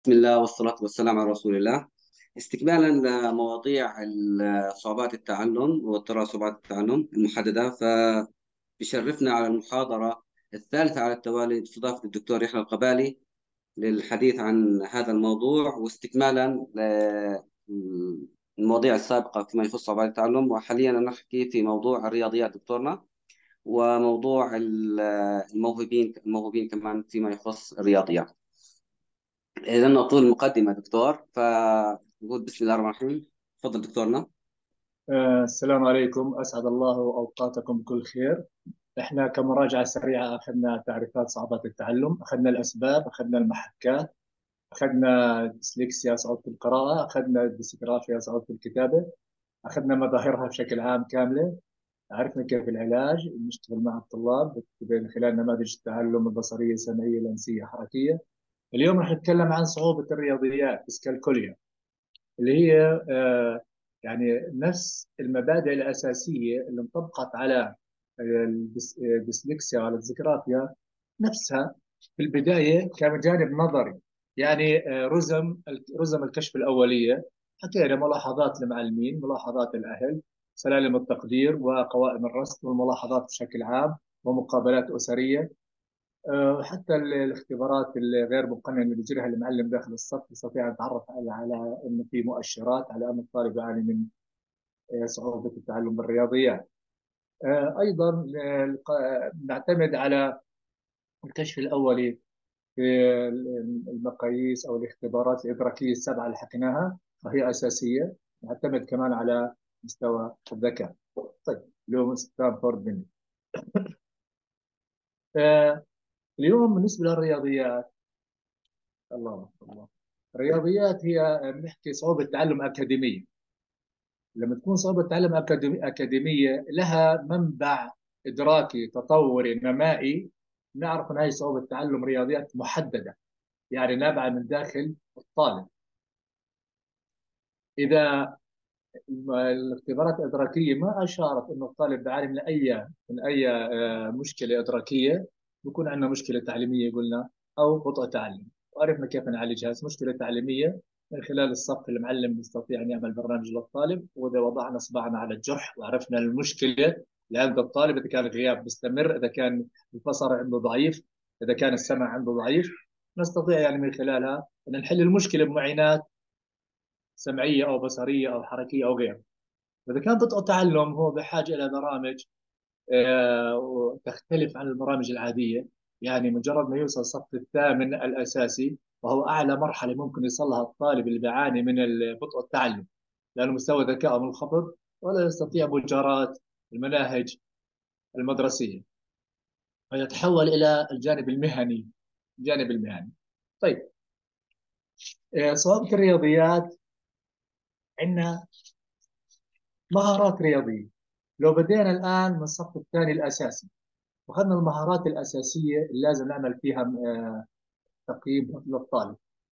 بسم الله والصلاة والسلام على رسول الله. استكمالا لمواضيع صعوبات التعلم وترى صعوبات التعلم المحددة، فبشرفنا على المحاضرة الثالثة على التوالي باستضافة الدكتور يحيى القبالي للحديث عن هذا الموضوع، واستكمالا للمواضيع السابقة فيما يخص صعوبات التعلم. وحاليا نحكي في موضوع الرياضيات دكتورنا، وموضوع الموهوبين كمان فيما يخص الرياضيات. إذا نطول المقدمة دكتور، فنقول بسم الله الرحمن الرحيم. تفضل دكتورنا. السلام عليكم، أسعد الله أوقاتكم بكل خير. إحنا كمراجعة سريعة أخذنا تعريفات صعوبات التعلم، أخذنا الأسباب، أخذنا المحكات، أخذنا الديسلكسيا صعوبة القراءة، أخذنا الديسغرافيا صعوبة الكتابة، أخذنا مظاهرها بشكل عام كاملة، عرفنا كيف العلاج نشتغل مع الطلاب من خلال نماذج التعلم البصرية السمعية اللمسية حركية. اليوم رح نتكلم عن صعوبة الرياضيات ديسكالكوليا، اللي هي يعني نفس المبادئ الأساسية اللي انطبقت على الديسلكسيا وعلى الديسغرافيا نفسها. في البداية كان جانب نظري، يعني رزم الكشف الأولية، حكينا ملاحظات المعلمين، ملاحظات الأهل، سلالم التقدير وقوائم الرصد والملاحظات بشكل عام، ومقابلات أسرية. حتى الاختبارات الغير مقننه اللي بيجريها المعلم داخل الصف يستطيع ان يتعرف على انه في مؤشرات على ان الطالب يعاني من صعوبه التعلم بالرياضيات. ايضا نعتمد على الكشف الاولي في المقاييس او الاختبارات الادراكيه السبعه اللي حكيناها، وهي اساسيه. نعتمد كمان على مستوى الذكاء. طيب، اليوم ستانفورد مني. آه، اليوم بالنسبه للرياضيات، الله الله، الرياضيات هي بنحكي صعوبة تعلم أكاديمية. لما تكون صعوبة تعلم أكاديمية لها منبع إدراكي تطوري نمائي، نعرف أن هي صعوبة تعلم رياضيات محددة، يعني نابعة من داخل الطالب. إذا الاختبارات الإدراكية ما أشارت أنه الطالب بيعاني من أي مشكلة إدراكية، بكون عندنا مشكلة تعليمية قلنا، أو بطء تعلم. وعرفنا كيف نعالجها. مشكلة تعليمية من خلال الصف، المعلم يستطيع أن يعمل برنامج للطالب، وإذا وضعنا إصبعنا على الجرح وعرفنا المشكلة اللي عند الطالب، إذا كان الغياب مستمر، إذا كان البصر عنده ضعيف، إذا كان السمع عنده ضعيف، نستطيع يعني من خلالها أن نحل المشكلة بمعينات سمعية أو بصرية أو حركية أو غيره. إذا كان بطء تعلم هو بحاجة إلى برامج تختلف عن البرامج العادية. يعني مجرد ما يوصل الصف الثامن الأساسي، وهو أعلى مرحلة ممكن يصلها الطالب اللي بيعاني من بطء التعلم، لأنه مستوى ذكائه منخفض ولا يستطيع مجارات المناهج المدرسية، فيتحول إلى الجانب المهني. طيب، صعوبة الرياضيات، عندنا مهارات رياضية. لو بدينا الآن من الصف الثاني الأساسي، وأخذنا المهارات الأساسية اللي لازم نعمل فيها تقييم للطالب،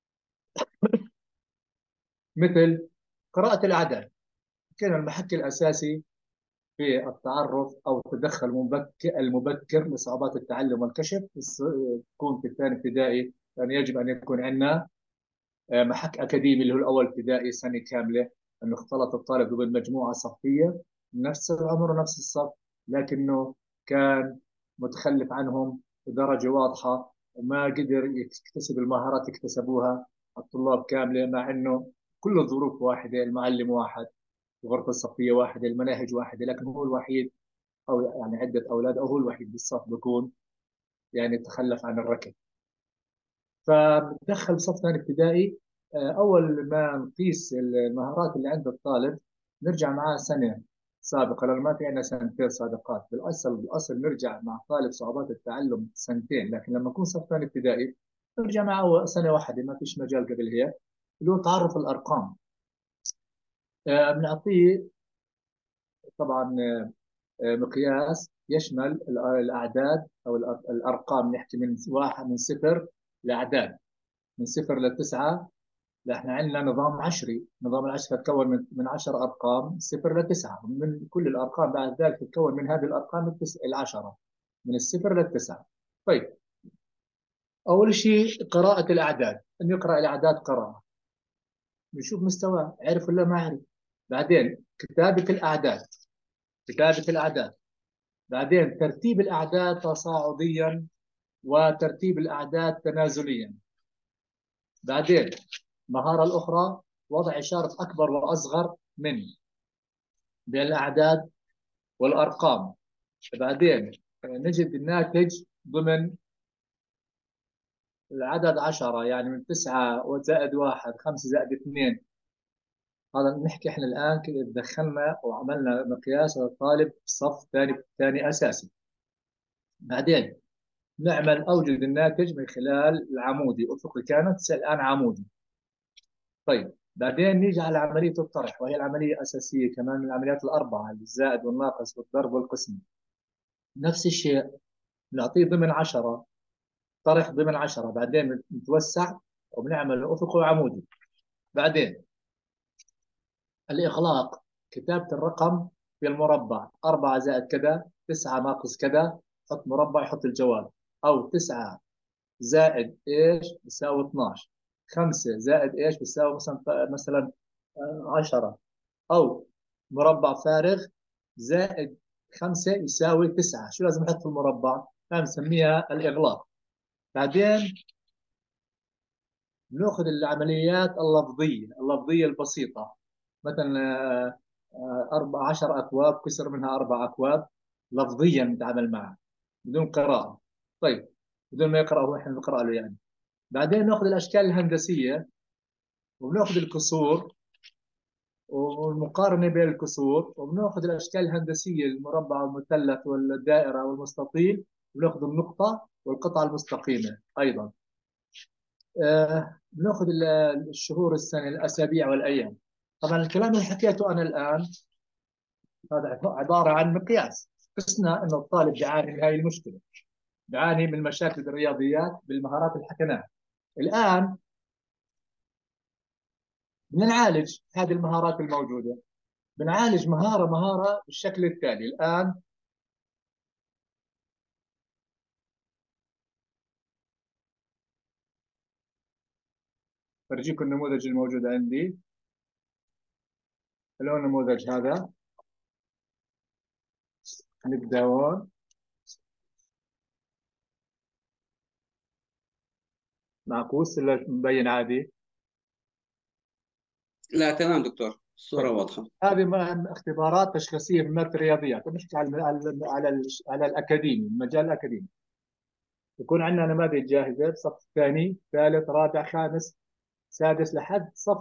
مثل قراءة الأعداد. كان المحك الأساسي في التعرف أو التدخل المبكر لصعوبات التعلم والكشف تكون في الثاني ابتدائي. يعني يجب أن يكون عندنا محك أكاديمي اللي هو الأول ابتدائي سنة كاملة، أنه اختلط الطالب ضمن مجموعة صفية نفس العمر ونفس الصف، لكنه كان متخلف عنهم بدرجة واضحة، وما قدر يكتسب المهارات اللي اكتسبوها الطلاب كاملة، مع أنه كل الظروف واحدة، المعلم واحد، الغرفة الصفية واحدة، المناهج واحدة، لكن هو الوحيد، أو يعني عدة أولاد، أو هو الوحيد بالصف بيكون يعني تخلف عن الركب. فبتدخل بصف ثاني ابتدائي. اول ما نقيس المهارات اللي عند الطالب، نرجع معاه سنه سابقه، لانه ما في عندنا سنتين سابقات. بالاصل نرجع مع طالب صعوبات التعلم سنتين، لكن لما يكون صف ثاني ابتدائي نرجع معه سنه واحده، ما فيش مجال قبل هيك، اللي هو تعرف الارقام. بنعطيه طبعا مقياس يشمل الاعداد او الارقام، نحكي من واحد، من صفر لاعداد، من صفر لتسعه. لا، احنا عندنا نظام عشري. نظام العشري يتكون من 10 ارقام، صفر لتسعه، من كل الارقام بعد ذلك تتكون من هذه الارقام العشره، من الصفر للتسعه. طيب، أول شيء قراءة الأعداد، أن يقرأ الأعداد قراءة، نشوف مستواه عرف ولا ما عرف. بعدين كتابة الأعداد، كتابة الأعداد. بعدين ترتيب الأعداد تصاعديا وترتيب الأعداد تنازليا. بعدين المهارة الأخرى وضع إشارة أكبر وأصغر من بين الأعداد والأرقام. بعدين نجد الناتج ضمن العدد 10، يعني من 9 وزائد 1 5 زائد 2. هذا نحكي احنا الآن كده دخلنا وعملنا مقياس للطالب صف ثاني أساسي. بعدين نعمل أوجد الناتج من خلال العمودي، أفقي كانت الآن عمودي. طيب بعدين نيجي على عملية الطرح، وهي العملية الأساسية كمان من العمليات الأربعة، الزائد والناقص والضرب والقسم. نفس الشيء نعطيه ضمن 10، طرح ضمن 10، بعدين نتوسع وبنعمل أفقي وعمودي. بعدين الإغلاق، كتابة الرقم في المربع، 4 زائد كذا، 9 ناقص كذا، حط مربع يحط الجواب. أو 9 زائد إيش بيساوي 12، 5 زائد إيش بيساوي مثلا 10. أو مربع فارغ زائد 5 يساوي 9، شو لازم نحط في المربع؟ نسميها الإغلاق. بعدين ناخذ العمليات اللفظية البسيطة، مثلا 10 أكواب كسر منها 4 أكواب، لفظيا نتعامل معه بدون قراءة. طيب بدون ما يقرأ هو، احنا نقرأ له يعني. بعدين ناخذ الأشكال الهندسية وبناخذ الكسور والمقارنة بين الكسور، وبناخذ الأشكال الهندسية، المربع والمثلث والدائرة والمستطيل، وبناخذ النقطة والقطعة المستقيمة أيضا. بناخذ الشهور، السنة، الأسابيع والأيام. طبعا الكلام اللي حكيته أنا الآن هذا عبارة عن مقياس. قسنا أنه الطالب بيعاني من هذه المشكلة، بيعاني من مشاكل الرياضيات بالمهارات اللي حكيناها. الآن بدنا نعالج هذه المهارات الموجودة، بنعالج مهارة مهارة بالشكل التالي. الآن برجيكم النموذج الموجود عندي. اللون النموذج هذا، نبدأ هون. معكوس ولا مبين عادي؟ لا تمام دكتور، الصورة طيب واضحة. هذه اختبارات تشخيصية في مادة الرياضيات، بنحكي على الأكاديمي، المجال الأكاديمي. يكون عندنا نماذج جاهزة بصف ثاني ثالث رابع خامس سادس لحد صف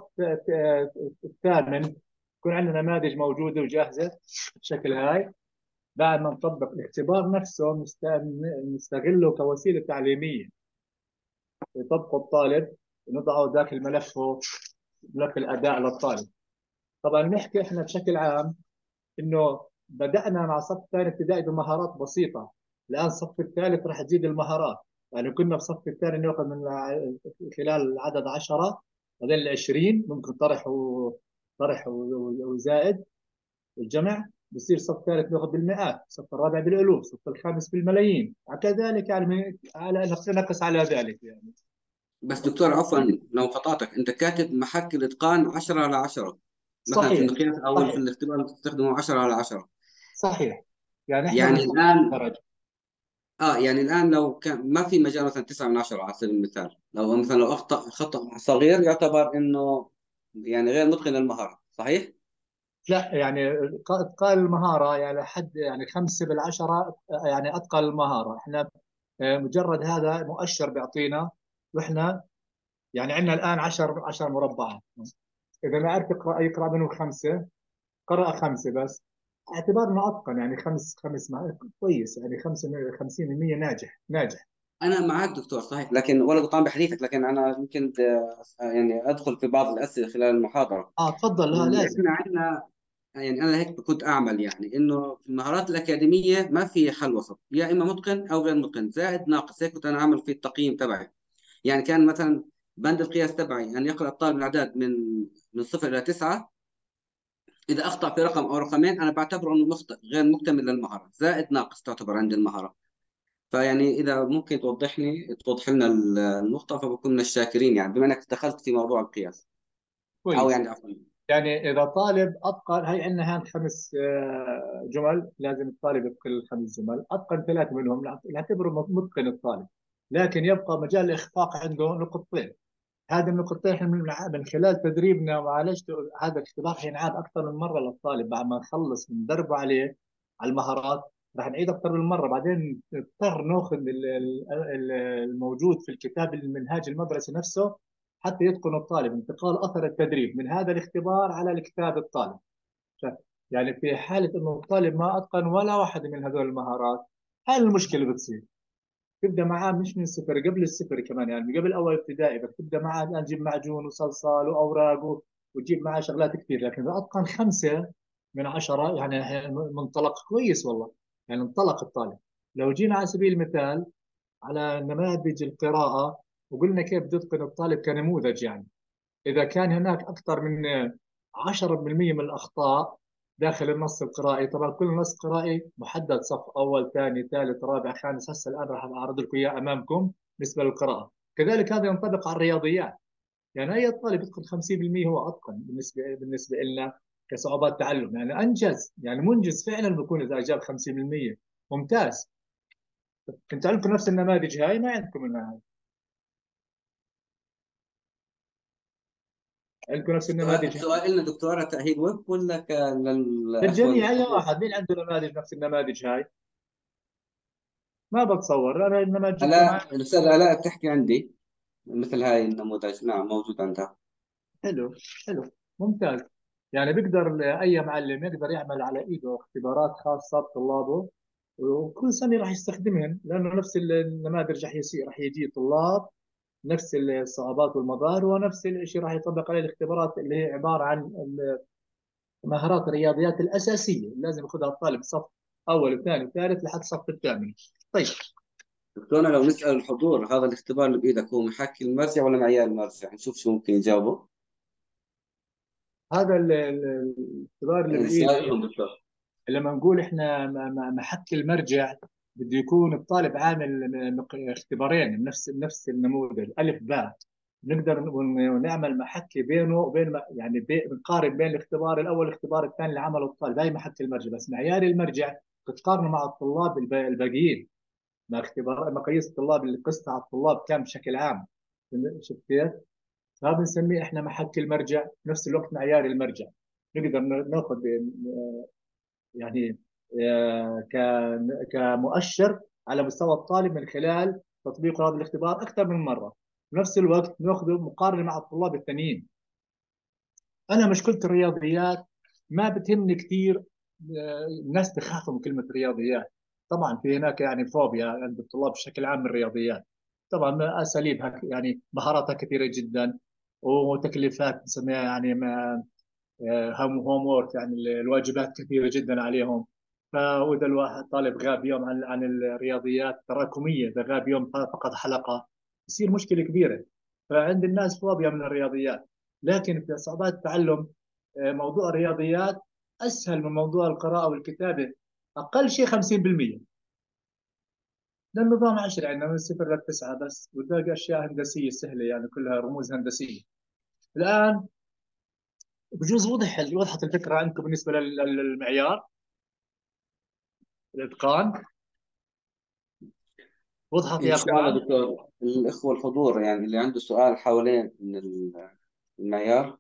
الثامن، يكون عندنا نماذج موجودة وجاهزة بالشكل هاي. بعد ما نطبق الاختبار نفسه نستغله كوسيلة تعليمية يطبقه الطالب، ونضعه داخل ملفه، ملف الأداء للطالب. طبعا نحكي احنا بشكل عام انه بدأنا مع صف ثاني ابتدائي بمهارات بسيطة، الآن الصف الثالث راح تزيد المهارات. يعني كنا في الصف الثاني ناخذ من خلال العدد 10 بعدين ال 20، ممكن طرح وزائد والجمع، بصير صف ثالث ناخذ بالمئات، صف الرابع بالالوف، صف الخامس بالملايين، كذلك يعني على نقص على ذلك يعني. بس دكتور عفوا لو قطعتك، أنت كاتب محك الإتقان 10 على 10، مثلا في صحيح المقياس أو في صحيح الاختبار بتستخدمه 10 على 10. صحيح. يعني احنا يعني بنفضل الآن درجة. يعني الآن لو كان ما في مجال مثلا 9 من 10 على سبيل المثال، لو مثلا لو أخطأ خطأ صغير يعتبر إنه يعني غير متقن المهارة، صحيح؟ لا يعني اتقان المهاره يعني حد يعني 5 بالعشره، يعني اتقن المهاره. احنا مجرد هذا مؤشر بيعطينا، واحنا يعني عندنا الان 10 مربعات، اذا ما عرف يقرا منهم 5، قرأ 5 بس، اعتبرنا اتقن، يعني خمس كويس، يعني 50% ناجح ناجح. أنا معك دكتور صحيح، لكن ولا قطعان بحديثك، لكن أنا يمكن يعني أدخل في بعض الأسئلة خلال المحاضرة. اه تفضل، لا لازم. إحنا عندنا يعني أنا هيك كنت أعمل، يعني إنه في المهارات الأكاديمية ما في حل وسط، يا إما متقن أو غير متقن، زائد ناقص، هيك كنت أنا أعمل في التقييم تبعي. يعني كان مثلا بند القياس تبعي أن يقرأ الطالب الأعداد من 0 إلى 9. إذا أخطأ في رقم أو رقمين أنا بعتبره أنه مخطئ غير مكتمل للمهارة، زائد ناقص تعتبر عندي المهارة. فيعني إذا ممكن توضح لنا النقطة، فبكون من الشاكرين، يعني بما أنك دخلت في موضوع القياس، أو كويس. يعني عفوا. يعني إذا طالب أتقن، هي عندنا هان 5 جمل لازم الطالب يتقن ال5 جمل، أتقن 3 منهم نعتبره متقن الطالب. لكن يبقى مجال الإخفاق عنده نقطتين. هذه النقطتين احنا من خلال تدريبنا ومعالجته، هذا الاختبار حينعاد اكثر من مره للطالب بعد ما نخلص ندربه عليه على المهارات. راح نعيد اكثر من مره، بعدين نضطر ناخذ الموجود في الكتاب المنهاج المدرسي نفسه حتى يتقن الطالب، انتقال اثر التدريب من هذا الاختبار على الكتاب الطالب. يعني في حاله انه الطالب ما اتقن ولا واحد من هذول المهارات، هاي المشكله بتصير. تبدا معاه مش من الصفر، قبل الصفر كمان، يعني قبل اول ابتدائي، بس تبدا معاه الان تجيب معجون وصلصال واوراق وتجيب معاه شغلات كثير. لكن اذا اتقن 5 من 10 يعني منطلق كويس والله، يعني انطلق الطالب. لو جينا على سبيل المثال على نماذج القراءه وقلنا كيف بده يتقن الطالب كنموذج، يعني إذا كان هناك أكثر من 10% من الأخطاء داخل النص القرائي، طبعا كل نص قرائي محدد صف أول ثاني ثالث رابع خامس، هسه الآن راح أعرض لكم إياه أمامكم بالنسبة للقراءة. كذلك هذا ينطبق على الرياضيات. يعني أي طالب يتقن 50% هو أتقن بالنسبة لنا كصعوبات تعلم، يعني أنجز، يعني منجز فعلا بيكون إذا جاب 50%. ممتاز. كنت عندكم نفس النماذج هاي؟ ما عندكم منها هاي؟ عندكم نفس النماذج هاي؟ سؤال لنا دكتورة تأهيل ويب ولا كان للأخوة للجميع، أي الحضور؟ واحد. مين عنده نماذج نفس النماذج هاي؟ ما بتصور انا انما جبته معي. آلاء، الأستاذ آلاء بتحكي عندي مثل هاي النموذج، نعم موجود عندها. حلو. حلو. ممتاز. يعني بيقدر اي معلم يقدر يعمل على ايده اختبارات خاصه بطلابه، وكل سنه راح يستخدمهم، لانه نفس النماذج راح يصير، راح يجي طلاب نفس الصعوبات والمظاهر، ونفس الشيء راح يطبق عليه الاختبارات اللي هي عباره عن مهارات الرياضيات الاساسيه اللي لازم ياخذها الطالب صف اول وثاني وثالث لحد صف الثامن. طيب. دكتورنا لو نسأل الحضور، هذا الاختبار اللي بإيدك هو محاكي المرجع ولا معيار المرجع؟ نشوف شو ممكن يجاوبه. هذا الاختبار اللي بايدي، نسألهم دكتور. لما نقول احنا محك المرجع، بده يكون الطالب عامل اختبارين من نفس النموذج الف باء. نقدر نعمل محك بينه وبين يعني نقارن بين الاختبار الاول والاختبار الثاني اللي عمله الطالب، هاي محك المرجع. بس معيار المرجع بتقارنه مع الطلاب الباقيين، مع اختبار مقاييس الطلاب اللي قستها على الطلاب كان بشكل عام. شفت كيف؟ هذا بنسميه احنا محك المرجع، في نفس الوقت معيار المرجع. نقدر ناخذ يعني كمؤشر على مستوى الطالب من خلال تطبيق هذا الاختبار اكثر من مره. في نفس الوقت ناخذه مقارنه مع الطلاب الثانيين. انا مشكله الرياضيات ما بتهمني كثير. الناس بخافوا من كلمه رياضيات. طبعا في هناك يعني فوبيا عند الطلاب بشكل عام من الرياضيات. طبعا اساليبها يعني مهاراتها كثيره جدا، وتكليفات نسميها يعني هوم وورك، يعني الواجبات كثيره جدا عليهم. فاذا الواحد طالب غاب يوم عن الرياضيات تراكميه، اذا غاب يوم فقط حلقه، يصير مشكله كبيره. فعند الناس فوبيا من الرياضيات. لكن في صعوبات التعلم موضوع الرياضيات اسهل من موضوع القراءه والكتابه، اقل شيء 50%. لان النظام 10 عندنا من 0 ل 9 بس، والباقي اشياء هندسيه سهله، يعني كلها رموز هندسيه. الان بجوز وضحت الفكره عندكم بالنسبه للمعيار الاتقان. وضحت إن يا شاء الله اخوان؟ دكتور، الإخوة الحضور يعني اللي عنده سؤال حوالين المعيار.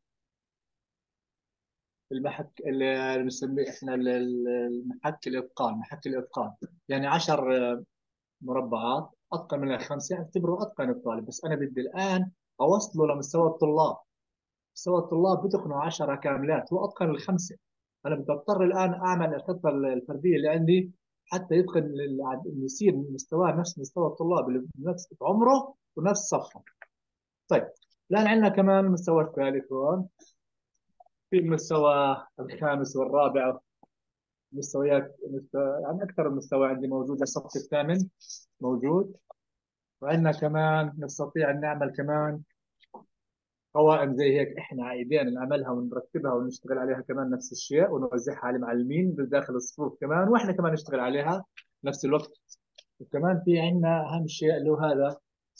المحك اللي بنسميه احنا المحك الاتقان، محك الاتقان. يعني 10 مربعات اتقن من ال5 اعتبره اتقن الطالب. بس انا بدي الان اوصله لمستوى الطلاب. مستوى الطلاب بتقنوا 10 كاملات، هو اتقن ال5. انا بدي اضطر الان اعمل الخطه الفرديه اللي عندي حتى يتقن يصير مستواه نفس مستوى الطلاب اللي بنفس عمره ونفس صفه. طيب. الان عندنا كمان المستوى الثالث هون، في المستوى الخامس والرابع. يعني اكثر من مستوى عندي موجود، الصف الثامن موجود. وعندنا كمان نستطيع ان نعمل كمان قوائم زي هيك احنا عايزين نعملها ونرتبها ونشتغل عليها كمان نفس الشيء، ونوزعها على المعلمين داخل الصفوف كمان، واحنا كمان نشتغل عليها نفس الوقت. وكمان في عندنا اهم شيء اللي هو هذا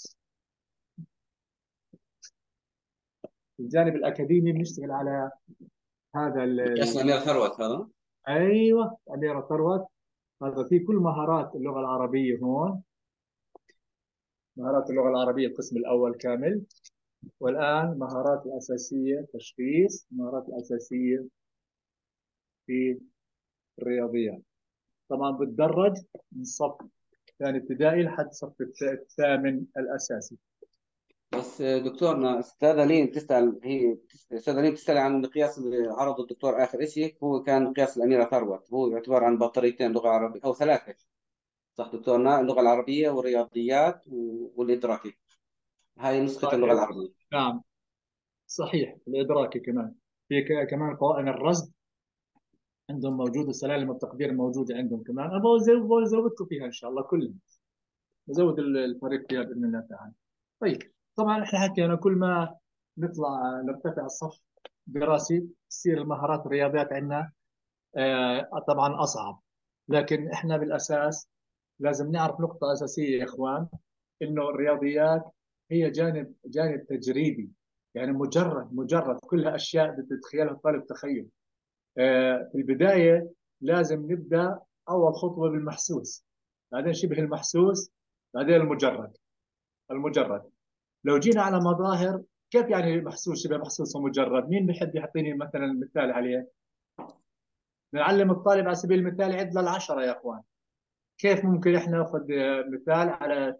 الجانب الاكاديمي، بنشتغل على هذا مقياس الأميرة ثروت هذا. ايوه اميره ثروت. هذا في كل مهارات اللغه العربيه هون، مهارات اللغه العربيه القسم الاول كامل. والان المهارات الاساسيه تشخيص، المهارات الاساسيه في الرياضيات. طبعا بتدرج من صف ثاني ابتدائي لحد صف الثامن الاساسي. بس دكتورنا، أستاذة لين بتسأل، أستاذة لين بتسأل عن المقياس اللي عرضه الدكتور آخر شيء، هو كان مقياس الأميرة ثروت، هو يعتبر عن بطاريتين لغة عربية أو ثلاثة. صح دكتورنا؟ اللغة العربية والرياضيات والإدراكي، هاي نسخة اللغة طيب. العربية. نعم صحيح، الادراكي كمان. في كمان قوائم الرصد عندهم موجوده، سلالم التقدير موجوده عندهم كمان. ابغى ازودكم فيها ان شاء الله كلها، بزود الفريق فيها باذن الله تعالى. طيب. طبعا احنا حكينا كل ما نطلع نرتفع الصف دراسي تصير المهارات الرياضيات عندنا طبعا اصعب. لكن احنا بالاساس لازم نعرف نقطه اساسيه يا اخوان، انه الرياضيات هي جانب تجريبي. يعني مجرد كلها اشياء بتتخيلها الطالب تخيل. في البدايه لازم نبدا اول خطوه بالمحسوس، بعدين شبه المحسوس، بعدين المجرد. لو جينا على مظاهر، كيف يعني محسوس شبه محسوس ومجرد؟ مين بيحب يعطيني مثلا مثال عليه؟ نعلم الطالب على سبيل المثال يعد للعشرة يا اخوان. كيف ممكن احنا ناخذ مثال على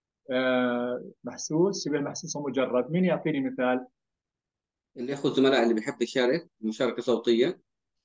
محسوس شبه محسوس ومجرد؟ مين يعطيني مثال؟ الإخوة الزملاء اللي بيحب يشارك مشاركة صوتية.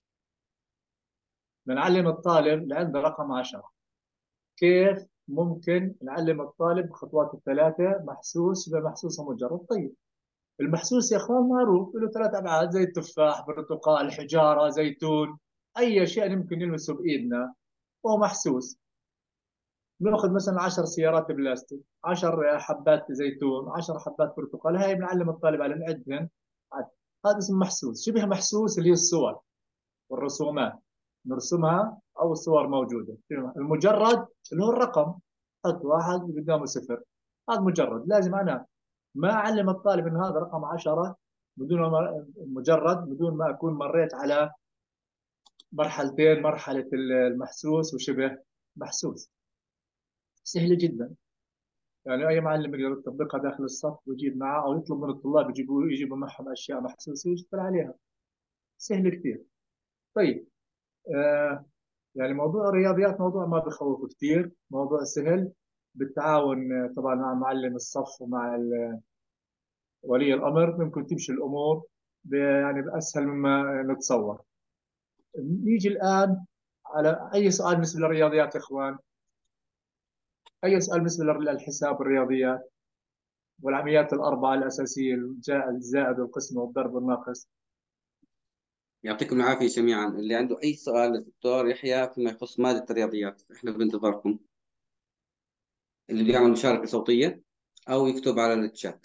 بنعلم الطالب اللي عنده رقم 10، كيف ممكن نعلم الطالب خطوات الثلاثة محسوس شبه محسوس ومجرد؟ طيب. المحسوس يا اخوان معروف له ثلاث ابعاد، زي التفاح، برتقال، حجاره، زيتون. اي شيء يمكن نلمسه بايدنا وهو محسوس. ناخذ مثلا 10 سيارات بلاستيك، 10 حبات زيتون، 10 حبات برتقال، هاي بنعلم الطالب على نعدهن. هذا اسمه محسوس. شبه محسوس اللي هي الصور والرسومات، نرسمها او الصور موجوده. المجرد اللي هو الرقم، حط واحد قدامه صفر، هذا مجرد. لازم انا ما اعلم الطالب ان هذا رقم 10 بدون مجرد، بدون ما اكون مريت على مرحلتين، مرحله المحسوس وشبه محسوس. سهله جدا. يعني اي معلم يقدر يطبقها داخل الصف ويجيب معه، او يطلب من الطلاب يجيبوا معهم اشياء محسوسه ويشتغل عليها. سهل كثير. طيب. آه يعني موضوع الرياضيات موضوع ما بخوف كثير، موضوع سهل بالتعاون طبعا مع معلم الصف ومع ولي الامر ممكن تمشي الامور يعني باسهل مما نتصور. نيجي الان على اي سؤال بالنسبه للرياضيات يا اخوان؟ اي سؤال بالنسبه للحساب والرياضيات والعمليات الاربعه الاساسيه، الزائد والقسم والضرب والناقص؟ يعطيكم العافية جميعا، اللي عنده أي سؤال للدكتور يحيى فيما يخص مادة الرياضيات إحنا بنتظركم. اللي بيعمل مشاركة صوتية أو يكتب على الشات.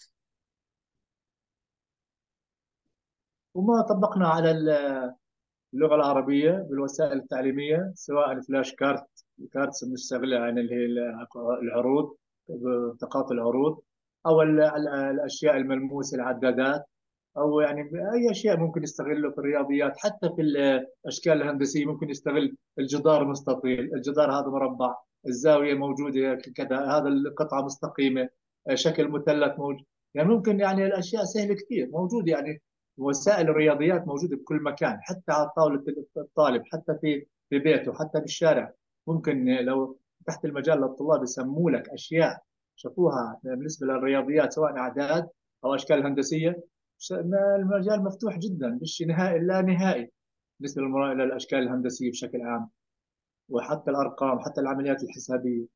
وما طبقنا على اللغه العربيه بالوسائل التعليميه، سواء الفلاش كارت، الكارت بنشتغلها يعني اللي هي العروض، بطاقات العروض، او الاشياء الملموسه، العدادات، او يعني اي شيء ممكن يستغله في الرياضيات. حتى في الاشكال الهندسيه ممكن يستغل الجدار مستطيل، الجدار هذا مربع، الزاويه موجوده كذا، هذا القطعه مستقيمه، شكل مثلث موجود. يعني ممكن، يعني الاشياء سهله كثير موجوده. يعني وسائل الرياضيات موجوده بكل مكان، حتى على طاوله الطالب، حتى في بيته، حتى في الشارع. ممكن لو تحت المجال للطلاب يسموا لك اشياء شافوها بالنسبه للرياضيات، سواء اعداد او اشكال هندسيه. المجال مفتوح جدا، مش نهائي لا نهائي بالنسبه للاشكال الهندسيه بشكل عام، وحتى الارقام، حتى العمليات الحسابيه.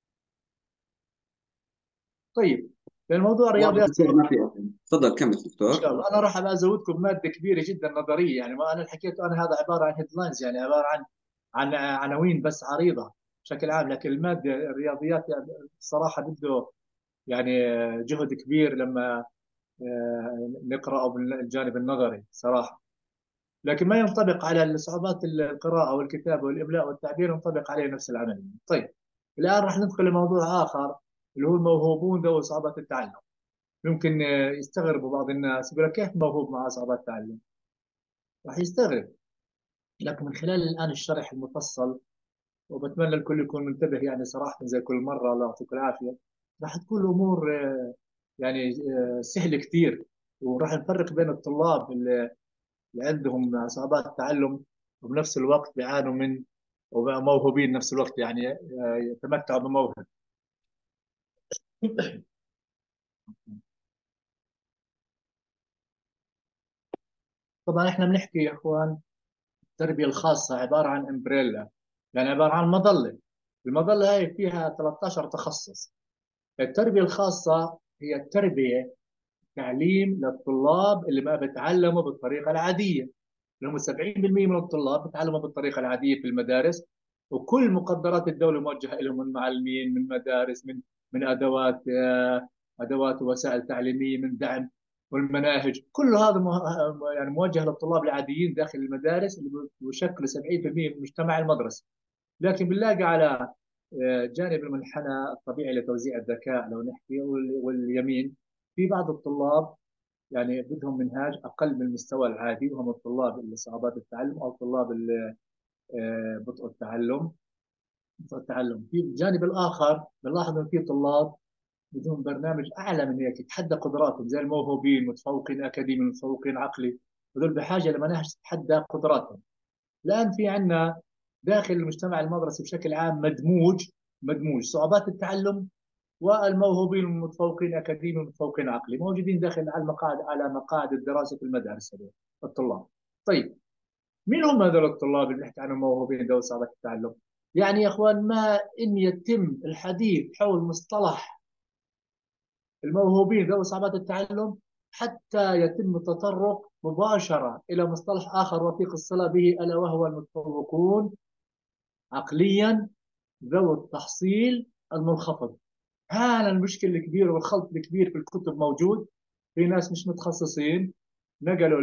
طيب. لان موضوع واضح الرياضيات دكتور، ما في أسئلة. تفضل كمل ان دكتور. شاء الله انا راح ازودكم بماده كبيره جدا نظريه. يعني ما انا اللي حكيته انا هذا عباره عن هيدلاينز، يعني عباره عن عناوين بس عريضه بشكل عام. لكن الماده الرياضيات يعني الصراحه بده يعني جهد كبير لما نقراه بالجانب النظري صراحه. لكن ما ينطبق على صعوبات القراءة والكتابة والإملاء والتعبير، ينطبق عليه نفس العمل. طيب. الآن راح ندخل لموضوع آخر اللي هو الموهوبون ذوي صعوبات التعلم. ممكن يستغربوا بعض الناس، يقول لك كيف موهوب مع صعوبات التعلم؟ راح يستغرب. لكن من خلال الآن الشرح المفصل، وبتمنى الكل يكون منتبه يعني صراحة زي كل مرة، الله يعطيكم العافية، راح تكون الأمور يعني سهلة كثير. وراح نفرق بين الطلاب اللي عندهم صعوبات تعلم وبنفس الوقت بيعانوا من، وموهوبين نفس الوقت، يعني يتمتعوا بموهبة. طبعا احنا بنحكي يا اخوان، التربية الخاصة عبارة عن امبريلا، يعني عبارة عن مظلة. المظلة هاي فيها 13 تخصص. التربية الخاصة هي التربية، تعليم للطلاب اللي ما بتعلموا بالطريقة العادية، اللي هم 70% من الطلاب بتعلموا بالطريقة العادية في المدارس، وكل مقدرات الدولة موجهة لهم، من معلمين، من مدارس، من أدوات، أدوات ووسائل تعليمية، من دعم، والمناهج، كل هذا يعني موجه للطلاب العاديين داخل المدارس اللي بيشكلوا 70% من المجتمع المدرسي. لكن بنلاقي على جانب المنحنى الطبيعي لتوزيع الذكاء لو نحكي، واليمين، في بعض الطلاب يعني بدهم منهاج اقل من المستوى العادي، وهم الطلاب اللي صعوبات التعلم او الطلاب اللي بطء التعلم. في الجانب الاخر بنلاحظ انه في طلاب بدهم برنامج اعلى من هيك يتحدى قدراتهم، زي الموهوبين، متفوقين اكاديمي، متفوقين عقلي، هذول بحاجه لمناهج تتحدى قدراتهم. الان في عندنا داخل المجتمع المدرسي بشكل عام مدموج صعوبات التعلم والموهوبين المتفوقين اكاديمي والمتفوقين عقلي موجودين داخل على مقاعد الدراسه في المدارس هذول الطلاب. طيب، مين هم هذول الطلاب اللي بنحكي عنهم موهوبين ذوي صعوبات التعلم؟ يعني يا اخوان، ما ان يتم الحديث حول مصطلح الموهوبين ذوي صعوبات التعلم حتى يتم التطرق مباشره الى مصطلح اخر وثيق الصله به، الا وهو المتفوقون عقليا ذوي التحصيل المنخفض. هذا المشكلة الكبيرة والخلط الكبير في الكتب موجود. في ناس مش متخصصين نقلوا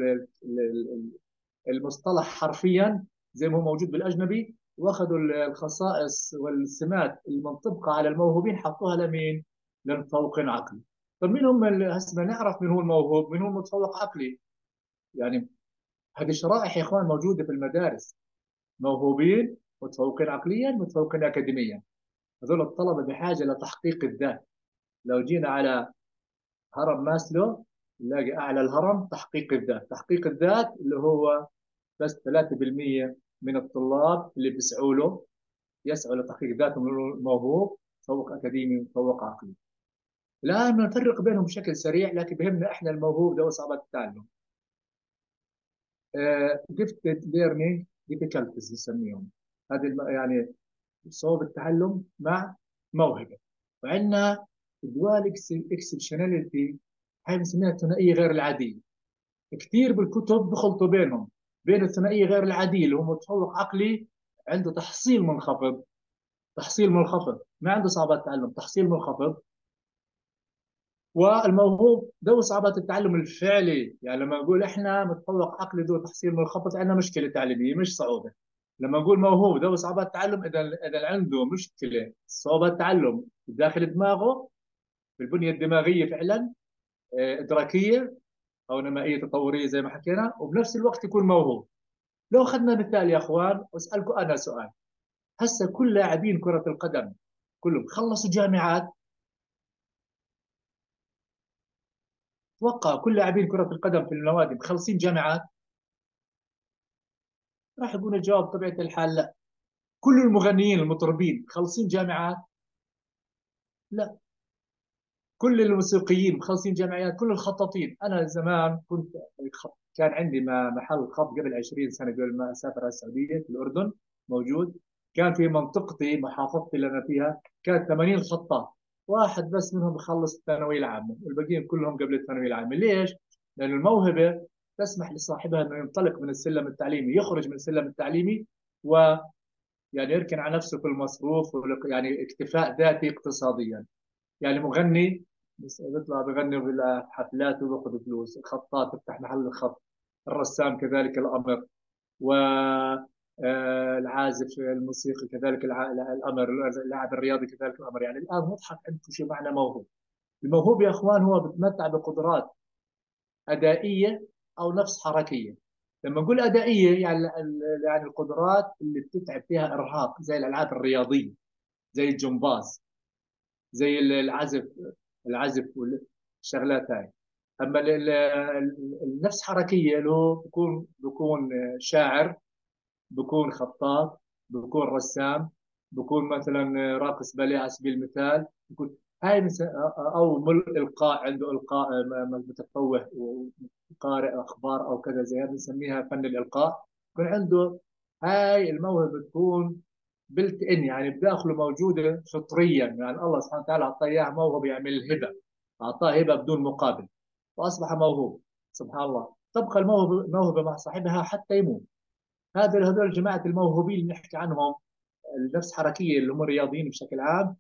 المصطلح حرفيا زي ما هو موجود بالأجنبي، واخذوا الخصائص والسمات المنطبقة على الموهوبين حطوها لمين؟ للمتفوقين عقلي. طب مين هم هسه نعرف مين هو الموهوب، مين هو المتفوق عقلي؟ يعني هذه شرائح يا اخوان موجودة في المدارس: موهوبين، متفوقين عقليا، متفوقين أكاديميا. هذول الطلبة بحاجة لتحقيق الذات. لو جينا على هرم ماسلو نلاقي أعلى الهرم تحقيق الذات. تحقيق الذات اللي هو بس 3% من الطلاب اللي بيسعوا له، يسعوا لتحقيق ذاتهم، موهوب، متفوق أكاديمي، متفوق عقلي. الآن نفرق بينهم بشكل سريع، لكن بهمنا إحنا الموهوب ذوي صعوبات التعلم. gifted learning difficulties نسميهم. هذه يعني صعوبة التعلم مع موهبة. وعندنا dual exceptionality، هاي بنسميها الثنائية غير العادية. كثير بالكتب بخلطوا بينهم، بين الثنائية غير العادية اللي هو متفوق عقلي عنده تحصيل منخفض، ما عنده صعوبات تعلم، تحصيل منخفض، والموهوب ذوي صعوبات التعلم الفعلي. يعني لما نقول احنا متفوق عقلي ذو تحصيل منخفض عندنا مشكله تعليميه مش صعوبه. لما نقول موهوب ذوي صعوبات تعلم، اذا عنده مشكله صعوبات تعلم داخل دماغه، في البنيه الدماغيه فعلا، ادراكيه او نمائيه تطوريه زي ما حكينا، وبنفس الوقت يكون موهوب. لو اخذنا مثال يا اخوان، واسالكم انا سؤال: هسه كل لاعبين كره القدم كلهم خلصوا جامعات؟ توقع كل لاعبين كره القدم في النوادي مخلصين جامعات؟ راح يكون الجواب طبيعة الحال لا. كل المغنيين المطربين مخلصين جامعات؟ لا. كل الموسيقيين مخلصين جامعات؟ كل الخطاطين. أنا زمان كنت، كان عندي محل خط قبل 20 سنة قبل ما أسافر على السعودية في الأردن موجود. كان في منطقتي، محافظتي اللي أنا فيها، كان 80 خطاط، واحد بس منهم بخلص الثانوية العامة، والباقيين كلهم قبل الثانوية العامة. ليش؟ لأن الموهبة تسمح لصاحبها أنه ينطلق من السلم التعليمي، يخرج من السلم التعليمي، و يعني يركن على نفسه في المصروف، يعني اكتفاء ذاتي اقتصاديا. يعني مغني بيطلع بغني بالحفلات وبياخذ فلوس، الخطاط يفتح محل الخط، الرسام كذلك الامر، و العازف الموسيقي كذلك الأمر، اللاعب الرياضي كذلك الأمر. يعني الآن مضحك عندكم شيء معنى موهوب. الموهوب يا إخوان هو بتمتع بقدرات أدائية أو نفس حركية. لما نقول أدائية يعني يعني القدرات اللي بتتعب فيها إرهاق، زي الألعاب الرياضية، زي الجمباز، زي العزف والشغلات هاي. اما النفس حركيه له بكون شاعر، بكون خطاط، بكون رسام، بكون مثلا راقص باليه على سبيل المثال، بكون هاي او القاء، عنده القاء متفوه وقارئ اخبار او كذا، زي هذا بنسميها فن الالقاء. يكون عنده هاي الموهبه، بتكون بلت ان، يعني بداخله موجوده فطريا، يعني الله سبحانه وتعالى اعطاه اياها موهبه، يعمل الهبه، اعطاه هبه بدون مقابل واصبح موهوب. سبحان الله. تبقى الموهبه مع صاحبها حتى يموت. هذول جماعه الموهوبين اللي نحكي عنهم، النفس حركيه اللي هم الرياضيين بشكل عام،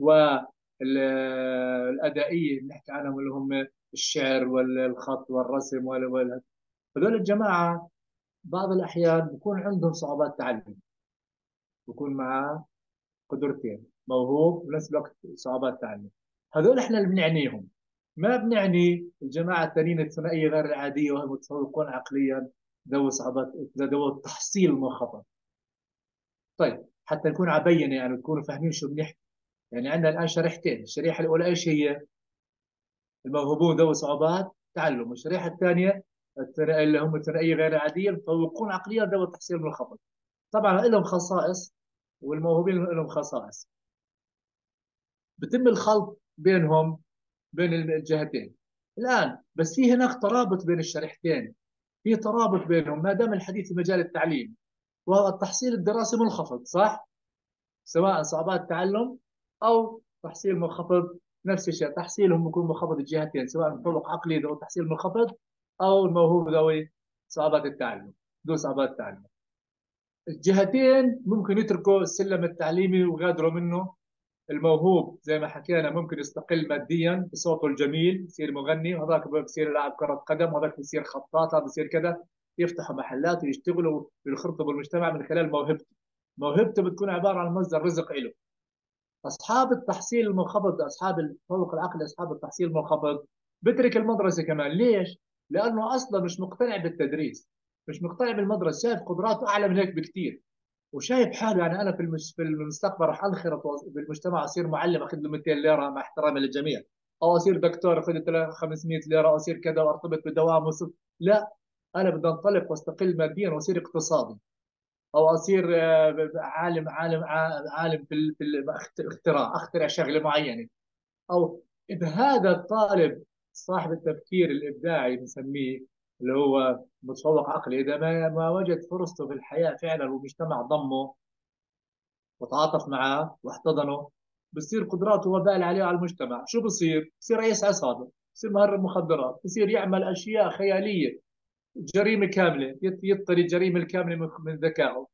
والادائيه اللي نحكي عنهم اللي هم الشعر والخط والرسم هذول الجماعه بعض الاحيان بكون عندهم صعوبات تعلم، بكون معاه قدرتين، موهوب وبنفس الوقت صعوبات تعلم. هذول احنا اللي بنعنيهم، ما بنعني الجماعه الثانيين الثنائيه غير العاديه وهم متفوقون عقليا، ذوي صعوبات، ذوي التحصيل المنخفض. طيب حتى نكون عبين يعني تكونوا فاهمين شو بنحكي. يعني عندنا الان شريحتين، الشريحه الاولى ايش هي؟ الموهوبون ذوي صعوبات تعلم، والشريحه الثانيه اللي هم الثنائيه غير العاديه المتفوقون عقليا ذوي التحصيل المنخفض. طبعا لهم خصائص، والموهوبين لهم خصائص، بتم الخلط بينهم، بين الجهتين. الآن بس في هناك ترابط بين الشريحتين، في ترابط بينهم ما دام الحديث في مجال التعليم، وهو التحصيل الدراسي منخفض، صح؟ سواء صعوبات تعلم أو تحصيل منخفض، نفس الشيء تحصيلهم يكون منخفض الجهتين، سواء متفوق عقلي ذو تحصيل منخفض أو الموهوب ذوي صعوبات التعلم، ذو صعوبات التعلم. الجهتين ممكن يتركوا السلم التعليمي ويغادروا منه. الموهوب زي ما حكينا ممكن يستقل ماديا بصوته الجميل، يصير مغني، وهذاك بصير لاعب كرة قدم، وهذاك بصير خطاط، هذا بصير كذا، يفتحوا محلات ويشتغلوا ويخرطوا بالمجتمع من خلال موهبته. موهبته بتكون عبارة عن مصدر رزق له. أصحاب التحصيل المنخفض، أصحاب التفوق العقلي، أصحاب التحصيل المنخفض بترك المدرسة كمان. ليش؟ لأنه أصلا مش مقتنع بالتدريس، مش مقتنع بالمدرسة، شايف قدراته أعلى من هيك بكثير، وشايف حاله يعني انا في المستقبل راح انخرط بالمجتمع، اصير معلم اخذ له 200 ليره مع احترامي للجميع، او اصير دكتور اخذ له 500 ليره، او اصير كذا وارتبط بدوام لا، انا بدي انطلق واستقل ماديا واصير اقتصادي، او اصير عالم في الاختراع، اخترع شغله معينه. او اذا هذا الطالب صاحب التفكير الابداعي بنسميه، اللي هو متفوق عقلي، اذا ما وجد فرصته في الحياه فعلا والمجتمع ضمه وتعاطف معاه واحتضنه، بصير قدراته وبال عليه على المجتمع. شو بصير؟ بصير رئيس عصابه، بصير مهرب مخدرات، بصير يعمل اشياء خياليه، جريمه كامله، يطري الجريمه الكامله من ذكائه.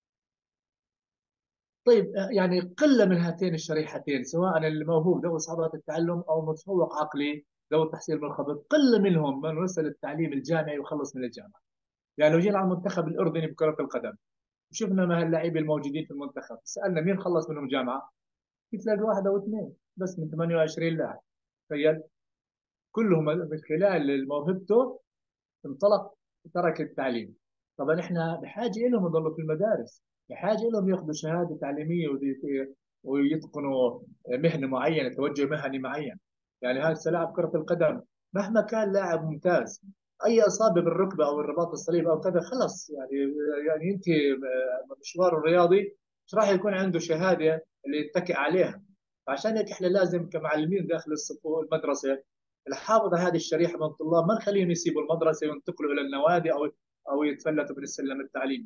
طيب يعني قله من هاتين الشريحتين، سواء الموهوب ذوي صعوبات التعلم او متفوق عقلي ذوي التحصيل المنخفض، قله منهم من وصل التعليم الجامعي وخلص من الجامعه. يعني لو جينا على المنتخب الاردني بكره القدم، شفنا ما هاللاعبين الموجودين في المنتخب، سالنا مين خلص منهم جامعه؟ تلاقي واحد او اثنين بس من 28 لاعب. تخيل، كلهم من خلال موهبته انطلق وترك التعليم. طبعا احنا بحاجه لهم يضلوا في المدارس، بحاجه لهم ياخذوا شهاده تعليميه ويتقنوا مهنه معينه، توجه مهني معين. يعني هذا لاعب كره القدم مهما كان لاعب ممتاز، اي اصابه بالركبه او الرباط الصليبي او كذا خلص، يعني ينتهي مشواره الرياضي، مش راح يكون عنده شهاده اللي يتكئ عليها. فعشان هيك احنا لازم كمعلمين داخل الصفوف المدرسه نحافظ على هذه الشريحه من الطلاب، ما نخليهم يسيبوا المدرسه وينتقلوا الى النوادي او يتفلتوا من السلم التعليمي.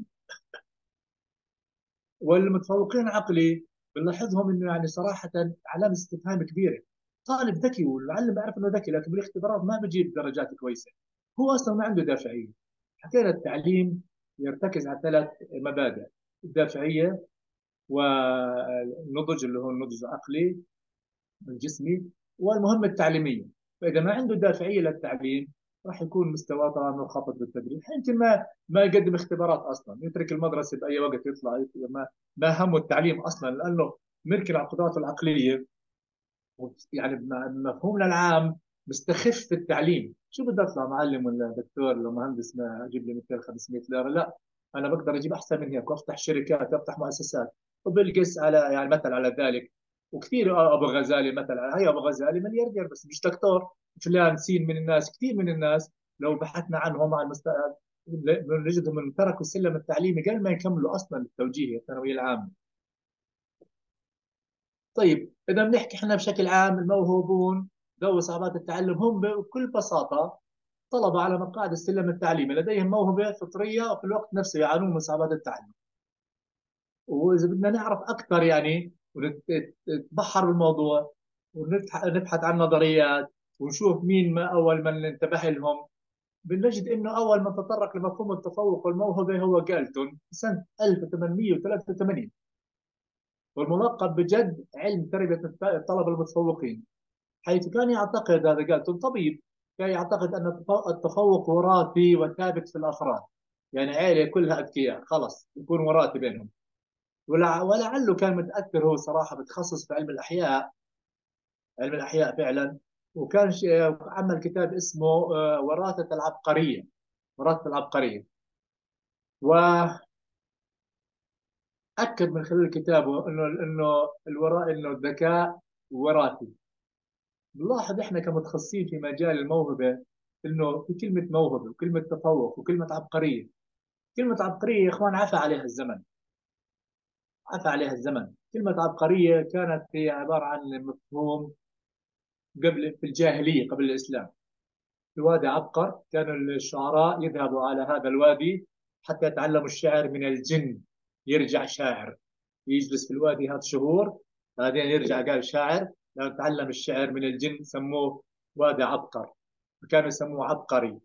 والمتفوقين عقلي بنلاحظهم انه يعني صراحه علامه استفهام كبيره. طالب ذكي والمعلم بيعرف انه ذكي، لكن بالاختبارات ما بجيب درجات كويسه، هو اصلا ما عنده دافعيه. حكينا التعليم يرتكز على 3 مبادئ: الدافعيه، والنضج اللي هو النضج العقلي الجسمي، والمهمه التعليميه. فاذا ما عنده دافعيه للتعليم راح يكون مستواه طبعا منخفض بالتدريج، يمكن ما يقدم اختبارات اصلا، يترك المدرسه باي وقت يطلع، ما همه التعليم اصلا، لانه مركز على قدراته العقليه، يعني بمفهومنا العام مستخف في التعليم. شو بدي اطلع معلم ولا دكتور ولا مهندس ما اجيب لي 200 500 ليره؟ لا، انا بقدر اجيب احسن من هيك وافتح شركات وافتح مؤسسات. وبالقس على يعني مثل على ذلك، وكثير ابو غزالي مثل، هي ابو غزالي ملياردير بس مش دكتور. فلان سين من الناس، كثير من الناس لو بحثنا عنهم على المستوى نجدهم من تركوا السلم التعليمي قبل ما يكملوا اصلا التوجيهي الثانويه العامه. طيب إذا بنحكي احنا بشكل عام الموهوبون ذوي صعوبات التعلم هم بكل بساطة طلبة على مقاعد السلم التعليمي لديهم موهبة فطرية وفي الوقت نفسه يعانون من صعوبات التعلم. وإذا بدنا نعرف أكثر يعني ونتبحر بالموضوع ونبحث عن نظريات ونشوف مين ما أول من انتبه لهم، بنجد انه اول من تطرق لمفهوم التفوق والموهبه هو جالتون سنه 1883، والملقب بجد علم تربيه الطلبه المتفوقين، حيث كان يعتقد، هذا قال طبيب، كان يعتقد أن التفوق وراثي وثابت في الأفراد، يعني عائلة كلها أذكياء خلص يكون وراثي بينهم. ولعله كان متأثر هو صراحة بتخصص في علم الأحياء، علم الأحياء فعلا، وكان عمل كتاب اسمه وراثة العبقرية، وراثة العبقرية، وأكد من خلال كتابه إنه الذكاء وراثي. نلاحظ احنا كمتخصصين في مجال الموهبه انه في كلمه موهبه وكلمه تفوق وكلمه عبقريه. كلمه عبقريه يا اخوان عفى عليها الزمن، عفى عليها الزمن. كلمه عبقريه كانت هي عباره عن مفهوم قبل في الجاهليه قبل الاسلام. في وادي عبقر كانوا الشعراء يذهبوا على هذا الوادي حتى يتعلموا الشعر من الجن، يرجع شاعر، يجلس في الوادي هذا شهور بعدين يرجع قال شاعر. لما تعلم الشعر من الجن سموه وادي عبقر، كانوا يسموه عبقري.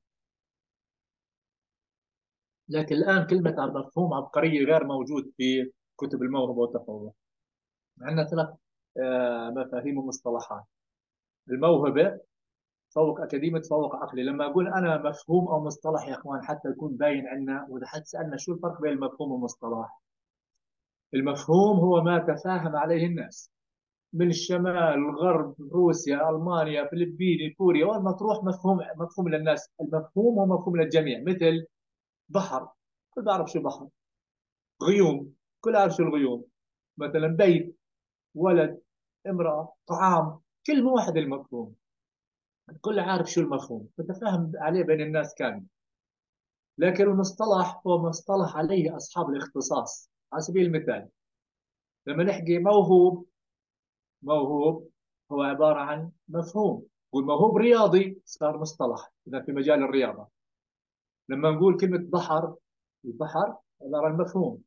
لكن الآن كلمة مفهوم عبقرية غير موجود في كتب الموهبة والتفوق. عندنا ثلاث مفاهيم ومصطلحات: الموهبة، تفوق أكاديمي، تفوق عقلي. لما أقول أنا مفهوم أو مصطلح يا إخوان حتى يكون باين عندنا، وإذا حد سألنا شو الفرق بين المفهوم والمصطلح، المفهوم هو ما تفاهم عليه الناس من الشمال، الغرب، روسيا، المانيا، فلبين، كوريا، وين ما تروح مفهوم للناس. المفهوم هو مفهوم للجميع، مثل بحر، كل بعرف شو بحر. غيوم، كل عارف شو الغيوم. مثلا بيت، ولد، امرأة، طعام، كلمة واحدة المفهوم، الكل عارف شو المفهوم، تتفاهم عليه بين الناس كامل. لكن المصطلح هو مصطلح عليه أصحاب الاختصاص. على سبيل المثال لما نحكي موهوب، موهوب هو عبارة عن مفهوم، والموهوب رياضي صار مصطلح إذا في مجال الرياضة. لما نقول كلمة بحر، البحر عبارة عن مفهوم،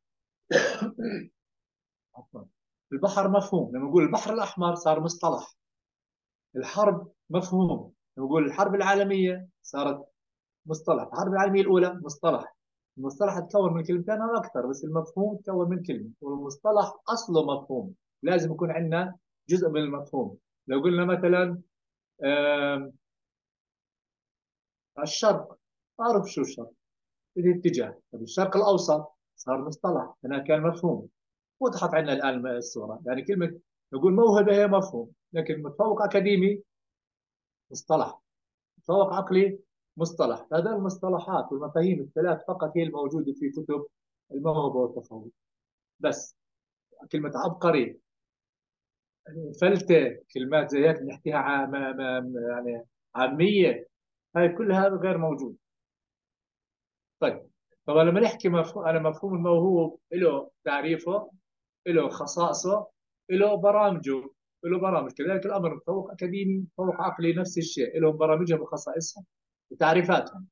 عفوا، البحر مفهوم. لما نقول البحر الأحمر صار مصطلح. الحرب مفهوم، لما نقول الحرب العالمية صارت مصطلح. الحرب العالمية الأولى مصطلح. المصطلح تكون من كلمتين أو أكثر، بس المفهوم تكون من كلمة، والمصطلح أصله مفهوم، لازم يكون عندنا جزء من المفهوم. لو قلنا مثلا الشرق، أعرف شو الشرق، الاتجاه. طب الشرق الأوسط صار مصطلح، هنا كان مفهوم. وضحت عندنا الآن الصورة. يعني كلمة نقول موهبة هي مفهوم، لكن متفوق أكاديمي مصطلح، متفوق عقلي مصطلح. هذه المصطلحات والمفاهيم الثلاث فقط هي الموجودة في كتب الموهبة والتفوق بس. كلمة عبقري، فلتة، كلمات زي هيك نحكيها يعني عامية، هاي كلها غير موجودة. طيب، طبعا لما نحكي مفهوم، أنا مفهوم الموهوب له تعريفه، له خصائصه، له برامجه، له برامج. كذلك الأمر متفوق أكاديمي، متفوق عقلي نفس الشيء، لهم برامجهم وخصائصهم وتعريفاتهم.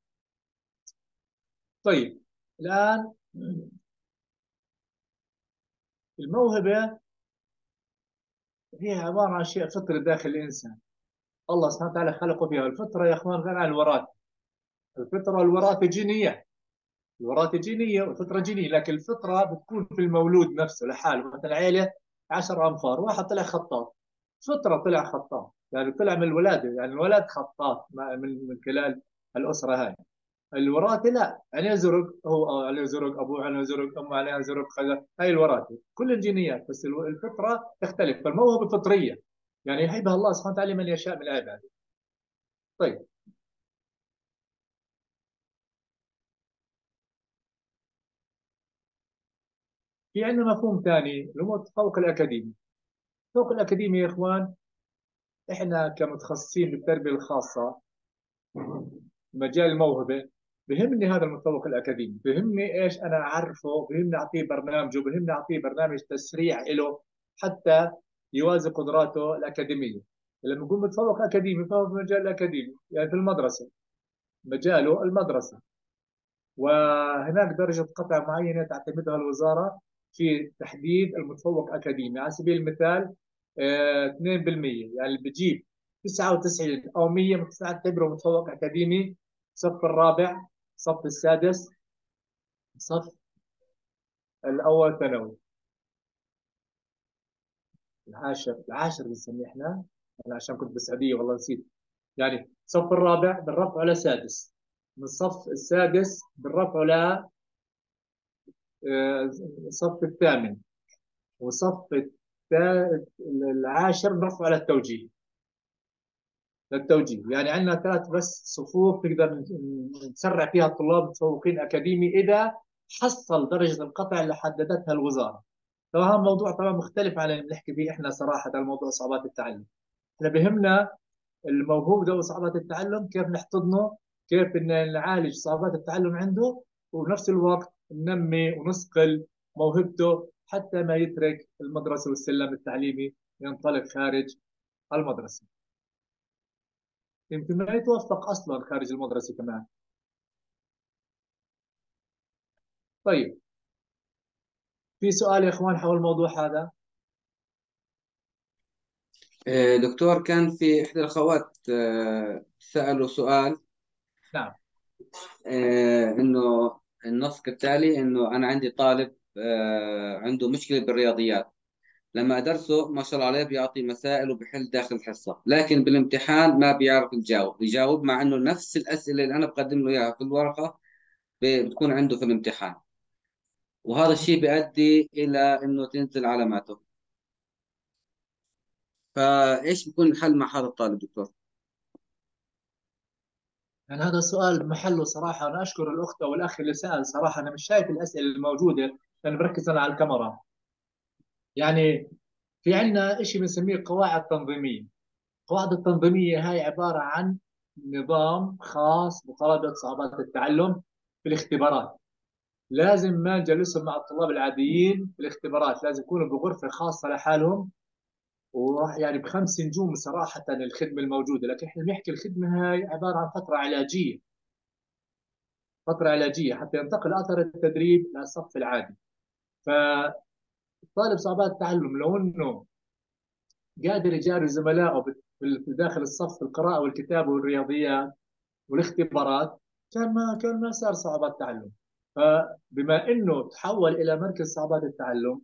طيب الآن الموهبة هي عبارة عن شيء فطري داخل الإنسان، الله سبحانه وتعالى خلقه فيها. الفطرة يا أخوان غير عن الوراثة. الفطرة والوراثة جينية، الوراثة جينية والفطرة جينية. لكن الفطرة بتكون في المولود نفسه لحاله. مثلا عيلة 10 أنفار، واحد طلع خطاط، فطرة طلع خطاط، يعني طلع من الولادة، يعني الولد خطاط من خلال الأسرة هاي. الوراثة لا، عليه زرق، هو عليه زرق، أبوه عليه زرق، أمه عليها زرق، كذا، هاي الوراثة كل الجينيات، بس الفطرة تختلف، فالموهبة فطرية، يعني يهبها الله سبحانه وتعالى من يشاء من عباده. طيب، في عندنا مفهوم ثاني اللي هو التفوق الأكاديمي. التفوق الأكاديمي يا إخوان، إحنا كمتخصصين بالتربية الخاصة مجال الموهبة، بهمني هذا المتفوق الأكاديمي، بهمني إيش أنا أعرفه، بهمني أعطيه برنامجه، بهمني أعطيه برنامج تسريع له حتى يوازي قدراته الأكاديمية. لما نقول متفوق أكاديمي فهو في مجال الأكاديمي، يعني في المدرسة، مجاله المدرسة، وهناك درجة قطع معينة تعتمدها الوزارة في تحديد المتفوق أكاديمي. على سبيل المثال 2%، يعني اللي بجيب 99 أو 100 تعتبره متفوق أكاديمي، الصف الرابع، الصف السادس، الصف الأول ثانوي، العاشر بنسميه احنا، أنا عشان كنت بالسعودية والله نسيت. يعني الصف الرابع بنرفعه لسادس، من الصف السادس بنرفعه ل الصف الثامن، وصف العاشر بنرفعه على التوجيه، للتوجيه. يعني عندنا ثلاث بس صفوف نقدر نسرع فيها الطلاب متفوقين اكاديمي اذا حصل درجه القطع اللي حددتها الوزاره. طبعا هذا موضوع طبعا مختلف عن اللي بنحكي فيه احنا صراحه، على موضوع صعوبات التعلم. احنا بهمنا الموهوب ده وصعوبات التعلم كيف نحتضنه، كيف ان نعالج صعوبات التعلم عنده، وبنفس الوقت ننمي ونصقل موهبته حتى ما يترك المدرسه والسلم التعليمي، ينطلق خارج المدرسه، يمكن ما يتوفق اصلا خارج المدرسه كمان. طيب، في سؤال يا اخوان حول الموضوع هذا؟ دكتور، كان في إحدى الأخوات سألوا سؤال، نعم. إنه النص كالتالي: إنه أنا عندي طالب عنده مشكلة بالرياضيات، لما أدرسه ما شاء الله عليه بيعطي مسائل وبحل داخل الحصة، لكن بالامتحان ما بيعرف يجاوب مع إنه نفس الأسئلة اللي أنا بقدم له إياها في الورقة بتكون عنده في الامتحان، وهذا الشيء بيؤدي إلى إنه تنزل علاماته. فإيش بيكون الحل مع هذا الطالب دكتور؟ يعني هذا السؤال محله صراحه، انا اشكر الاخت والاخ اللي سال. صراحه انا مش شايف الاسئله الموجوده لان بركز انا على الكاميرا. يعني في عندنا شيء بنسميه قواعد تنظيميه. القواعد التنظيميه هاي عباره عن نظام خاص بطلبه صعوبات التعلم في الاختبارات. لازم ما نجلسهم مع الطلاب العاديين في الاختبارات، لازم يكونوا بغرفه خاصه لحالهم، ويعني بخمس نجوم صراحة الخدمة الموجودة. لكن احنا بنحكي الخدمة هاي عبارة عن فترة علاجية، فترة علاجية حتى ينتقل أثر التدريب للصف العادي. فالطالب صعوبات التعلم لو انه قادر يجاري زملائه داخل الصف في القراءة والكتابة والرياضيات والاختبارات، كان ما صار صعوبات تعلم. فبما انه تحول الى مركز صعوبات التعلم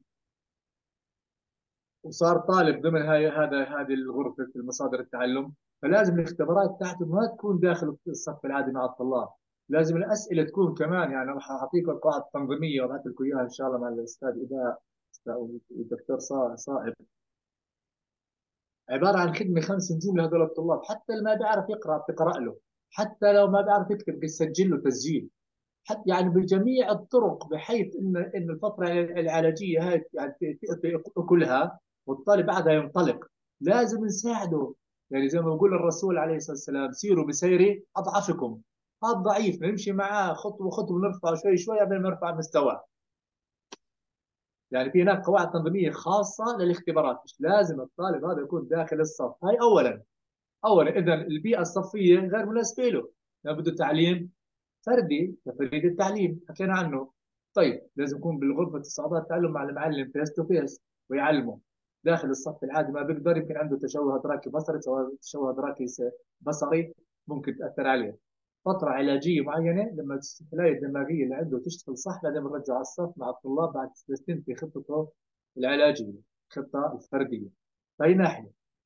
وصار طالب ضمن هذه الغرفه في مصادر التعلم، فلازم الاختبارات تاعته ما تكون داخل الصف العادي مع الطلاب. لازم الاسئله تكون كمان، يعني راح اعطيكم القواعد التنظيميه وابعث لكم اياها ان شاء الله مع الاستاذ اذا والدكتور صائب. عباره عن خدمه خمس نجوم لهذول الطلاب، حتى اللي ما بيعرف يقرا بتقرا له، حتى لو ما بيعرف يكتب بيسجل له تسجيل، حتى يعني بجميع الطرق، بحيث ان الفتره العلاجيه هاي يعني تأتي كلها والطالب بعدها ينطلق. لازم نساعده، يعني زي ما بيقول الرسول عليه الصلاه والسلام: سيروا بسير اضعفكم. هذا ضعيف نمشي معاه خطوه خطوه، نرفع شوي شوي قبل ما نرفع مستواه. يعني في هناك قواعد تنظيميه خاصه للاختبارات، مش لازم الطالب هذا يكون داخل الصف. هاي اولا. اذا البيئه الصفيه غير مناسبه له، بده تعليم فردي كفريق التعليم حكينا عنه. طيب لازم يكون بالغرفه صعوبات التعلم مع المعلم فيس تو فيس ويعلمه. داخل الصف العادي ما بيقدر، يمكن عنده تشوه ادراكي بصري، سواء تشوه ادراكي بصري ممكن تاثر عليه. فتره علاجيه معينه لما الخلايا الدماغيه اللي عنده تشتغل صح، بعدين بنرجع على الصف مع الطلاب بعد تنتهي خطته العلاجيه، الخطه الفرديه. فهي ناحيه.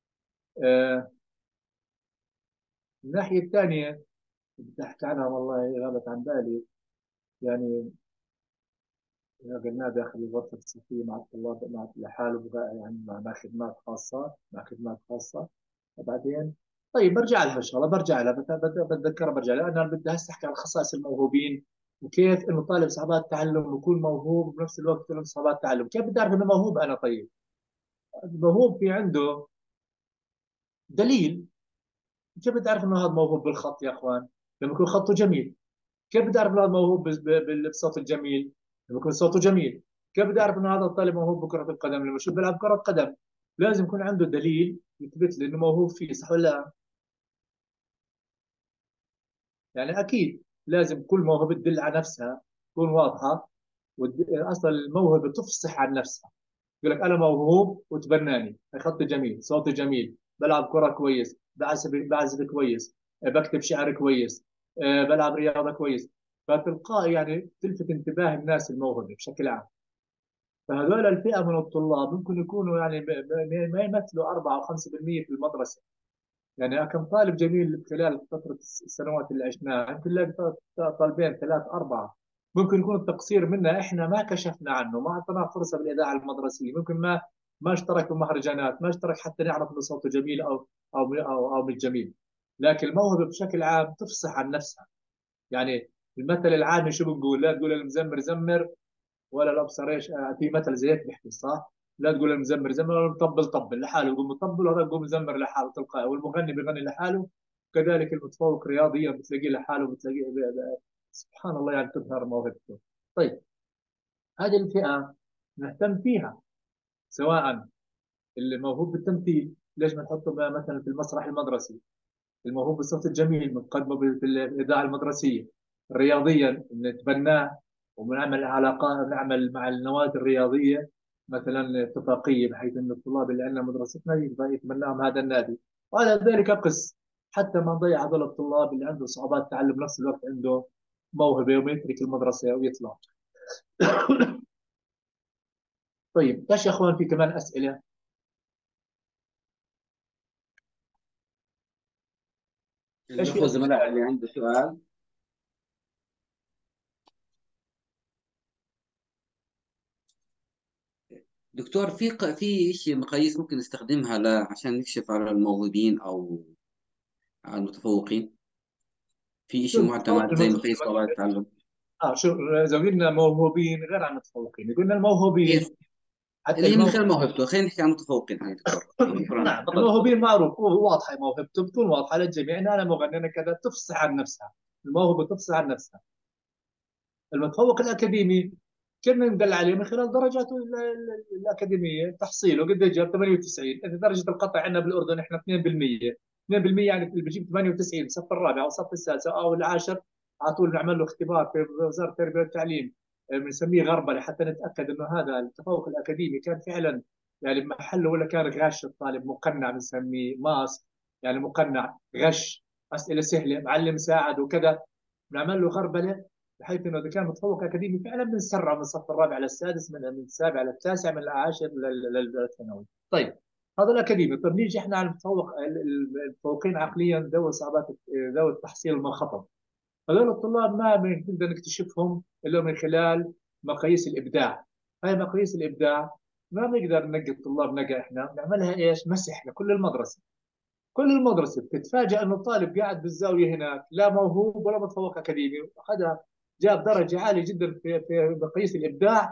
آه، الناحية الثانية بدي أحكي عنها، والله غابت عن بالي. يعني قلنا داخل الغرفة الصحية مع الطلاب مع لحاله يعني مع خدمات خاصة، مع خدمات خاصة. وبعدين طيب برجع لها ان شاء الله، برجع لها بتذكرها، برجع لها. انا بدي هسه احكي عن خصائص الموهوبين، وكيف انه طالب صعوبات تعلم يكون موهوب وبنفس الوقت عنده صعوبات تعلم. كيف بدي اعرف انه موهوب انا؟ طيب الموهوب في عنده دليل. كيف بدي اعرف انه هذا موهوب بالخط يا اخوان؟ لما يكون خطه جميل. كيف بدي اعرف انه هذا موهوب بالصوت الجميل؟ لما يكون صوته جميل. كيف بدي اعرف انه هذا الطالب موهوب بكرة القدم؟ لما اشوف بيلعب كرة قدم. لازم يكون عنده دليل يثبت لي انه موهوب فيه، صح ولا لا؟ يعني اكيد لازم كل موهبه تدل على نفسها، تكون واضحه. اصلا الموهبه تفصح عن نفسها. يقول لك انا موهوب وتبناني، خطي جميل، صوتي جميل، بلعب كره كويس، بعزف كويس، بكتب شعر كويس، بلعب رياضه كويس. فتلقائي يعني تلفت انتباه الناس الموهبه بشكل عام. فهذول الفئه من الطلاب ممكن يكونوا يعني ما يمثلوا 4 او 5% في المدرسه. يعني كم طالب جميل خلال فترة السنوات اللي عشناها، يمكن نلاقي طالبين ثلاث أربعة. ممكن يكون التقصير منا إحنا، ما كشفنا عنه، ما أعطيناه فرصة بالإذاعة المدرسية. ممكن ما اشترك بمهرجانات، ما اشترك حتى نعرف إنه صوته جميل أو مش جميل. لكن الموهبة بشكل عام تفصح عن نفسها. يعني المثل العامي شو بنقول؟ لا تقول المزمر زمر ولا الابصر ايش. في مثل زي هيك بيحكي صح. لا تقول المزمر زمر ولا المطبل طبل لحاله، يقوم مطبل وهذا يقوم مزمر لحاله تلقائي، والمغني بيغني لحاله. كذلك المتفوق رياضيا بتلاقيه لحاله، بتلاقيه سبحان الله يعني تظهر موهبته. طيب هذه الفئه نهتم فيها، سواء اللي موهوب بالتمثيل، ليش ما نحطه بقى مثلا في المسرح المدرسي؟ الموهوب بالصوت الجميل بنقدمه في الاذاعه المدرسيه. رياضيا نتبناه ونعمل علاقات، نعمل مع النوادي الرياضيه مثلا اتفاقيه، بحيث ان الطلاب اللي عندنا مدرستنا يبقى يتبناهم هذا النادي. وعلى ذلك قس، حتى ما نضيع هذول الطلاب اللي عنده صعوبات تعلم بنفس الوقت عنده موهبه ويترك المدرسه ويطلع. طيب ايش يا اخوان، في كمان اسئله؟ ايش في الأخوة اسئله الزملاء اللي ثانيه؟ عنده سؤال. دكتور، في شيء مقاييس ممكن نستخدمها عشان نكشف على الموهوبين أو على المتفوقين؟ في شو شيء معتمد زي مقاييس صعوبات التعلم؟ شو اذا قلنا موهوبين غير عن متفوقين، قلنا كيف؟ الموهوبين. حتى اللي هي من الموهوب خلال موهبته. خلينا نحكي عن المتفوقين هاي دكتور. شكرا، نعم تفضل. الموهوبين معروف، واضحه موهبته بتكون واضحه للجميع، ان انا مغني انا كذا، تفصح عن نفسها. الموهبه تفصح عن نفسها. المتفوق الاكاديمي كنا ندل عليه من خلال درجاته الاكاديميه، تحصيله قد جاب 98. اذا درجه القطع عندنا بالاردن احنا 2%. 2% يعني اللي بيجيب 98 الصف الرابع او الصف السادس او العاشر، على طول نعمل له اختبار في وزاره التربيه والتعليم. بنسميه غربله حتى نتاكد انه هذا التفوق الاكاديمي كان فعلا يعني محله، ولا كان غش الطالب مقنع، بنسميه ماس. يعني مقنع غش، اسئله سهله، معلم ساعد وكذا. بنعمل له غربله، بحيث انه اذا كان متفوق اكاديمي فعلا بنسرعه من الصف الرابع للسادس، من السابع للتاسع، من العاشر للثانوي. طيب هذا الاكاديمي. طيب نيجي احنا على المتفوقين عقليا ذوي صعوبات، ذوي التحصيل المنخفض. هذول الطلاب ما بنقدر نكتشفهم الا من خلال مقاييس الابداع. هاي مقاييس الابداع ما بنقدر ننقي الطلاب نقا، احنا بنعملها ايش؟ مسح لكل المدرسه. كل المدرسه بتتفاجئ انه الطالب قاعد بالزاويه هناك لا موهوب ولا متفوق اكاديمي، اخذها جاب درجه عاليه جدا في مقاييس الابداع.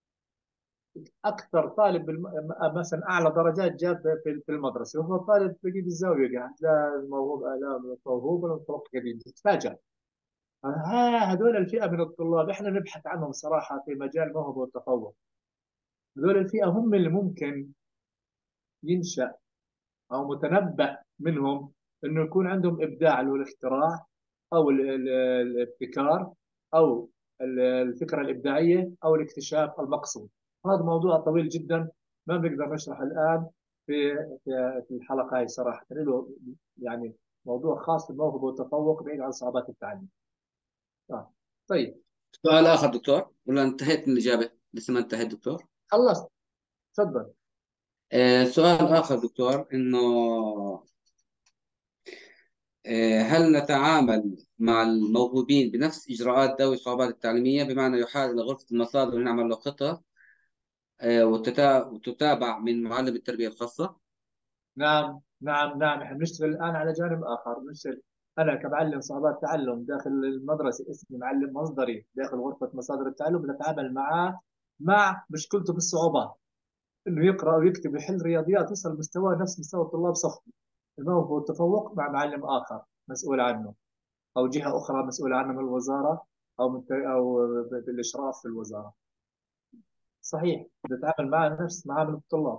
اكثر طالب مثلا اعلى درجات جاب في المدرسه، وهو طالب تلاقيه بالزاويه قاعد لا موهوب، لا موهوب ولا متفوق اكاديمي، تتفاجئ. هذول الفئه من الطلاب احنا نبحث عنهم صراحه في مجال الموهبه والتفوق. هذول الفئه هم اللي ممكن ينشا او متنبأ منهم انه يكون عندهم ابداع اللي هو الاختراع، او الابتكار، او الفكره الابداعيه، او الاكتشاف المقصود. هذا موضوع طويل جدا ما بنقدر نشرحه الان في في الحلقه هاي صراحه. له يعني موضوع خاص بالموهبه والتفوق بعيد عن صعوبات التعليم. طيب سؤال آخر دكتور، ولا انتهيت من الإجابة؟ لسه ما انتهيت دكتور. خلصت، تفضل. سؤال آخر دكتور، إنه هل نتعامل مع الموهوبين بنفس إجراءات ذوي الصعوبات التعليمية، بمعنى يحال إلى غرفة المصادر ونعمل له خطة وتتابع من معلم التربية الخاصة؟ نعم نعم نعم، احنا بنشتغل الان على جانب اخر. بنشتغل انا كمعلم صعوبات تعلم داخل المدرسه، اسمي معلم مصدري داخل غرفه مصادر التعلم، بنتعامل معاه مع مشكلته بالصعوبات، انه يقرا ويكتب ويحل رياضيات يوصل لمستوى نفس مستوى الطلاب صفي. الموهبه والتفوق مع معلم اخر مسؤول عنه، او جهه اخرى مسؤوله عنه من الوزاره، او بالاشراف في الوزاره. صحيح، بنتعامل مع نفس معامل الطلاب.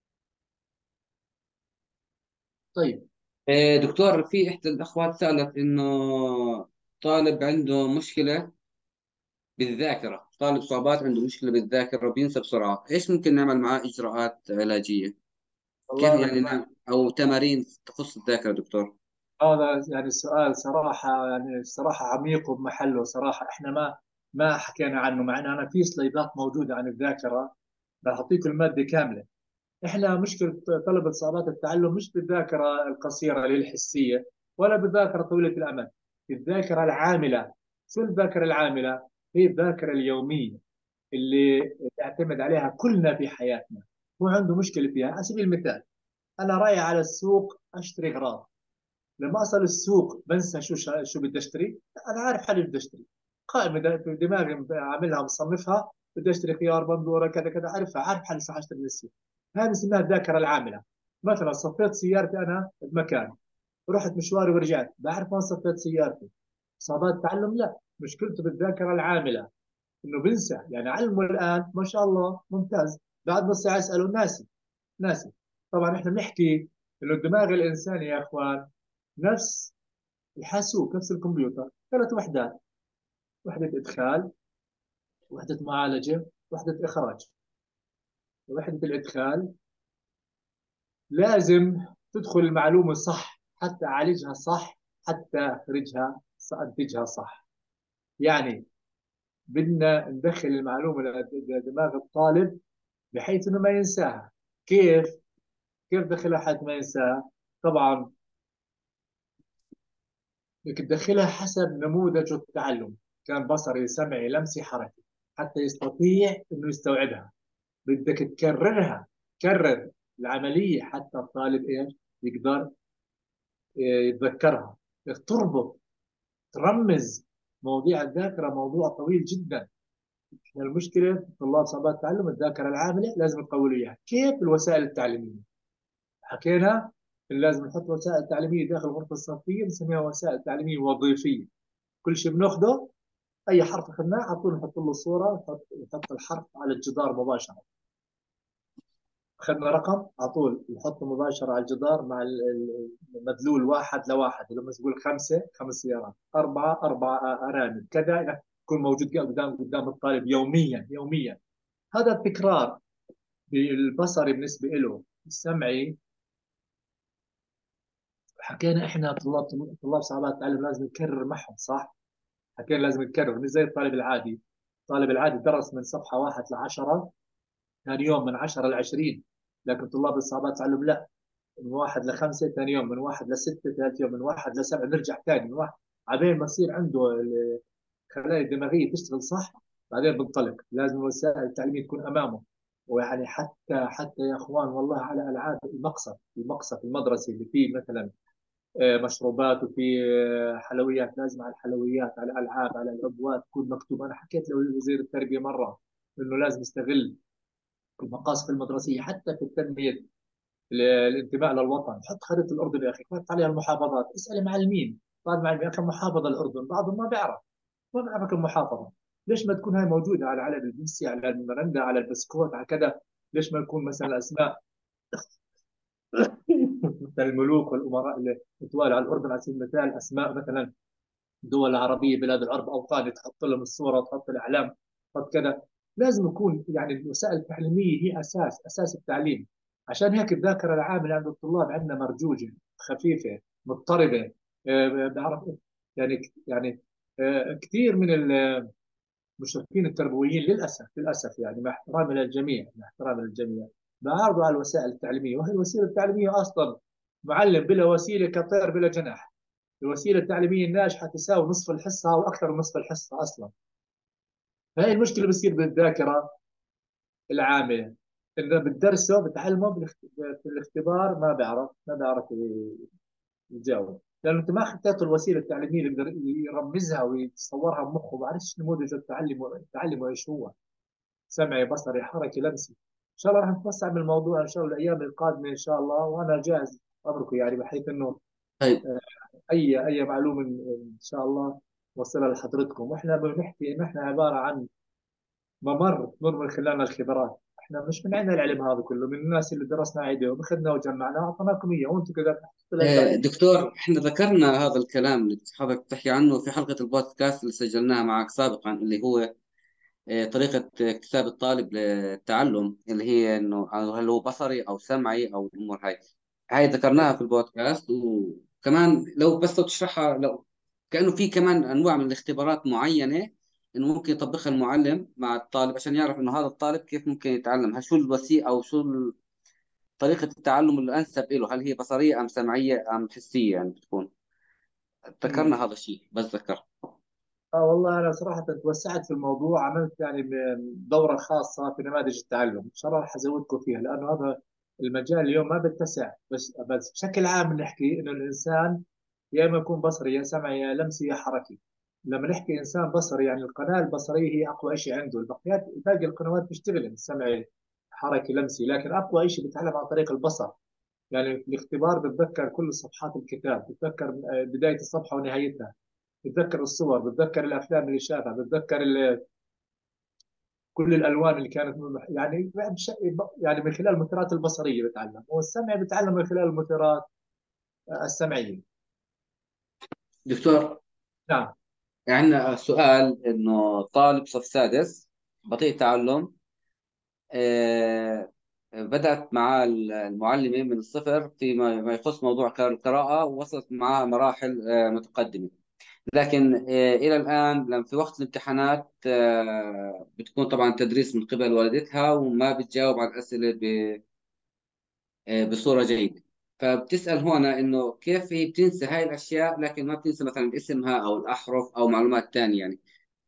طيب. دكتور، في إحدى الأخوات سألت إنه طالب عنده مشكلة بالذاكرة، طالب صعوبات عنده مشكلة بالذاكرة وبينسى بسرعة، إيش ممكن نعمل معاه إجراءات علاجية؟ كيف والله يعني نعمل أو تمارين تخص الذاكرة دكتور؟ هذا يعني السؤال صراحة، يعني صراحة عميق وبمحله صراحة. احنا ما حكينا عنه، مع ان انا في سلايدات موجودة عن الذاكرة، راح اعطيكم المادة كاملة. احنا مشكلة طلبة صعوبات التعلم مش بالذاكرة القصيرة اللي هي الحسية، ولا بالذاكرة طويلة الأمد، الذاكرة العاملة. شو الذاكرة العاملة؟ هي الذاكرة اليومية اللي تعتمد عليها كلنا في حياتنا. هو عنده مشكلة فيها. على سبيل المثال، أنا رايح على السوق أشتري أغراض، لما أصل السوق بنسى شو بدي أشتري. أنا عارف حالي بدي أشتري، قائمة في دماغي عاملها مصنفها، بدي أشتري خيار بندورة كذا كذا، عارفها، عارف حالي شو حاشتري من السوق. هذه اسمها الذاكرة العاملة. مثلا صفيت سيارتي أنا بمكان، رحت مشواري ورجعت، بعرف وين صفيت سيارتي. صعوبات التعلم لا، مشكلته بالذاكرة العاملة، إنه بنسى. يعني علمه الآن ما شاء الله ممتاز، بعد نص ساعة أسأله ناسي. ناسي. طبعا احنا بنحكي انه الدماغ الانساني يا اخوان نفس الحاسوب، نفس الكمبيوتر، ثلاث وحدات: وحده ادخال، وحده معالجه، وحده اخراج. وحده الادخال لازم تدخل المعلومه صح حتى اعالجها صح، حتى اخرجها انتجها صح. يعني بدنا ندخل المعلومه لدماغ الطالب بحيث انه ما ينساها. كيف؟ كيف دخلها حتى ما ينساها؟ طبعا بدك تدخلها حسب نموذج التعلم، كان بصري سمعي لمسي حركي، حتى يستطيع انه يستوعبها. بدك تكررها، كرر العمليه حتى الطالب ايش يقدر يتذكرها. بدك تربط، ترمز. مواضيع الذاكره موضوع طويل جدا. احنا المشكله في طلاب صعوبات التعلم الذاكره العامله لازم نقوي له اياها. كيف؟ الوسائل التعليميه حكينا، لازم نحط وسائل تعليميه داخل الغرفه الصفيه نسميها وسائل تعليميه وظيفيه. كل شيء بناخذه، اي حرف اخذناه على طول نحط له صوره، نحط الحرف على الجدار مباشره. اخذنا رقم على طول نحطه مباشره على الجدار مع المدلول واحد لواحد. لما تقول خمسه، خمس سيارات، اربعه، اربع ارانب، كذا، يكون موجود قدام الطالب يوميا يوميا. هذا التكرار بالبصري بالنسبه له. السمعي حكينا احنا طلاب صعوبات التعلم لازم نكرر معهم، صح؟ حكينا لازم نكرر، مش زي الطالب العادي. الطالب العادي درس من صفحه واحد ل10، ثاني يوم من 10 ل20. لكن طلاب الصعوبات تعلم لا، من واحد لخمسه، ثاني يوم من واحد لسته، ثالث يوم من واحد لسبعه، نرجع ثاني من واحد، عبين ما يصير عنده الخلايا الدماغيه تشتغل صح. بعدين بنطلق. لازم الوسائل التعليميه تكون امامه. ويعني حتى يا اخوان والله على العاب المقصف المدرسي اللي فيه مثلا مشروبات وفي حلويات، لازم على الحلويات، على الالعاب، على العبوات تكون مكتوب. انا حكيت لوزير التربيه مره انه لازم يستغل المقاصف المدرسيه حتى في التنميه، الانتماء للوطن. حط خريطه الاردن يا اخي، حط عليها المحافظات، اسال معلمين. بعض المعلمين كم محافظه الاردن، بعضهم ما بيعرف، ما بيعرف كم محافظه. ليش ما تكون هاي موجوده على علب البيبسي، على المرندا، على البسكوت، على كذا؟ ليش ما يكون مثلا اسماء مثل الملوك والامراء اللي تتوالى على الاردن على سبيل المثال، اسماء مثلا دول العربيه، بلاد العرب، اوطان، تحط لهم الصوره، تحط الاعلام، تحط كذا. لازم يكون يعني الوسائل التعليميه هي اساس التعليم. عشان هيك الذاكره العامه عند الطلاب عندنا مرجوجه، خفيفه، مضطربه. بعرف يعني كثير من المشرفين التربويين للاسف يعني، مع احترامي للجميع، مع احترامي للجميع، بعارضه على الوسائل التعليميه، وهي الوسيله التعليميه اصلا معلم بلا وسيله كطير بلا جناح. الوسيله التعليميه الناجحه تساوي نصف الحصه او اكثر من نصف الحصه اصلا. فهي المشكله بتصير بالذاكره العامه، انه بالدرسه بتعلمه في الاختبار ما بيعرف يجاوب، لانه انت ما حطيته الوسيله التعليميه اللي يقدر يرمزها ويتصورها بمخه. ما بعرفش نموذج التعلم ايش هو، سمعي بصري حركي لمسي. ان شاء الله راح نتوسع بالموضوع ان شاء الله الايام القادمه ان شاء الله، وانا جاهز امركم يعني، بحيث انه طيب. اي معلومه ان شاء الله وصلها لحضرتكم. واحنا بنحكي ان احنا عباره عن ممر تمر من خلالنا الخبرات، احنا مش من عندنا العلم هذا كله، من الناس اللي درسنا عليهم اخذنا وجمعناه واعطيناكم اياه، وانتم كذا تحطوا الاسباب. دكتور، احنا ذكرنا هذا الكلام اللي حضرتك بتحكي عنه في حلقة البودكاست اللي سجلناها معك سابقا، اللي هو طريقة اكتساب الطالب للتعلم، اللي هي انه هل هو بصري او سمعي او الامور هاي ذكرناها في البودكاست. وكمان لو تشرحها، لو كأنه في كمان انواع من الاختبارات معينة انه ممكن يطبقها المعلم مع الطالب عشان يعرف انه هذا الطالب كيف ممكن يتعلم، شو الوسيله او شو طريقة التعلم الانسب له، هل هي بصرية ام سمعية ام حسية يعني بتكون. مم. ذكرنا هذا الشيء بس ذكر. اه والله انا صراحه توسعت في الموضوع، عملت يعني دوره خاصه في نماذج التعلم، ان شاء الله راح ازودكم فيها، لانه هذا المجال اليوم ما بتسع. بس بشكل عام بنحكي انه الانسان يا اما يكون بصري يا سمعي يا لمسي يا حركي. لما نحكي انسان بصري يعني القناه البصريه هي اقوى شيء عنده، البقيات باقي القنوات بتشتغل سمعي حركي لمسي، لكن اقوى شيء بيتعلم عن طريق البصر. يعني في الاختبار بتذكر كل صفحات الكتاب، بتذكر بدايه الصفحه ونهايتها، بتذكر الصور، بتذكر الافلام اللي شافها، بتذكر كل الالوان اللي كانت يعني يعني من خلال المؤثرات البصريه بتعلم، والسمع بتعلم من خلال المؤثرات السمعيه. دكتور، نعم. عندنا سؤال انه طالب صف سادس بطيء تعلم، بدأت مع المعلمة من الصفر فيما يخص موضوع القراءة، ووصلت معها مراحل متقدمة. لكن إلى الآن لم في وقت الامتحانات بتكون طبعا تدريس من قبل والدتها، وما بتجاوب على الأسئلة بصورة جيدة. فبتسأل هنا إنه كيف هي بتنسى هاي الأشياء لكن ما بتنسى مثلا اسمها أو الأحرف أو معلومات تانية يعني.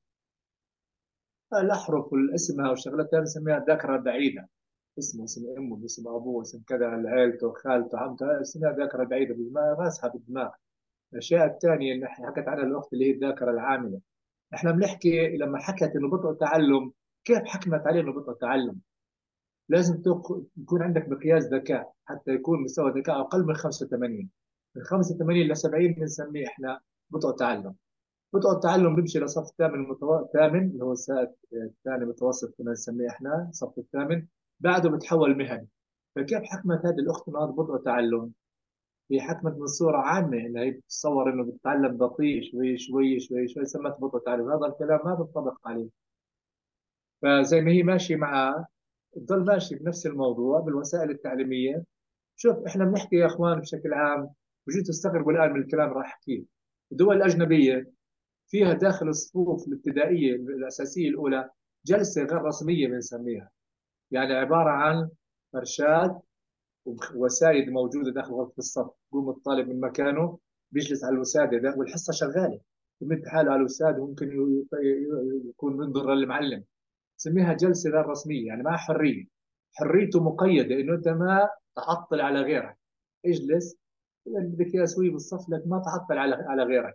الاحرف والاسمها والشغلات هذه بنسميها ذاكره بعيده، اسم امه، اسم ابوه، اسم كذا، عيلته، خالته، عمته، اسمها ذاكره بعيده راسها بالدماغ. الاشياء الثانيه اللي حكت عنها الاخت اللي هي الذاكره العامله. احنا بنحكي لما حكت انه بطء تعلم، كيف حكمت عليه انه بطء تعلم؟ لازم يكون عندك مقياس ذكاء حتى يكون مستوى ذكاء اقل من 85. من 85 ل 70 بنسميه احنا بطء تعلم. بطء التعلم بيمشي لصف ثامن اللي هو الثاني متوسط، كنا نسميه احنا الصف الثامن، بعده بتحول مهني. فكيف حكمت هذه الاخت انه هذا بطء تعلم؟ هي حكمت من صوره عامه، انها هي بتتصور انه بتتعلم بطيء شوي شوي شوي شوي، سمت بطء تعلم. هذا الكلام ما بينطبق عليه. فزي ما هي ماشي معاه تضل ماشي بنفس الموضوع بالوسائل التعليميه. شوف احنا بنحكي يا اخوان بشكل عام، وجيت تستغربوا الان من الكلام اللي راح احكيه. الدول الاجنبيه فيها داخل الصفوف الابتدائيه الاساسيه الاولى جلسه غير رسميه بنسميها، يعني عباره عن فرشات وسائد موجوده داخل غرفه الصف، يقوم الطالب من مكانه بيجلس على الوساده ده والحصه شغاله، يمد حاله على الوساده، وممكن يكون منظر للمعلم. نسميها جلسه غير رسميه، يعني ما حريه، حريته مقيده انه انت ما تعطل على غيرك، اجلس اللي بدك اياه سويه بالصف، لك ما تعطل على غيرك.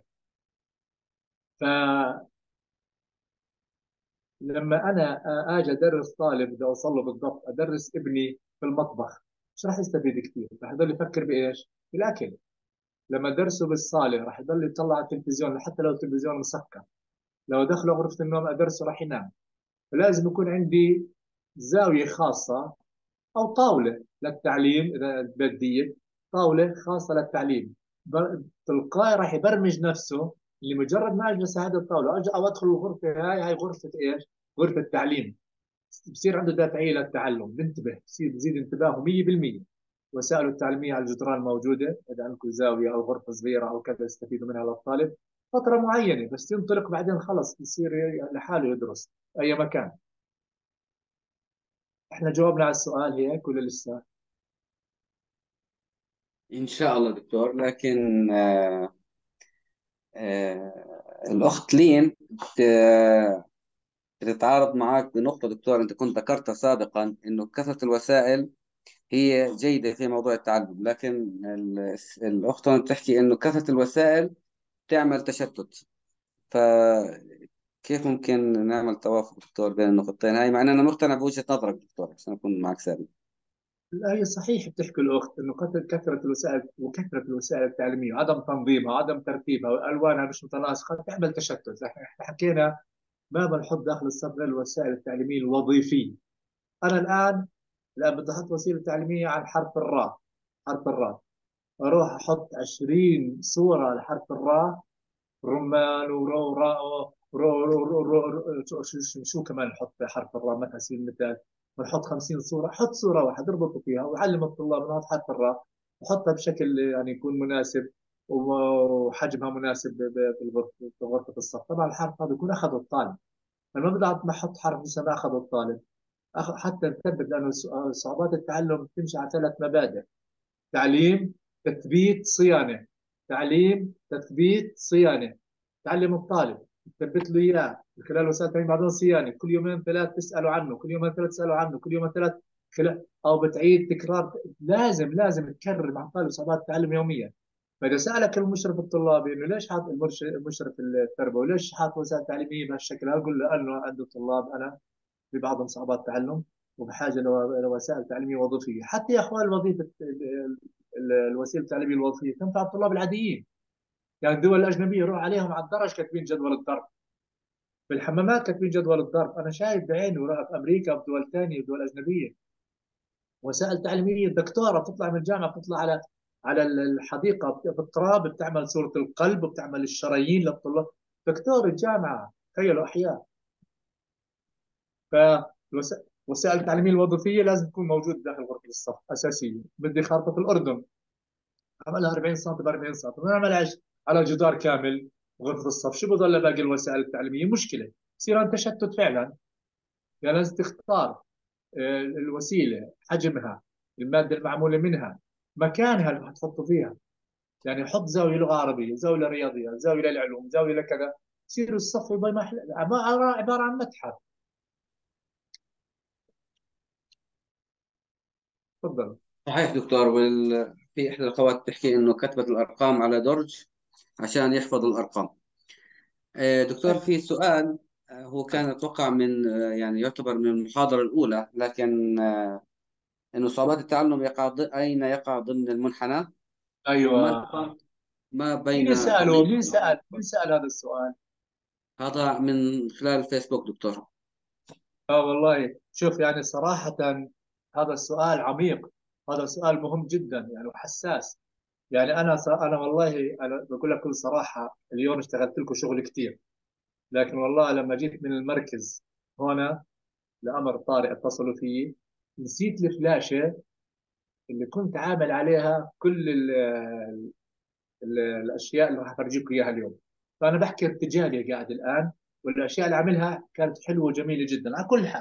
فلما انا اجي ادرس طالب بدي اوصل له بالضبط، ادرس ابني في المطبخ، مش راح يستفيد كثير، راح يضل يفكر بايش؟ بالاكل. لما ادرسه بالصاله راح يضل يطلع على التلفزيون حتى لو التلفزيون مسكر، لو دخله غرفه النوم ادرسه راح ينام. فلازم يكون عندي زاويه خاصه او طاوله للتعليم، اذا بديه طاوله خاصه للتعليم، تلقائي راح يبرمج نفسه لمجرد ما اجلس على هذه الطاوله او ادخل الغرفه هاي غرفه ايش؟ غرفه تعليم. بصير عنده دافعيه للتعلم، بنتبه، بصير بزيد انتباهه 100%. وسائله التعليميه على الجدران موجوده، اذا عندكم زاويه او غرفه صغيره او كذا يستفيدوا منها للطالب فتره معينه، بس ينطلق بعدين خلص بصير لحاله يدرس اي مكان. احنا جاوبنا على السؤال هيك ولا لسه؟ إن شاء الله دكتور، لكن الأخت لين بتتعارض معك بنقطة دكتور. أنت كنت ذكرت سابقا إنه كثرة الوسائل هي جيدة في موضوع التعلم، لكن الأخت هون بتحكي إنه كثرة الوسائل تعمل تشتت. فكيف ممكن نعمل توافق دكتور بين النقطتين هاي، مع أن أنا مقتنع بوجهة نظرك دكتور عشان أكون معك سابق. لا، هي صحيح بتحكي الأخت إنه كثرة الوسائل وكثرة الوسائل التعليمية وعدم تنظيمها وعدم ترتيبها وألوانها مش متناسقة تعمل تشتت. إحنا حكينا ما بنحط داخل الصف غير الوسائل التعليمية الوظيفية. أنا الآن بدي أحط وسيلة تعليمية عن حرف الراء. حرف الراء، أروح أحط 20 صورة لحرف الراء، رمان ورو راء رو رو رو رو رو شو كمان نحط حرف الراء مثلا على سبيل المثال. بنحط 50 صورة، حط صورة واحدة اربطوا فيها وعلم الطلاب انها حرف الراء، وحطها بشكل يعني يكون مناسب وحجمها مناسب في غرفة الصف. طبعا الحرف هذا يكون أخذه الطالب. أنا ما بدي أحط حرف لسه ما أخذه الطالب. حتى نثبت، لأنه صعوبات التعلم تمشي على 3 مبادئ: تعليم، تثبيت، صيانة. تعليم، تثبيت، صيانة. تعلم الطالب، تثبت له إياه من خلال وسائل التعليم، بعدين صيانة كل يومين ثلاث تسألوا عنه، كل يومين ثلاث تسألوا عنه، كل يومين ثلاث أو بتعيد تكرار. لازم تكرر مع الطالب صعوبات التعلم يوميا. فإذا سألك المشرف الطلابي إنه ليش حاط المشرف التربوي ليش حاط وسائل تعليمية بهالشكل، أقول له أنه عنده طلاب أنا في بعضهم صعوبات تعلم وبحاجه لوسائل تعليميه وظيفيه. حتى يا اخوان الوظيفه الوسيله التعليميه الوظيفيه تنفع الطلاب العاديين. يعني الدول الاجنبيه روح عليهم على الدرج كاتبين جدول الضرب، في الحمامات كاتبين جدول الضرب. انا شايف بعيني وراح في امريكا وفي دول ثانيه ودول اجنبيه وسائل تعليميه. الدكتوره بتطلع من الجامعه بتطلع على الحديقه في التراب بتعمل صوره القلب وبتعمل الشرايين للطلاب. دكتور الجامعه، تخيلوا احياء. فوسائل التعليميه الوظيفيه لازم تكون موجوده داخل غرفه الصف اساسيه. بدي خارطه الاردن عملها 40 سم ب 40 سم، ما نعملها على جدار كامل غرفه الصف. شو بضل باقي الوسائل التعليميه؟ مشكله، يصير عن تشتت فعلا. يعني لازم تختار الوسيله، حجمها، الماده المعموله منها، مكانها اللي حتحطوا فيها. يعني حط زاويه لغه عربيه، زاويه رياضيه، زاويه للعلوم، زاويه لكذا. يصير الصف يبقى عباره عن متحف. تفضل. صحيح دكتور. في إحدى الأخوات بتحكي إنه كتبت الأرقام على درج عشان يحفظ الأرقام. دكتور في سؤال، هو كان أتوقع من يعني يعتبر من المحاضرة الأولى، لكن إنه صعوبات التعلم أين يقع ضمن المنحنى، وما ايوه، الفرق ما مين بين ساله؟ طبيب. مين سال هذا السؤال؟ هذا من خلال الفيسبوك دكتور. اه والله شوف، يعني صراحة هذا السؤال عميق. هذا سؤال مهم جدا يعني وحساس. يعني انا والله انا بقول لك بكل صراحة، اليوم اشتغلت لكم شغل كثير، لكن والله لما جيت من المركز هنا لأمر طارئ اتصلوا فيي، نسيت الفلاشة اللي كنت عامل عليها كل الاشياء اللي راح افرجيكم اياها اليوم. فانا بحكي ارتجالي قاعد الان، والاشياء اللي عاملها كانت حلوه وجميله جدا على كل حال.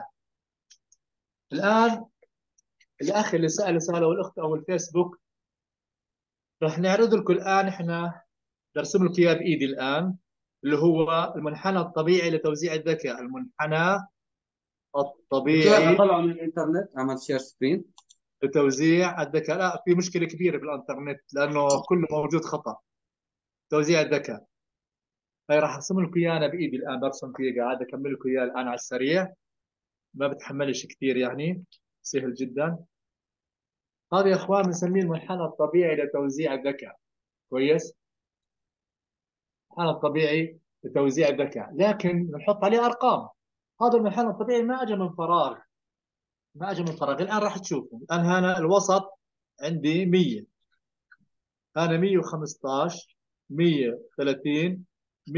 الان الاخ اللي ساله والاخت او الفيسبوك، راح نعرض لكم الان. احنا برسم لكم اياه بايدي الان، اللي هو المنحنى الطبيعي لتوزيع الذكاء. المنحنى دكتور الطبيعي أطلع من الإنترنت، عمل شير سكرين. لتوزيع الذكاء. لا، في مشكله كبيره بالانترنت لانه كله موجود خطا. توزيع الذكاء هاي راح ارسم لكم اياه انا بايدي الان، برسم فيه قاعد اكمل لكم اياه الان على السريع. ما بتحملش كثير يعني، سهل جدا. هذا يا اخوان بنسميه المنحنى الطبيعي لتوزيع الذكاء. كويس. المنحنى الطبيعي لتوزيع الذكاء، لكن بنحط عليه ارقام. هذا المنحنى الطبيعي ما اجى من فراغ. ما اجى من فراغ. الان راح تشوفوا الان هنا الوسط عندي 100، هنا 115، 130،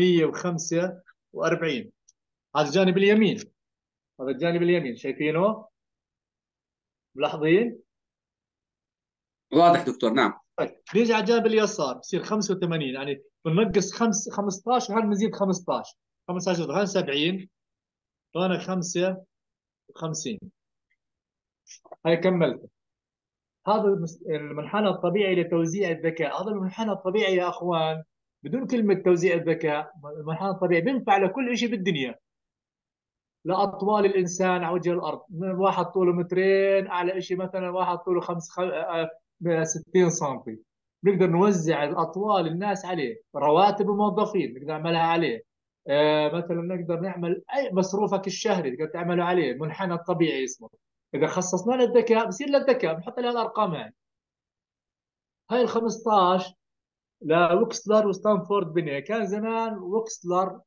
145. هذا الجانب اليمين. هذا الجانب اليمين شايفينه؟ ملاحظين؟ واضح دكتور، نعم. طيب نيجي على الجانب اليسار بصير 85. يعني بننقص 15 وهنا بنزيد 15. 15 هنا 70 وهنا 55. هاي كملت. هذا المنحنى الطبيعي لتوزيع الذكاء. هذا المنحنى الطبيعي يا اخوان بدون كلمه توزيع الذكاء، المنحنى الطبيعي بينفع لكل شيء بالدنيا. لاطوال الانسان على وجه الارض، من واحد طوله مترين، اعلى شيء مثلا واحد طوله 60 سم، نقدر نوزع الاطوال الناس عليه. رواتب الموظفين نقدر نعملها عليه. مثلا نقدر نعمل اي مصروفك الشهري تقدر تعمله عليه. منحنى الطبيعي اسمه. اذا خصصنا له الذكاء بصير له الذكاء، بنحط عليه الارقام هاي ال 15 لوكسلر وستانفورد بنيه. كان زمان وكسلر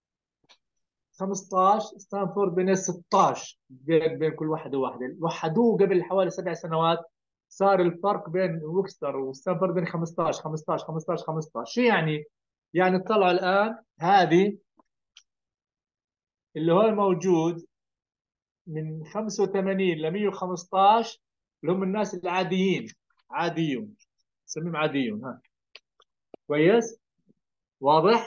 15، ستانفورد بين 16، بين كل واحده وواحده. وحدوه قبل حوالي 7 سنوات، صار الفرق بين وكستر وستانفورد بين 15 15 15 15. شو يعني؟ يعني طلعوا الان هذه اللي هو موجود من 85 ل 115 اللي هم الناس العاديين، عاديون، نسميهم عاديون. ها كويس؟ واضح؟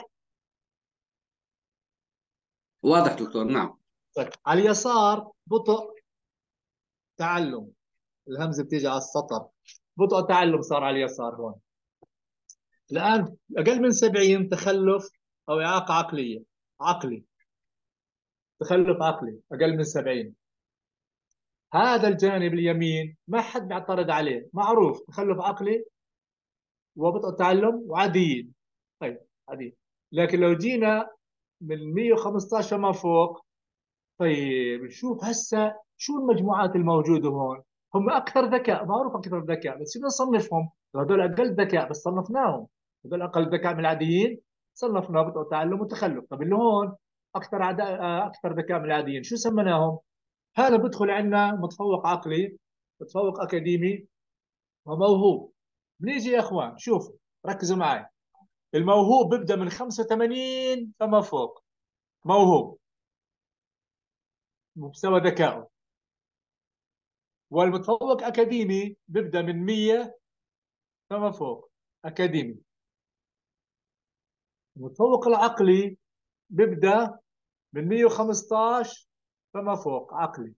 واضح دكتور، نعم. طيب على اليسار بطء تعلم، الهمزه بتيجي على السطر، بطء تعلم صار على اليسار هون. الآن أقل من 70 تخلف أو إعاقة عقلية، عقلي، تخلف عقلي أقل من 70. هذا الجانب اليمين ما حد بيعترض عليه، معروف تخلف عقلي وبطء تعلم وعاديين. طيب عاديين. لكن لو جينا من 115 فما فوق، طيب نشوف هسه شو المجموعات الموجودة هون. هم أكثر ذكاء، معروف أكثر ذكاء، بس شو نصنفهم؟ هذول أقل ذكاء بس صنفناهم. هذول أقل ذكاء من العاديين، صنفنا بطء تعلم وتخلف. طب اللي هون أكثر أكثر ذكاء من العاديين شو سميناهم؟ هذا بدخل عندنا متفوق عقلي، متفوق أكاديمي، وموهوب. بنيجي يا إخوان شوفوا، ركزوا معي. الموهوب بيبدأ من 85 فما فوق، موهوب مستوى ذكائه. والمتفوق اكاديمي بيبدا من 100 فما فوق، اكاديمي. المتفوق العقلي بيبدا من 115 فما فوق، عقلي.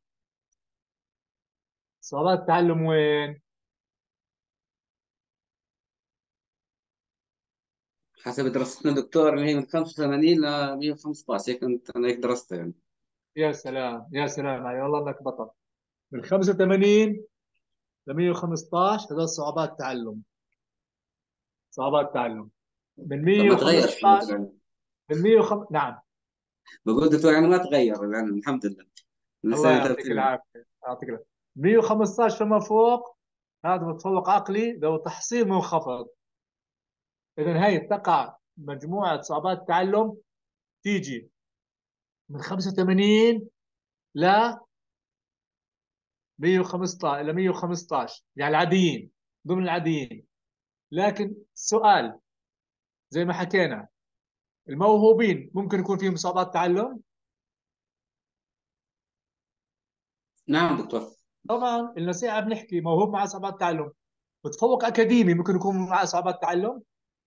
صالات التعلم وين؟ حسب دراستنا دكتور اللي هي من 85 ل 115، هيك انا هيك درست يعني. يا سلام يا سلام علي، والله انك بطل. من 85 ل 115 هذول صعوبات تعلم، صعوبات تعلم. من طب ما تغيرش 115، من 105، نعم. بقول دكتور يعني ما تغير العلم الحمد لله، لسه الله زي يعطيك ترتيبه. العافيه، يعطيك العافيه. 115 فما فوق هذا متفوق عقلي لو تحصيل منخفض. إذا هي تقع مجموعة صعوبات التعلم تيجي من 85 ل 115، إلى 115 يعني العاديين، ضمن العاديين. لكن سؤال، زي ما حكينا، الموهوبين ممكن يكون فيهم صعوبات تعلم؟ نعم دكتور. طبعا لنا ساعة بنحكي موهوب مع صعوبات تعلم. متفوق أكاديمي ممكن يكون معه صعوبات تعلم؟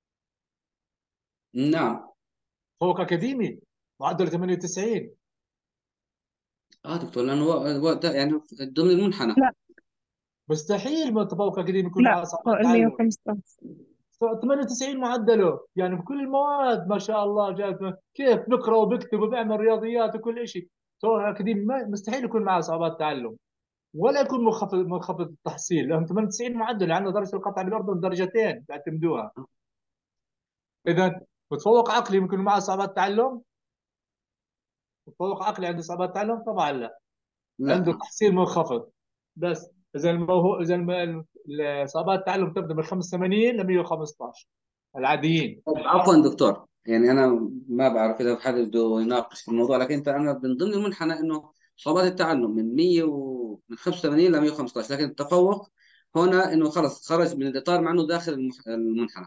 نعم. متفوق أكاديمي معدل 98. اه دكتور لانه ده يعني ضمن المنحنى. لا مستحيل متفوق أكاديمي يكون لا، معه صعوبات فوق ال تعلم. 115. 98 معدله، يعني بكل المواد ما شاء الله جاب، كيف بقرا وبكتب وبيعمل رياضيات وكل شيء. تو اكاديمي مستحيل يكون معه صعوبات تعلم، ولا يكون منخفض التحصيل، لهم 98 معدل. عنده درجه القطع بالاردن درجتين بيعتمدوها. اذا متفوق عقلي ممكن معه صعوبات تعلم؟ متفوق عقلي عنده صعوبات تعلم؟ طبعا لا، عنده لا. تحصيل منخفض بس. اذا صعوبات التعلم تبدا من 85 ل 115 العاديين. طب عفوا دكتور، يعني انا ما بعرف اذا حد بده يناقش في الموضوع، لكن انا من ضمن المنحنى انه صعوبات التعلم من 100 من 85 ل 115، لكن التفوق هنا انه خلص خرج من الاطار مع انه داخل المنحنى.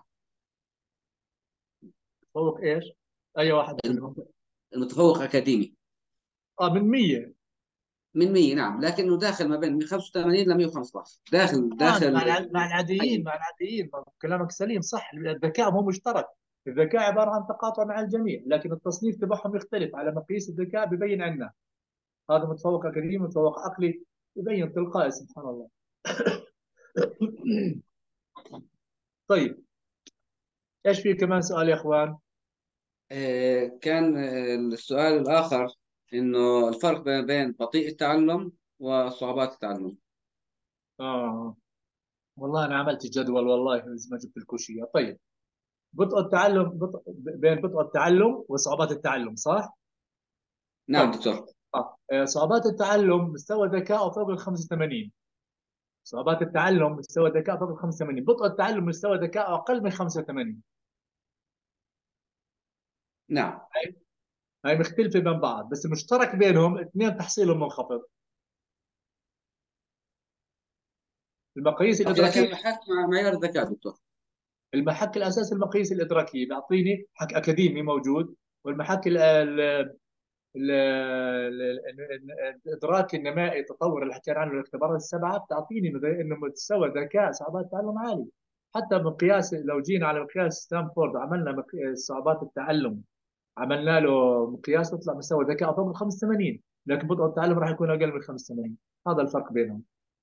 تفوق ايش؟ اي واحد منهم؟ المتفوق اكاديمي اه من 100. من 100، نعم، لكنه داخل ما بين من 85 ل 115، داخل مع العاديين، الحيز. مع العاديين. كلامك سليم صح، الذكاء مو مشترك. الذكاء عباره عن تقاطع مع الجميع، لكن التصنيف تبعهم يختلف على مقياس الذكاء ببين عنا. هذا متفوق اكاديمي، متفوق عقلي، يبين تلقائي سبحان الله. طيب، ايش في كمان سؤال يا اخوان؟ كان السؤال الآخر إنه الفرق بين بطيء التعلم وصعوبات التعلم. اه والله انا عملت جدول والله بس ما جبت لكم اياه. طيب، بطء التعلم، بين بطء التعلم وصعوبات التعلم، صح؟ نعم طيب. دكتور. صعوبات التعلم مستوى ذكاء فوق ال 85. صعوبات التعلم مستوى ذكاء فوق ال 85. بطء التعلم مستوى ذكاء اقل من 85. نعم. هاي مختلفة بين بعض، بس المشترك بينهم اثنين تحصيلهم منخفض. المقاييس أوكي، الإدراكية، لكن بحثت مع معيار الذكاء دكتور. المحك الأساسي المقاييس الإدراكية بيعطيني حك أكاديمي موجود، والمحك الإدراك النمائي التطور اللي حكينا عنه الاختبارات السبعة بتعطيني إنه مستوى ذكاء صعوبات التعلم عالي. حتى مقياس، لو جينا على مقياس ستانفورد عملنا صعوبات التعلم، عملنا له مقياس يطلع مستوى ذكاء فوق ال 85، لكن بطء التعلم راح يكون اقل من 85. هذا الفرق بينهم.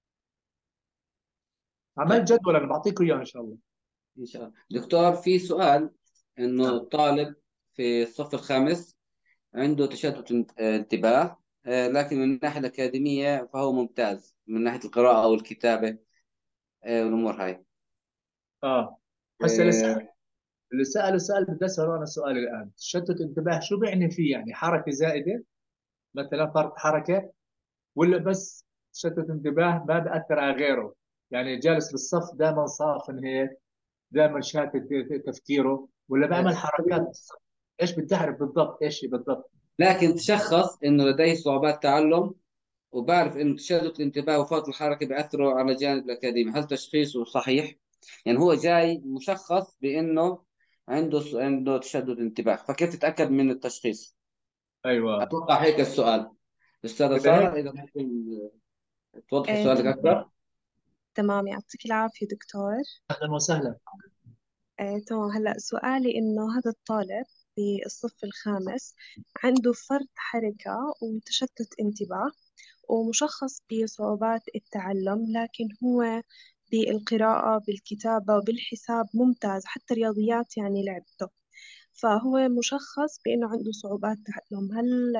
عملت طيب جدول انا بعطيكم اياه ان شاء الله. إن شاء الله دكتور، في سؤال إنه نعم. الطالب في الصف الخامس عنده تشتت انتباه، لكن من الناحية الأكاديمية فهو ممتاز من ناحية القراءة والكتابة، والأمور هاي. اه هسه آه، اللي سال السؤال بدي اساله انا السؤال الان، تشتت انتباه شو بيعني فيه؟ يعني حركه زائده، مثلا فرط حركه، ولا بس تشتت انتباه ما بأثر على غيره؟ يعني جالس بالصف دائما صافن هيك، دائما شاتت تفكيره، ولا بعمل حركات بالصف؟ ايش بدي اعرف بالضبط ايش هي بالضبط؟ لكن تشخص إنه لديه صعوبات تعلم، وبعرف إنه تشتت الانتباه وفرط الحركة بيأثروا على الجانب الأكاديمي. هل تشخيصه صحيح؟ يعني هو جاي مشخص بإنه عنده تشتت انتباه، فكيف تتأكد من التشخيص؟ ايوه. أتوقع هيك السؤال. أستاذة اذا سارة، هيك، إذا ممكن توضحي سؤالك تمام. أكثر. تمام، يعطيك العافية دكتور. اهلا وسهلا. تمام، هلأ سؤالي إنه هذا الطالب في الصف الخامس عنده فرط حركة وتشتت انتباه، ومشخص بصعوبات التعلم، لكن هو بالقراءة بالكتابة وبالحساب ممتاز، حتى رياضيات يعني لعبته. فهو مشخص بإنه عنده صعوبات تعلم.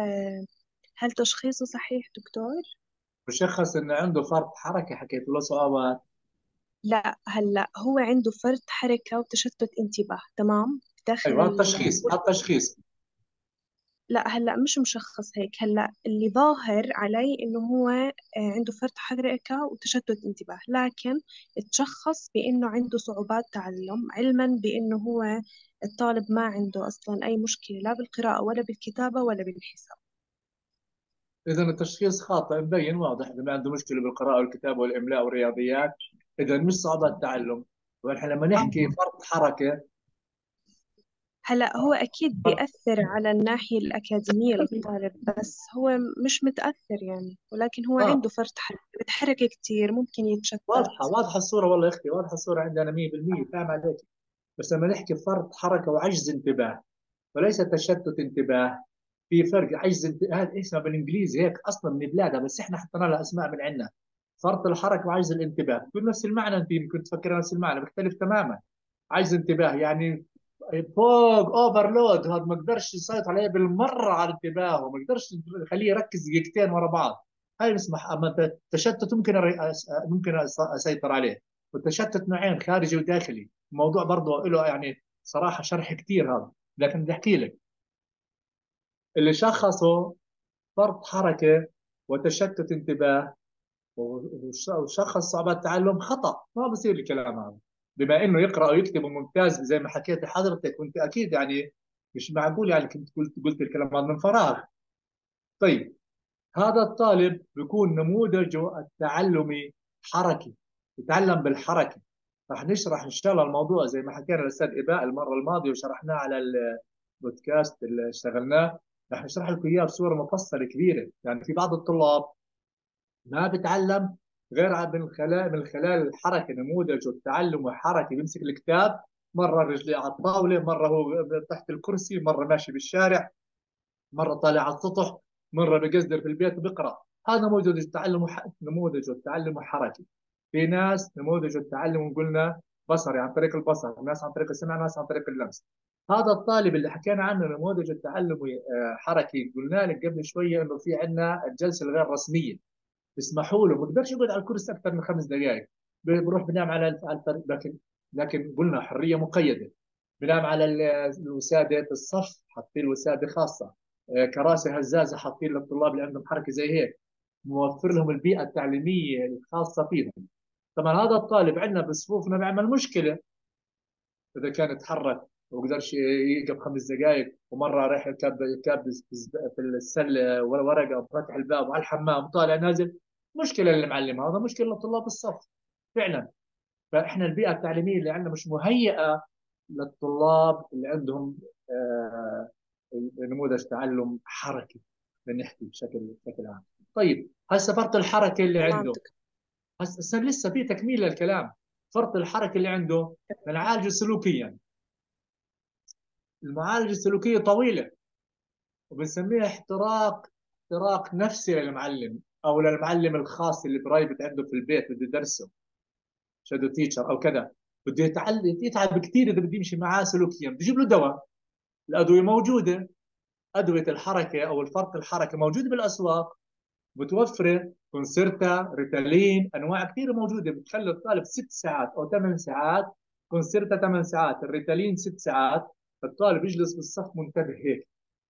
هل تشخيصه صحيح دكتور؟ مشخص انه عنده فرط حركه، حكيت له صعوبات. لا، هلا هو عنده فرط حركة وتشتت انتباه، تمام، داخل ايوه هذا التشخيص، هذا التشخيص. لا، هلا مش مشخص هيك. هلا اللي ظاهر علي انه هو عنده فرط حركة وتشتت انتباه، لكن تشخص بانه عنده صعوبات تعلم، علما بانه هو الطالب ما عنده اصلا اي مشكلة لا بالقراءة ولا بالكتابة ولا بالحساب. اذا التشخيص خاطئ مبين واضح، اذا ما عنده مشكله بالقراءه والكتابه والاملاء والرياضيات، اذا مش صعوبات تعلم. ونحن لما نحكي فرط حركه، هلا هو أكيد فرط بيأثر على الناحية الأكاديمية للطالب، بس هو مش متأثر يعني، ولكن هو عنده اه فرط حركة، بيتحرك كتير، ممكن واضحه، يتشتت. واضحه الصوره والله يا اختي، واضحه الصوره عندنا 100%، فاهم عليك. بس لما نحكي فرط حركه وعجز انتباه وليس تشتت انتباه، في فرق. عجز انتباه هذا اسمه بالانجليزي هيك اصلا من بلادها، بس احنا حطينا لها اسماء من عندنا. فرط الحركه وعجز الانتباه بتكون نفس المعنى، انت يمكن تفكر نفس المعنى، بيختلف تماما. عجز انتباه يعني فوق اوفرلود، هذا ما قدرش يسيطر عليه بالمره على انتباهه، ما قدرش يخليه يركز دقيقتين ورا بعض. هاي اسمها. اما التشتت ممكن اسيطر عليه. والتشتت نوعين، خارجي وداخلي. الموضوع برضه له يعني صراحه شرح كثير هذا، لكن بدي احكي لك. اللي شخصه فرط حركه وتشتت انتباه وشخص صعوبات التعلم خطأ، ما بصير الكلام هذا. بما انه يقرأ ويكتب ممتاز زي ما حكيت لحضرتك، وانت اكيد يعني مش معقول يعني كنت قلت الكلام هذا من فراغ. طيب، هذا الطالب بيكون نموذجه التعلمي حركي، يتعلم بالحركه. رح نشرح ان شاء الله الموضوع زي ما حكينا الاستاذ اباء المره الماضيه وشرحناه على البودكاست اللي اشتغلناه. رح نشرح لكم اياه بصوره مفصله كبيره. يعني في بعض الطلاب ما بتعلم غير من خلال الحركه، نموذج التعلم حركي، بيمسك الكتاب مره رجليه على الطاوله، مره هو تحت الكرسي، مره ماشي بالشارع، مره طالع على السطح، مره بقصدر في البيت بقرا. هذا نموذج التعلم الحركي. في ناس نموذج التعلم قلنا بصري عن طريق البصر، ناس عن طريق السمع، ناس عن طريق اللمس. هذا الطالب اللي حكينا عنه نموذج التعلمي حركي، قلنا لك قبل شويه انه في عندنا الجلسه الغير رسميه، بيسمحوا له ما بيقدرش يقعد على الكرسي اكثر من 5 دقائق، بروح بنام على الفريق، لكن قلنا حريه مقيده. بنام على الوساده الصف، حاطين وساده خاصه، كراسي هزازه حاطين للطلاب اللي عندهم حركه زي هيك، موفر لهم البيئه التعليميه الخاصه فيهم. طبعا هذا الطالب عندنا بصفوفنا بيعمل مشكله اذا كان يتحرك وقدرش يقف 5 دقائق، ومره رايح كاب في السله ورقه وفتح الباب وعلى الحمام وطالع نازل، مشكله للمعلم، هذا مشكله لطلاب الصف فعلا. فاحنا البيئه التعليميه اللي عندنا مش مهيئه للطلاب اللي عندهم نموذج تعلم حركي، بنحكي بشكل عام. طيب هسه فرط الحركه اللي تمام عنده، هسه لسه في تكميل للكلام. فرط الحركه اللي عنده بنعالجه سلوكيا. المعالجه السلوكيه طويله، وبنسميها احتراق نفسي للمعلم، او للمعلم الخاص اللي برايفت عنده في البيت بده يدرسه شادو تيتشر او كذا، بده يتعب كثير اذا بده يمشي معاه سلوكيا. بجيب له دواء، الادويه موجوده، ادويه الحركه او الفرط الحركه موجوده بالاسواق، متوفره، كونسرتا، ريتالين، انواع كثيره موجوده بتخلي الطالب 6 ساعات او 8 ساعات. كونسرتا 8 ساعات، الريتالين 6 ساعات. الطالب يجلس بالصف منتبه هيك،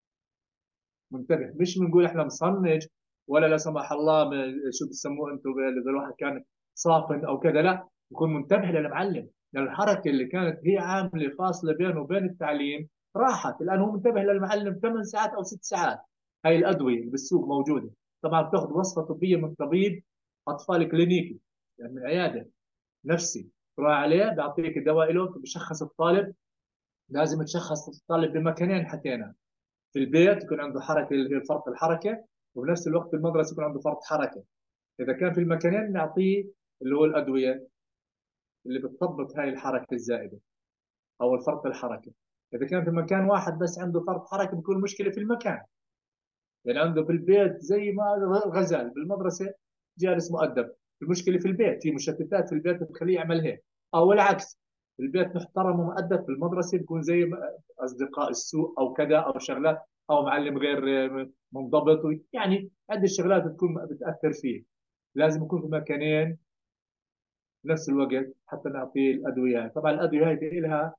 منتبه، مش بنقول احنا مصنج ولا لا سمح الله شو بتسموه انتم اذا الواحد كان صافن او كذا، لا، يكون منتبه للمعلم، لان الحركه اللي كانت هي عامله فاصله بينه وبين التعليم راحت، الان هو منتبه للمعلم 8 ساعات او 6 ساعات. هاي الادويه اللي بالسوق موجوده، طبعا بتاخذ وصفه طبيه من طبيب اطفال كلينيكي، يعني من عياده نفسي، تروح عليه بيعطيك الدواء له، بشخص الطالب. لازم تشخص الطالب بمكانين حكينا، في البيت يكون عنده حركه اللي هي فرط الحركه، وبنفس الوقت في المدرسه يكون عنده فرط حركه. اذا كان في المكانين نعطيه اللي هو الادويه اللي بتضبط هاي الحركه الزائده او الفرط الحركه. اذا كان في مكان واحد بس عنده فرط حركه بيكون المشكله في المكان، يعني عنده في البيت زي ما غزال، بالمدرسه جالس مؤدب، المشكله في البيت، في مشتتات في البيت بتخليه يعمل هيك، او العكس، في البيت محترم ومؤدب، في المدرسه بيكون زي اصدقاء السوء او كذا او شغلات، او معلم غير منضبط، يعني عده شغلات بتكون بتاثر فيه. لازم يكون في مكانين بنفس الوقت حتى نعطيه الادويه. طبعا الادويه هذه لها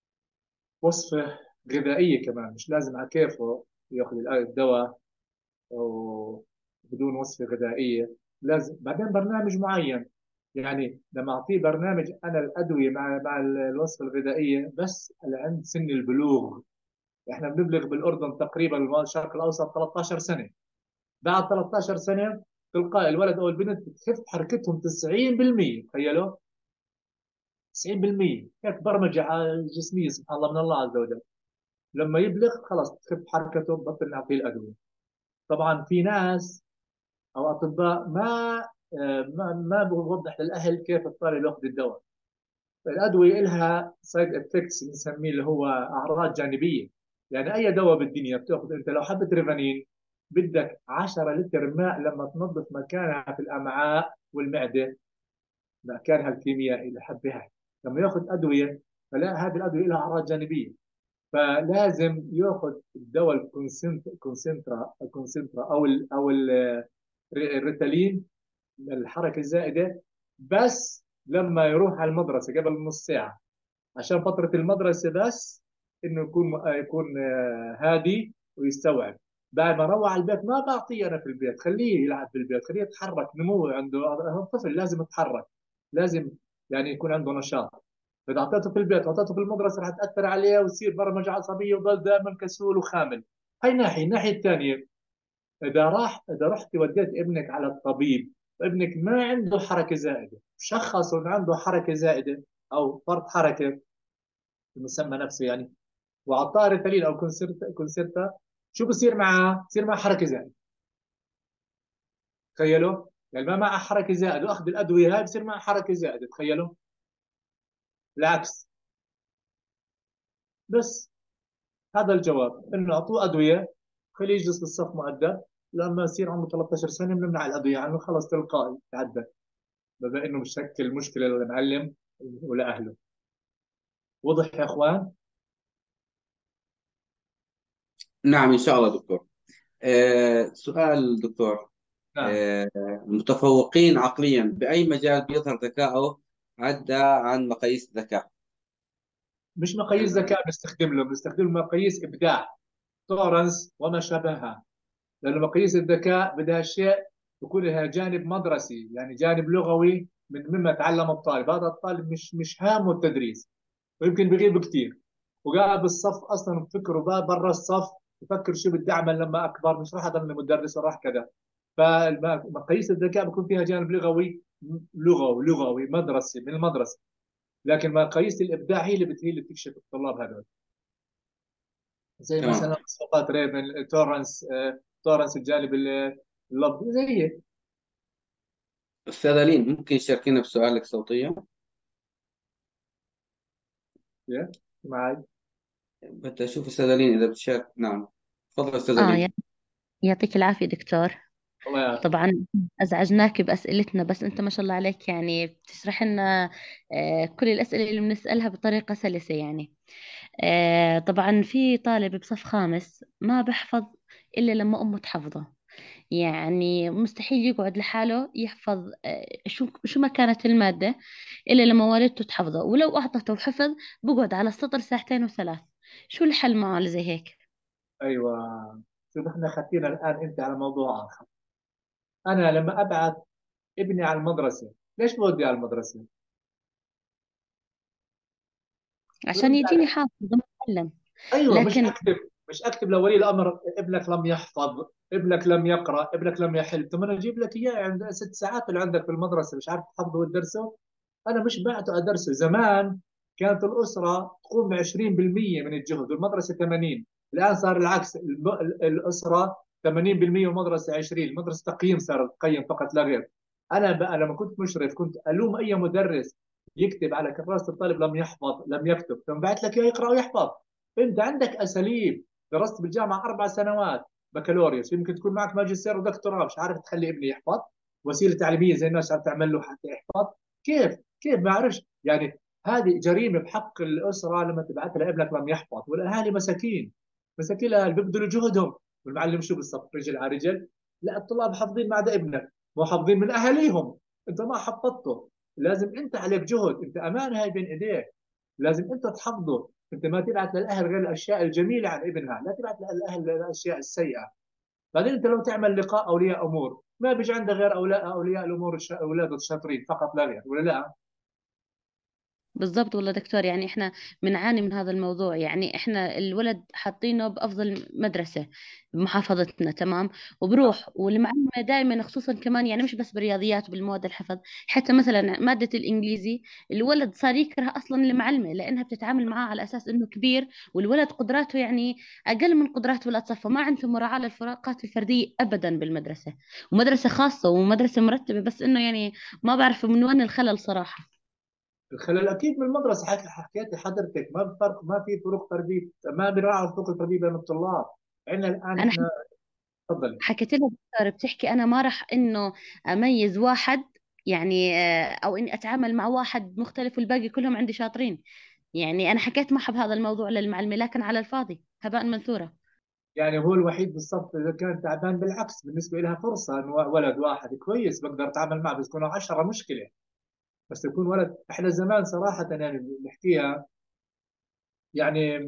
وصفه غذائيه كمان، مش لازم على كيفه ياخذ الدواء وبدون وصفة غذائية، لازم بعدين برنامج معين. يعني لما أعطيه برنامج أنا الأدوية مع الوصفة الغذائية بس عند سن البلوغ. إحنا بنبلغ بالأردن تقريبا الشرق الأوسط 13 سنة. بعد 13 سنة تلقائي الولد أو البنت بتخف حركتهم 90%، تخيلوا 90%، هيك برمجة جسمية سبحان الله من الله عز وجل. لما يبلغ خلاص تخف حركته، بطل نعطيه الأدوية. طبعا في ناس او اطباء ما بوضح للاهل كيف الطالب ياخذ الدواء. الادويه لها سايد افكتس بنسميه اللي هو اعراض جانبيه. يعني اي دواء بالدنيا بتاخذ انت، لو حبه ريفانين بدك 10 لتر ماء لما تنظف مكانها في الامعاء والمعده، مكانها الكيميائي اللي حبها. لما ياخذ ادويه فلا، هذه الادويه لها اعراض جانبيه، فلازم ياخذ الدواء الكونسنترا او الريتالين الحركه الزائده بس لما يروح على المدرسه قبل نص ساعه، عشان فتره المدرسه بس، انه يكون هادي ويستوعب. بعد ما روح على البيت ما بعطيه انا في البيت، خليه يلعب في البيت، خليه يتحرك، نمو عنده، الطفل لازم يتحرك، لازم يعني يكون عنده نشاط. اذا اعطيته في البيت واعطيته في المدرسه رح تاثر عليه ويصير برمجه عصبيه ويضل دائما كسول وخامل. هاي ناحيه. الناحيه الثانيه، اذا رحت وديت ابنك على الطبيب وابنك ما عنده حركه زائده، شخص انه عنده حركه زائده او فرط حركه المسمى نفسه يعني، واعطاه ريتالين او كونسيرتا، شو بصير معاه؟ بصير معه حركه زائده. تخيلوا، يعني ما معه حركه زائده واخذ الادويه هاي بصير معه حركه زائده، تخيلوا العكس. بس هذا الجواب، انه اعطوه ادويه خليه يجلس بالصف مؤدب، لما يصير عمره 13 سنه بنمنع الادويه عنه، خلص تلقائي تعدى، بما انه مشكل مشكله للمعلم ولاهله. وضح يا اخوان؟ نعم إن شاء الله دكتور. سؤال دكتور. نعم. المتفوقين عقليا بأي مجال بيظهر ذكائه عدا عن مقاييس الذكاء؟ مش مقاييس ذكاء بنستخدم مقاييس ابداع، تورنس وما شابهها. لانه مقاييس الذكاء بدها شيء يكون لها جانب مدرسي، يعني جانب لغوي مما تعلم الطالب. هذا الطالب مش هامه التدريس، ويمكن بغيب كثير، وقاعد بالصف اصلا فكره برا الصف، يفكر شو بدي اعمل لما اكبر، مش راح اضلني مدرس وراح كذا. فمقاييس الذكاء بيكون فيها جانب لغوي مدرسي من المدرسه، لكن مقاييس الابداع هي اللي بتكشف الطلاب هذول. زي تمام. مثلا صفات ريفن، تورنس الجانب اللفظي زي هيك. أستاذ ألين ممكن تشاركينا بسؤالك صوتيا؟ معي. بدي أشوف أستاذ ألين إذا بتشارك. نعم تفضل أستاذ اه ألين. يعطيك العافية دكتور. الله يعافيك. طبعا أزعجناك بأسئلتنا، بس أنت ما شاء الله عليك يعني بتشرح لنا كل الأسئلة اللي بنسألها بطريقة سلسة يعني. طبعا في طالب بصف خامس ما بحفظ إلا لما أمه تحفظه، يعني مستحيل يقعد لحاله يحفظ شو ما كانت المادة إلا لما والدته تحفظه، ولو أعطته وحفظ بقعد على السطر ساعتين وثلاث. شو الحل معه اللي زي هيك؟ ايوه، شوف احنا خدتينا الان انت على موضوع اخر. انا لما ابعث ابني على المدرسه، ليش بودي على المدرسه؟ عشان رد يجيني علي. حافظ ومتعلم. ايوه، لكن مش اكتب لولي الامر ابنك لم يحفظ، ابنك لم يقرا، ابنك لم يحل. طب انا اجيب لك اياه عند 6 ساعات اللي عندك في المدرسه مش عارف تحفظه وتدرسه. انا مش بعته ادرسه. زمان كانت الاسره تقوم ب 20% من الجهد والمدرسه 80. الان صار العكس، الاسره 80% والمدرسه 20. المدرسه تقييم، صارت تقيم فقط لا غير. انا بقى لما كنت مشرف كنت الوم اي مدرس يكتب على كراسه الطالب لم يحفظ لم يكتب، ثم بعت لك اياه يقرا ويحفظ. انت عندك اساليب، درست بالجامعه 4 سنوات بكالوريوس، يمكن تكون معك ماجستير ودكتوراه، مش عارف تخلي ابني يحفظ وسيله تعليميه زي الناس عم تعمل له حتى يحفظ؟ كيف ما اعرفش يعني. هذه جريمه بحق الاسره لما تبعث لها ابنك لم يحفظ. والاهالي مساكين، مساكين الاهالي بيبذلوا جهدهم، والمعلم شو بالصف رجل على رجل. لا، الطلاب حافظين ما عدا ابنك، مو حافظين من اهاليهم. انت ما حفظته، لازم انت عليك جهد، انت امانه هاي بين ايديك، لازم انت تحفظه. انت ما تبعث للاهل غير الاشياء الجميله عن ابنها، لا تبعث للاهل الاشياء السيئه. بعدين انت لو تعمل لقاء اولياء امور ما بيجي عندك غير اولياء الامور اولاد الشاطرين فقط لا غير، ولا لا؟ بالضبط والله دكتور، يعني احنا بنعاني من هذا الموضوع. يعني احنا الولد حاطينه بافضل مدرسه بمحافظتنا، تمام، وبروح والمعلمه دائما خصوصا كمان، يعني مش بس بالرياضيات وبالمواد الحفظ، حتى مثلا ماده الانجليزي الولد صار يكره اصلا المعلمه لانها بتتعامل معاه على اساس انه كبير، والولد قدراته يعني اقل من قدرات ولاد صفه، ما عنده مراعاه للفروقات الفرديه ابدا بالمدرسه. ومدرسه خاصه ومدرسه مرتبه، بس انه يعني ما بعرف من وين الخلل صراحه. الخلل اكيد من المدرسه. حكيت حضرتك ما بفرق، ما في فروق تربيه، ما بيراعوا الفروق التربيه بين الطلاب. عندنا الان انا احنا. تفضلي. حكيت لها دكتور بتحكي انا ما راح انه اميز واحد، يعني او اني اتعامل مع واحد مختلف والباقي كلهم عندي شاطرين. يعني انا حكيت معها بهذا الموضوع للمعلمة، لكن على الفاضي هباء منثورة. يعني هو الوحيد بالصف اذا كان تعبان، بالعكس بالنسبه لها فرصه انه ولد واحد كويس بقدر اتعامل معه، بس يكونوا 10 مشكله. بس يكون ولد. احنا زمان صراحه يعني نحكيها، يعني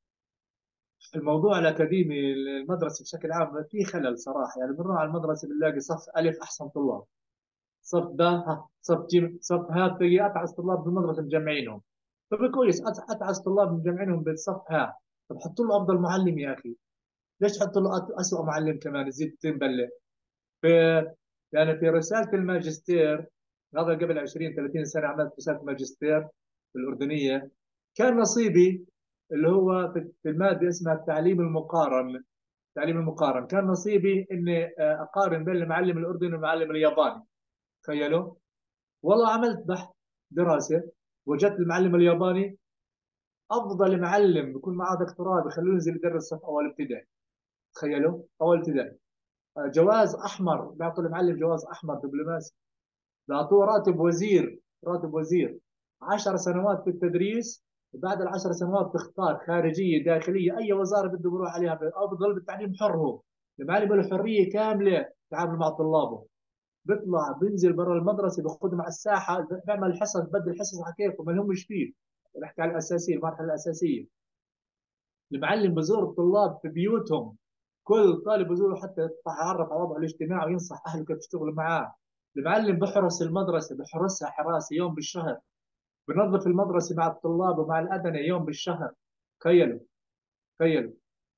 الموضوع الأكاديمي المدرسي بشكل عام في خلل صراحة. يعني بنروح على المدرسة بنلاقي صف ألف أحسن طلاب، صف باء، صف جيم، صف ها، تلاقي أتعس طلاب بالمدرسة مجمعينهم. طب كويس، أتعس طلاب مجمعينهم بالصف ها. طب حطوا له أفضل معلم يا أخي، ليش حطوا له أسوأ معلم كمان يزيد الطين بلة؟ في يعني في رسالة الماجستير، هذا قبل 20 30 سنة عملت رسالة ماجستير في الأردنية. كان نصيبي اللي هو في المادة اسمها التعليم المقارن. التعليم المقارن كان نصيبي اني اقارن بين المعلم الاردني والمعلم الياباني. تخيلوا، والله عملت بحث دراسه، وجدت المعلم الياباني افضل معلم، بيكون معاه دكتوراه بخلوه ينزل يدرس صف اول ابتدائي. تخيلوا، اول ابتدائي. جواز احمر، بيعطوا المعلم جواز احمر دبلوماسي، بيعطوه راتب وزير، راتب وزير، 10 سنوات في التدريس، وبعد العشر سنوات تختار خارجيه داخليه اي وزاره بده بروح عليها، او بضل بالتعليم حر. هو المعلم له حريه كامله تعامل مع طلابه، بيطلع بينزل برا المدرسه بياخذهم على الساحه، بيعمل حصص، بدل حصص على كيفه ما لهمش فيه. بحكي على الاساسيه، المرحله الاساسيه. المعلم بزور الطلاب في بيوتهم، كل طالب بزوره حتى يتعرف على وضعه الاجتماعي وينصح اهله كيف يشتغلوا معاه. المعلم بحرس المدرسه، بحرسها حراسه يوم بالشهر، بنظف المدرسه مع الطلاب ومع الابناء يوم بالشهر. تخيلوا، تخيلوا،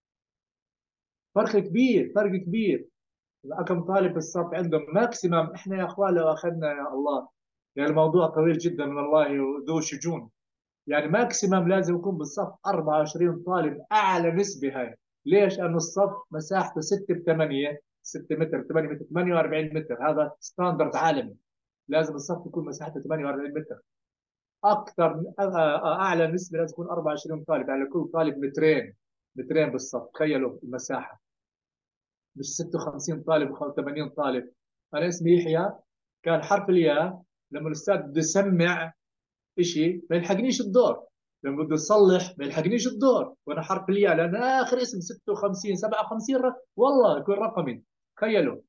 فرق كبير، فرق كبير. كم طالب بالصف عندهم ماكسيمم؟ احنا يا اخوان لو اخذنا يا الله، يعني الموضوع طويل جدا والله وذو شجون. يعني ماكسيمم لازم يكون بالصف 24 طالب، اعلى نسبه هاي. ليش؟ لانه الصف مساحته 6 ب 8، 6 متر، 8 متر، 48 متر، هذا ستاندرد عالمي. لازم الصف يكون مساحته 48 متر. اكثر اعلى نسبه لازم يكون 24 طالب على كل طالب مترين، مترين بالصف. تخيلوا المساحه، مش 56 طالب و 80 طالب. انا اسمي يحيى، كان حرف الياء لما الاستاذ بده يسمع شيء ما يلحقنيش الدور، لما بده يصلح ما يلحقنيش الدور، وانا حرف الياء لان اخر اسم 56 57 والله يكون رقمي. تخيلوا.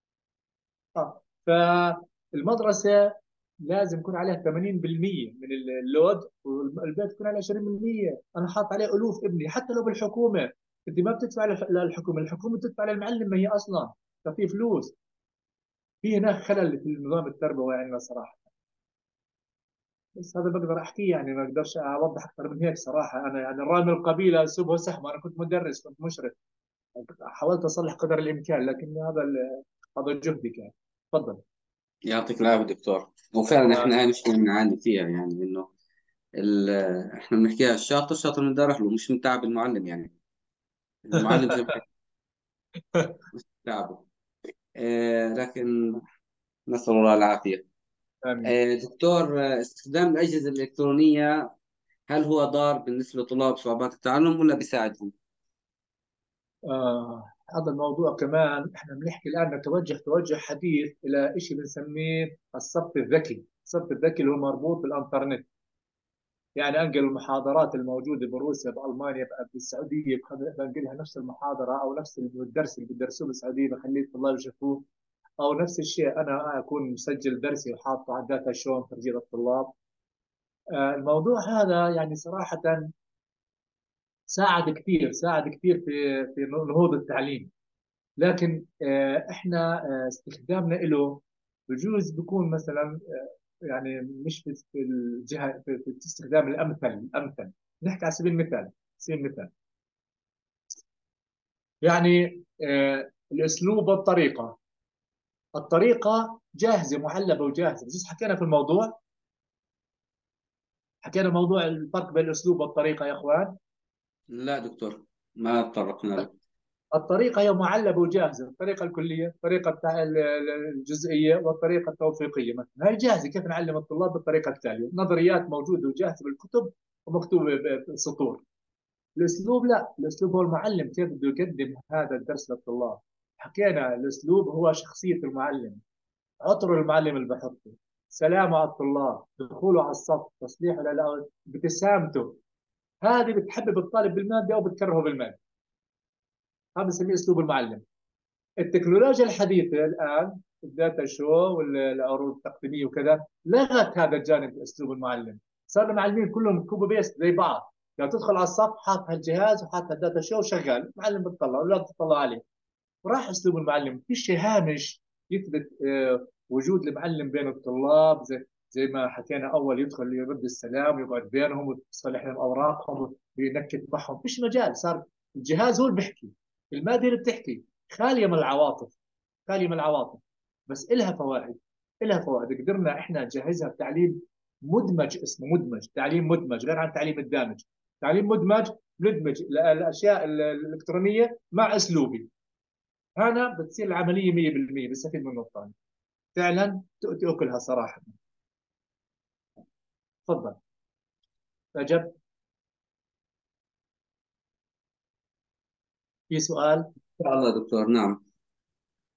فالمدرسه لازم يكون عليها 80% من اللود، والبيت يكون عليه 20%. انا حاط عليه الوف ابني، حتى لو بالحكومه. انت ما بتدفع للحكومه، الحكومه بتدفع للمعلم، ما هي اصلا ففي فلوس. في هناك خلل في النظام التربوي عندنا صراحه. بس هذا بقدر احكيه، يعني ما اقدرش اوضح اكثر من هيك صراحه. انا يعني رامي القبيله اسلوبه سهم، انا كنت مدرس، كنت مشرف، حاولت اصلح قدر الامكان، لكن هذا جهدي كان. تفضل. يعطيك العافية دكتور. وفعلا احنا هاي مشكلة بنعاني فيها، يعني انه ال- احنا بنحكيها الشاطر شاطر من دار اهله، مش من تعب المعلم يعني. المعلم زي ما حكيت مش من تعبه. لكن نسأل الله العافية. امين. دكتور، استخدام الأجهزة الإلكترونية هل هو ضار بالنسبة لطلاب صعوبات التعلم ولا بيساعدهم؟ هذا الموضوع كمان احنا بنحكي الان، نتوجه توجه حديث الى شيء بنسميه الصف الذكي. الصف الذكي اللي هو مربوط بالانترنت. يعني انقل المحاضرات الموجوده بروسيا، بالمانيا، بالسعوديه، بنقلها نفس المحاضره او نفس الدرس اللي بدرسوه بالسعوديه، بخليه الطلاب يشوفوه. او نفس الشيء انا اكون مسجل درسي وحاطه على الداتا شو تسجيل الطلاب. الموضوع هذا يعني صراحه ساعد كثير، ساعد كثير في نهوض التعليم. لكن احنا استخدامنا له بجوز بيكون مثلا يعني مش في الجهه، في الاستخدام الامثل. نحكي على سبيل المثال، على سبيل المثال يعني الاسلوب والطريقه. الطريقه جاهزه، معلبه وجاهزه. بس حكينا في الموضوع، حكينا موضوع الفرق بين الاسلوب والطريقه يا اخوان. لا دكتور، ما تطرقنا له. الطريقة هي معلبة وجاهزة، الطريقة الكلية، الطريقة الجزئية، والطريقة التوفيقية. مثلا هي جاهزة، كيف نعلم الطلاب بالطريقة التالية؟ نظريات موجودة وجاهزة بالكتب ومكتوبة بسطور. الأسلوب لا، الأسلوب هو المعلم كيف بده يقدم هذا الدرس للطلاب. حكينا الأسلوب هو شخصية المعلم، عطر المعلم اللي بحطه، سلامه على الطلاب، دخوله على الصف، تصليحه ابتسامته. هذه بتحبب الطالب بالمادة أو بتكرهه بالمادة. هذا بنسميه أسلوب المعلم. التكنولوجيا الحديثه الان، الداتا شو والعروض التقديميه وكذا، لغت هذا الجانب في اسلوب المعلم. صار المعلمين كلهم كوبي بيست زي بعض. لو تدخل على الصف حاط هالجهاز وحاط هالداتا شو وشغال، المعلم بتطلع ولا بتطلع عليه. وراح اسلوب المعلم، فيش هامش يثبت وجود المعلم بين الطلاب، زي ما حكينا اول، يدخل يرد السلام ويقعد بينهم ويصلح لهم اوراقهم وينكت معهم. فيش مجال، صار الجهاز هو اللي بيحكي، الماده اللي بتحكي، خاليه من العواطف، خاليه من العواطف. بس إلها فوائد، إلها فوائد. قدرنا احنا نجهزها بتعليم مدمج، اسمه مدمج، تعليم مدمج غير عن التعليم الدامج. تعليم مدمج ندمج الاشياء الالكترونيه مع اسلوبي، هنا بتصير العمليه 100%، بيستفيد منه الطالب فعلا، تؤتي اكلها صراحه. تفضل. رجب، في سؤال؟ إن شاء الله دكتور. نعم.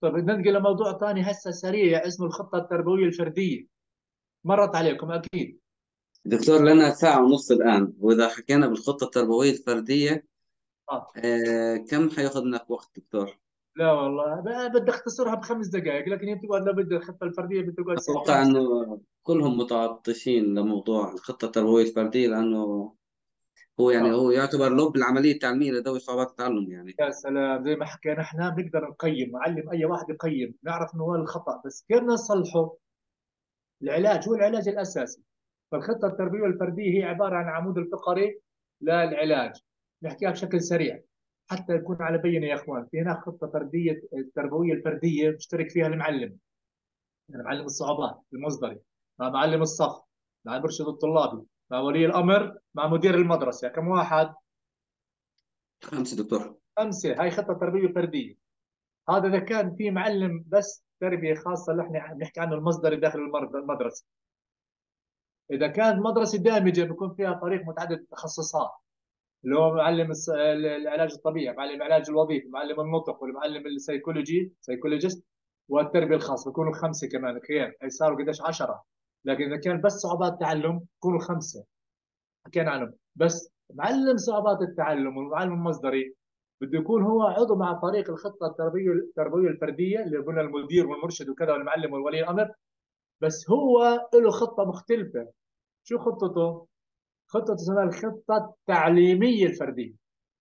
طيب ننتقل لموضوع ثاني هسه سريع اسمه الخطة التربوية الفردية. مرت عليكم أكيد. دكتور لنا ساعة ونص الآن، وإذا حكينا بالخطة التربوية الفردية آه. كم حياخذ منك وقت دكتور؟ لا والله بدي أختصرها ب5 دقائق، لكن هي بتقعد، لو بدي الخطة الفردية بتقعد ساعتين أتوقع بس. أنه كلهم متعطشين لموضوع الخطة التربوية الفردية، لأنه هو يعني آه. هو يعتبر لب العملية التعليمية لذوي صعوبات التعلم يعني. يا سلام، زي ما حكينا احنا بنقدر نقيم، نعلم اي واحد يقيم، نعرف انه هو الخطا، بس كيف بدنا نصلحه؟ العلاج هو العلاج الاساسي. فالخطه التربويه الفرديه هي عباره عن عمود الفقري للعلاج. نحكيها بشكل سريع حتى يكون على بينه يا اخوان. في هناك خطه فرديه التربويه الفرديه مشترك فيها المعلم، يعني معلم الصعوبات المصدري، مع معلم الصف، مع المرشد الطلابي، مع ولي الامر، مع مدير المدرسه. كم واحد؟ 5 دكتور. 5. هاي خطه تربويه فرديه. هذا اذا كان في معلم بس تربيه خاصه اللي احنا بنحكي عنه المصدري داخل المدرسه. اذا كانت مدرسه دامجه بيكون فيها فريق متعدد التخصصات، اللي هو معلم العلاج الطبيعي، معلم العلاج الوظيفي، معلم النطق، والمعلم السيكولوجي سيكولوجيست، والتربيه الخاصه بيكونوا 5 كمان خيار. هي صاروا قديش 10. لكن اذا كان بس صعوبات تعلم بيكونوا 5 حكينا عنهم. بس معلم صعوبات التعلم والمعلم المصدري بده يكون هو عضو مع فريق الخطه التربويه الفرديه اللي قلنا المدير والمرشد وكذا والمعلم والولي الامر. بس هو له خطه مختلفه. شو خطته؟ خطته اسمها الخطه التعليميه الفرديه.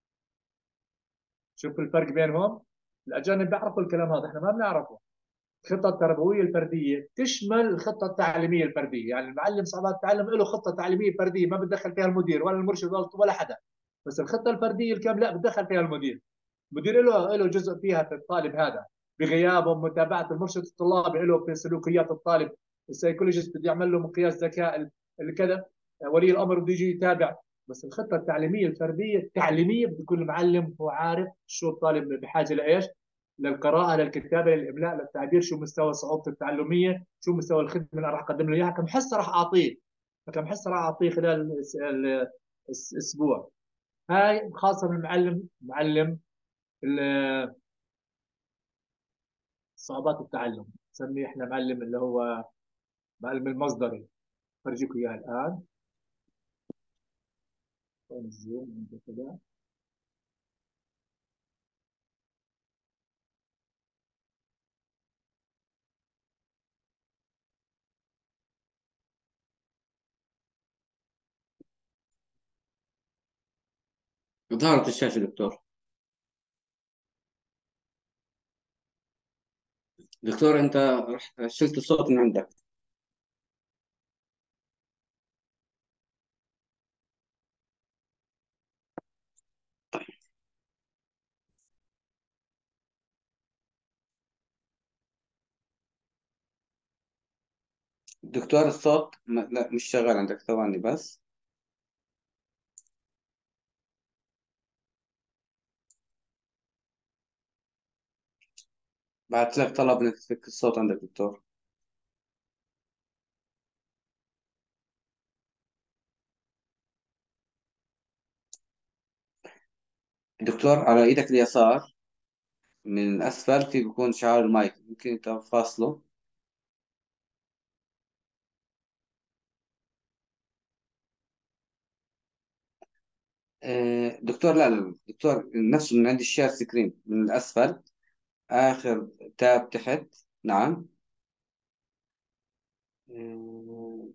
شوف الفرق بينهم. الاجانب بيعرفوا الكلام هذا، احنا ما بنعرفه. الخطه التربويه الفرديه تشمل الخطه التعليميه الفرديه، يعني المعلم صعوبات التعلم له خطه تعليميه فرديه ما بتدخل فيها المدير ولا المرشد ولا حدا. بس الخطه الفرديه الكامله لا، بتدخل فيها المدير. المدير له جزء فيها في الطالب هذا بغيابه، متابعه المرشد الطلابي له في سلوكيات الطالب، السيكولوجيست بده يعمل له مقياس ذكاء كذا، ولي الامر بده يجي يتابع. بس الخطه التعليميه الفرديه التعليميه بده يكون المعلم هو عارف شو الطالب بحاجه لايش، للقراءه، للكتابه، للاملاء، للتعبير، شو مستوى صعوبته التعلميه، شو مستوى الخدمه اللي راح اقدم له اياها، كم حصه راح اعطيه، كم حصه راح اعطيه خلال الاسبوع. هاي خاصه بالمعلم، معلم صعوبات التعلم. نسميه احنا معلم اللي هو معلم المصدري. فرجيكم اياها الان. وين الزوم عندي كذا. ظهرت الشاشة دكتور. دكتور أنت رحت شلت الصوت من عندك. دكتور الصوت لا مش شغال عندك، ثواني بس. بعت لك طلب إنك تفك الصوت عندك دكتور. دكتور على إيدك اليسار من الأسفل في بيكون شعار المايك، ممكن أنت فاصله. دكتور لا لا دكتور نفسه من عند الشير سكرين من الأسفل، آخر تاب تحت. نعم. آه،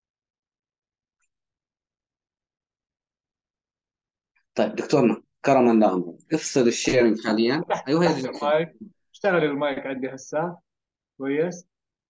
طيب دكتورنا كرما لا افصل الشيرنج حاليا. أيوه هي فتحت رجعت. المايك. اشتغل المايك عندي هسه كويس.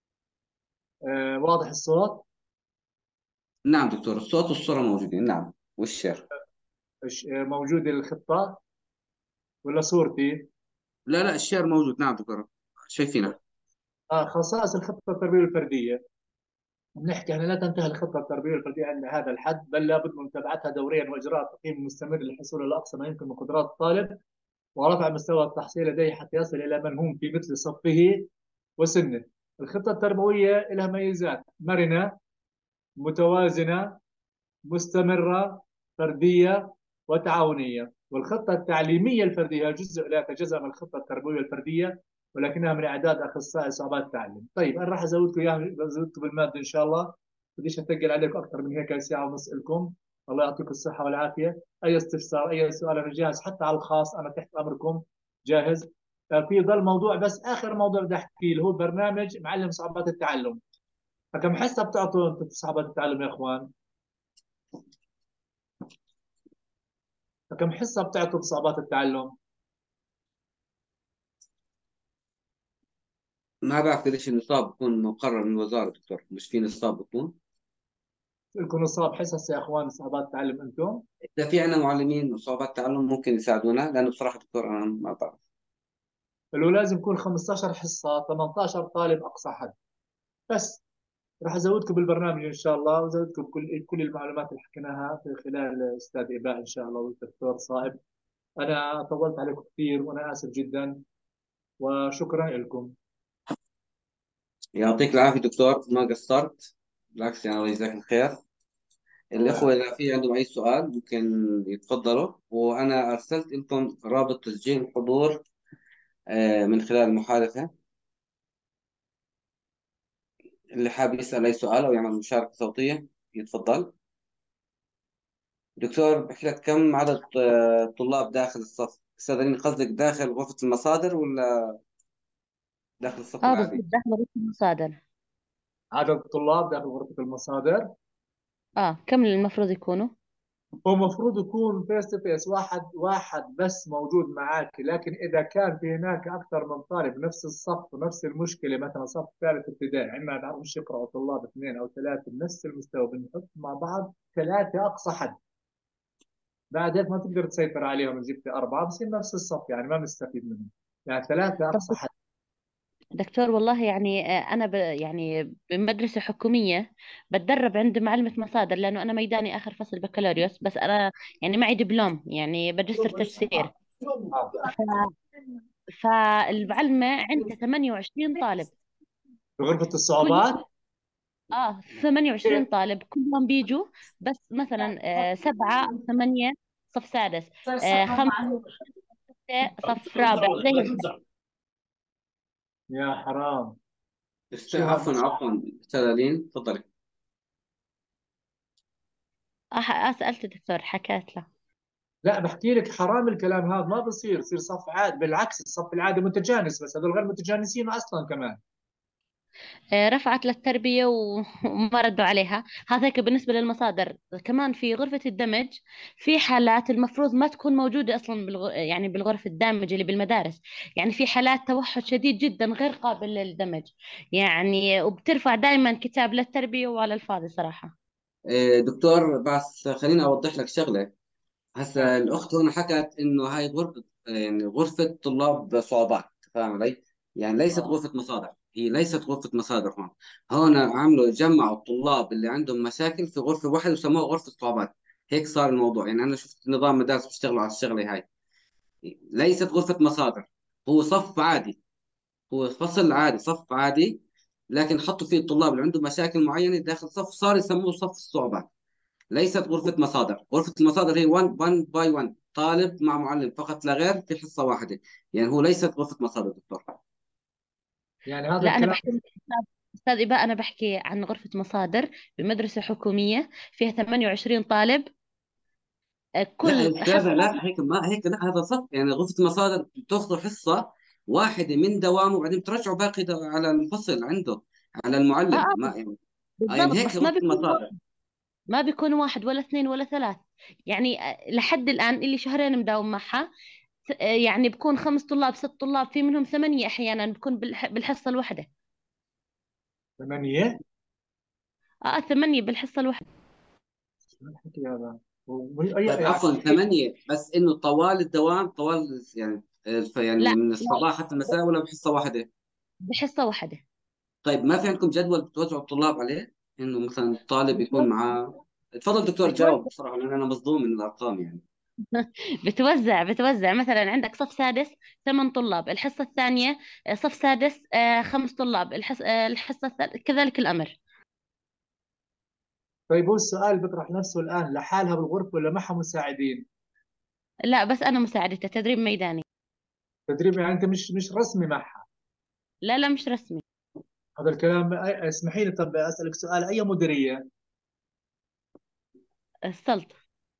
واضح الصوت. نعم دكتور الصوت والصورة موجودين، نعم والشير. موجود الخطه ولا صورتي؟ لا لا الشير موجود، نعم دكتور شايفينه. خصائص الخطه التربويه الفرديه. بنحكي احنا لا تنتهي الخطه التربويه الفرديه عند هذا الحد، بل لابد من متابعتها دوريا واجراء تقييم مستمر للحصول على اقصى ما يمكن من قدرات الطالب، ورفع مستوى التحصيل لديه حتى يصل الى من هم في مثل صفه وسنه. الخطه التربويه لها ميزات: مرنه، متوازنه، مستمره، فرديه، وتعاونيه. والخطه التعليميه الفرديه جزء لا يتجزا من الخطه التربويه الفرديه، ولكنها من اعداد اخصائي صعوبات التعلم. طيب انا راح ازودكم اياها، بزودكم بالماده ان شاء الله. بديش اتقل عليكم اكثر من هيك، ساعه ونص لكم. الله يعطيكم الصحه والعافيه. اي استفسار اي سؤال انا جاهز، حتى على الخاص انا تحت امركم جاهز. في ضل موضوع، بس اخر موضوع بدي احكيه اللي هو برنامج معلم صعوبات التعلم. فكم حصه بتعطوا انتم في صعوبات التعلم يا اخوان؟ فكم حصه بتعطوا في صعوبات التعلم؟ ما بعرف قديش النصاب بيكون مقرر من الوزاره دكتور، مش في نصاب بيكون؟ لكم نصاب حصص يا اخوان صعوبات التعلم انتم؟ اذا في عندنا معلمين وصعوبات تعلم ممكن يساعدونا، لانه بصراحه دكتور انا ما بعرف. اللي هو لازم يكون 15 حصه، 18 طالب اقصى حد بس. راح ازودكم بالبرنامج ان شاء الله، وازودكم كل المعلومات اللي حكيناها في خلال الاستاذ اباء ان شاء الله والدكتور صائب. انا طولت عليكم كثير وانا اسف جدا، وشكرا لكم. يعطيك العافيه دكتور، ما قصرت، بالعكس يعني الله يجزاك الخير. الله الإخوة يعافيك. إذا في عندهم أي سؤال ممكن يتفضلوا، وأنا أرسلت لكم رابط تسجيل الحضور من خلال المحادثة. اللي حابب يسأل أي سؤال أو يعمل مشاركة صوتية يتفضل. دكتور بحكي لك كم عدد الطلاب داخل الصف؟ استاذني قصدك داخل غرفة المصادر ولا داخل الصف اه بالضبط، العادي؟ داخل غرفة المصادر. عدد الطلاب داخل غرفه المصادر اه كم المفروض يكونوا؟ هو المفروض يكون فيس تو فيس، واحد واحد بس موجود معك. لكن اذا كان في هناك اكثر من طالب نفس الصف ونفس المشكله، مثلا صف ثالث ابتدائي عندنا ما بيعرفوش يقراوا طلاب اثنين او ثلاثه بنفس المستوى، بنحط مع بعض ثلاثه اقصى حد. بعد هيك ما تقدر تسيطر عليهم، جبت اربعه بصير نفس الصف، يعني ما بنستفيد منهم. يعني ثلاثه طب اقصى حد. دكتور والله يعني أنا يعني بمدرسة حكومية بتدرب عند معلمة مصادر، لأنه أنا ميداني آخر فصل بكالوريوس، بس أنا يعني معي دبلوم يعني برجستر تجسير. فالمعلمة عندها 28 طالب. بغرفه كل الصعوبات. 28 طالب كلهم بيجوا، بس مثلا 7 أو 8 صف سادس، 5 صف رابع زي هيك. يا حرام. شو هذا؟ عفوا أستاذ ألين تفضلي. سألت الدكتور حكيت له. لا بحكي لك حرام الكلام هذا، ما بصير يصير صف عادي. بالعكس الصف العادي متجانس، بس هذول غير متجانسين اصلا كمان. رفعت للتربية وما ردوا عليها. هذا هيك بالنسبة للمصادر. كمان في غرفة الدمج في حالات المفروض ما تكون موجودة أصلا يعني بالغرف الدامجة اللي بالمدارس. يعني في حالات توحد شديد جدا غير قابل للدمج، يعني وبترفع دائما كتاب للتربية وعلى الفاضي صراحة. دكتور بس خليني أوضح لك شغلة. هسه نعم. الأخت هنا حكت إنه هاي غرفة، يعني غرفة طلاب صعوبات، فاهم علي؟ يعني ليست اه. غرفة مصادر، هي ليست غرفة مصادر هون. هون عملوا جمعوا الطلاب اللي عندهم مشاكل في غرفة واحدة وسموها غرفة صعوبات. هيك صار الموضوع. يعني أنا شفت نظام مدارس بيشتغلوا على الشغلة هاي. ليست غرفة مصادر، هو صف عادي، هو فصل عادي، صف عادي، لكن حطوا فيه الطلاب اللي عندهم مشاكل معينة داخل صف، صار يسموه صف الصعوبات. ليست غرفة مصادر. غرفة المصادر هي 1 باي 1، طالب مع معلم فقط لا غير في حصة واحدة. يعني هو ليست غرفة مصادر دكتور. يعني هذا لا أنا الكلام. بحكي لك أستاذ إباء، أنا بحكي عن غرفة مصادر بمدرسة حكومية فيها 28 طالب. لا يا كل أستاذة، حصة. لا هيك، ما هيك، لا هذا صف. يعني غرفة المصادر بتاخذوا حصة واحدة من دوامه وبعدين بترجعوا باقي على الفصل عنده، على المعلم. آه ما يعني يعني بالضبط، هيك بس ما غرفة بيكون المصادر. ما بيكون واحد ولا اثنين ولا ثلاث. يعني لحد الآن اللي شهرين مداوم معها، يعني بكون 5 طلاب 6 طلاب، في منهم 8 أحيانا بكون بالحصة الواحدة. ثمانية. 8 بالحصة الواحدة. شو الحكي هذا؟ طيب عفوا 8، بس انه طوال الدوام، طوال يعني يعني لا من لا، الصباح حتى المساء ولا بحصة واحدة؟ بحصة واحدة. طيب ما في عندكم جدول بتوزعوا الطلاب عليه؟ انه مثلا طالب يكون بتوزع معاه. تفضل دكتور جاوب بتوزع بصراحة، لان انا مصدوم من الارقام يعني. بتوزع مثلا عندك صف سادس 8 طلاب، الحصة الثانية صف سادس 5 طلاب، الحصة كذلك الأمر. طيب هو السؤال بيطرح نفسه الآن، لحالها بالغرفة ولا معها مساعدين؟ لا بس أنا مساعدتها تدريب ميداني. تدريب يعني أنت مش رسمي معها. لا لا مش رسمي. هذا الكلام اسمحي لي، طب اسالك سؤال، اي مديريه؟ السلطة.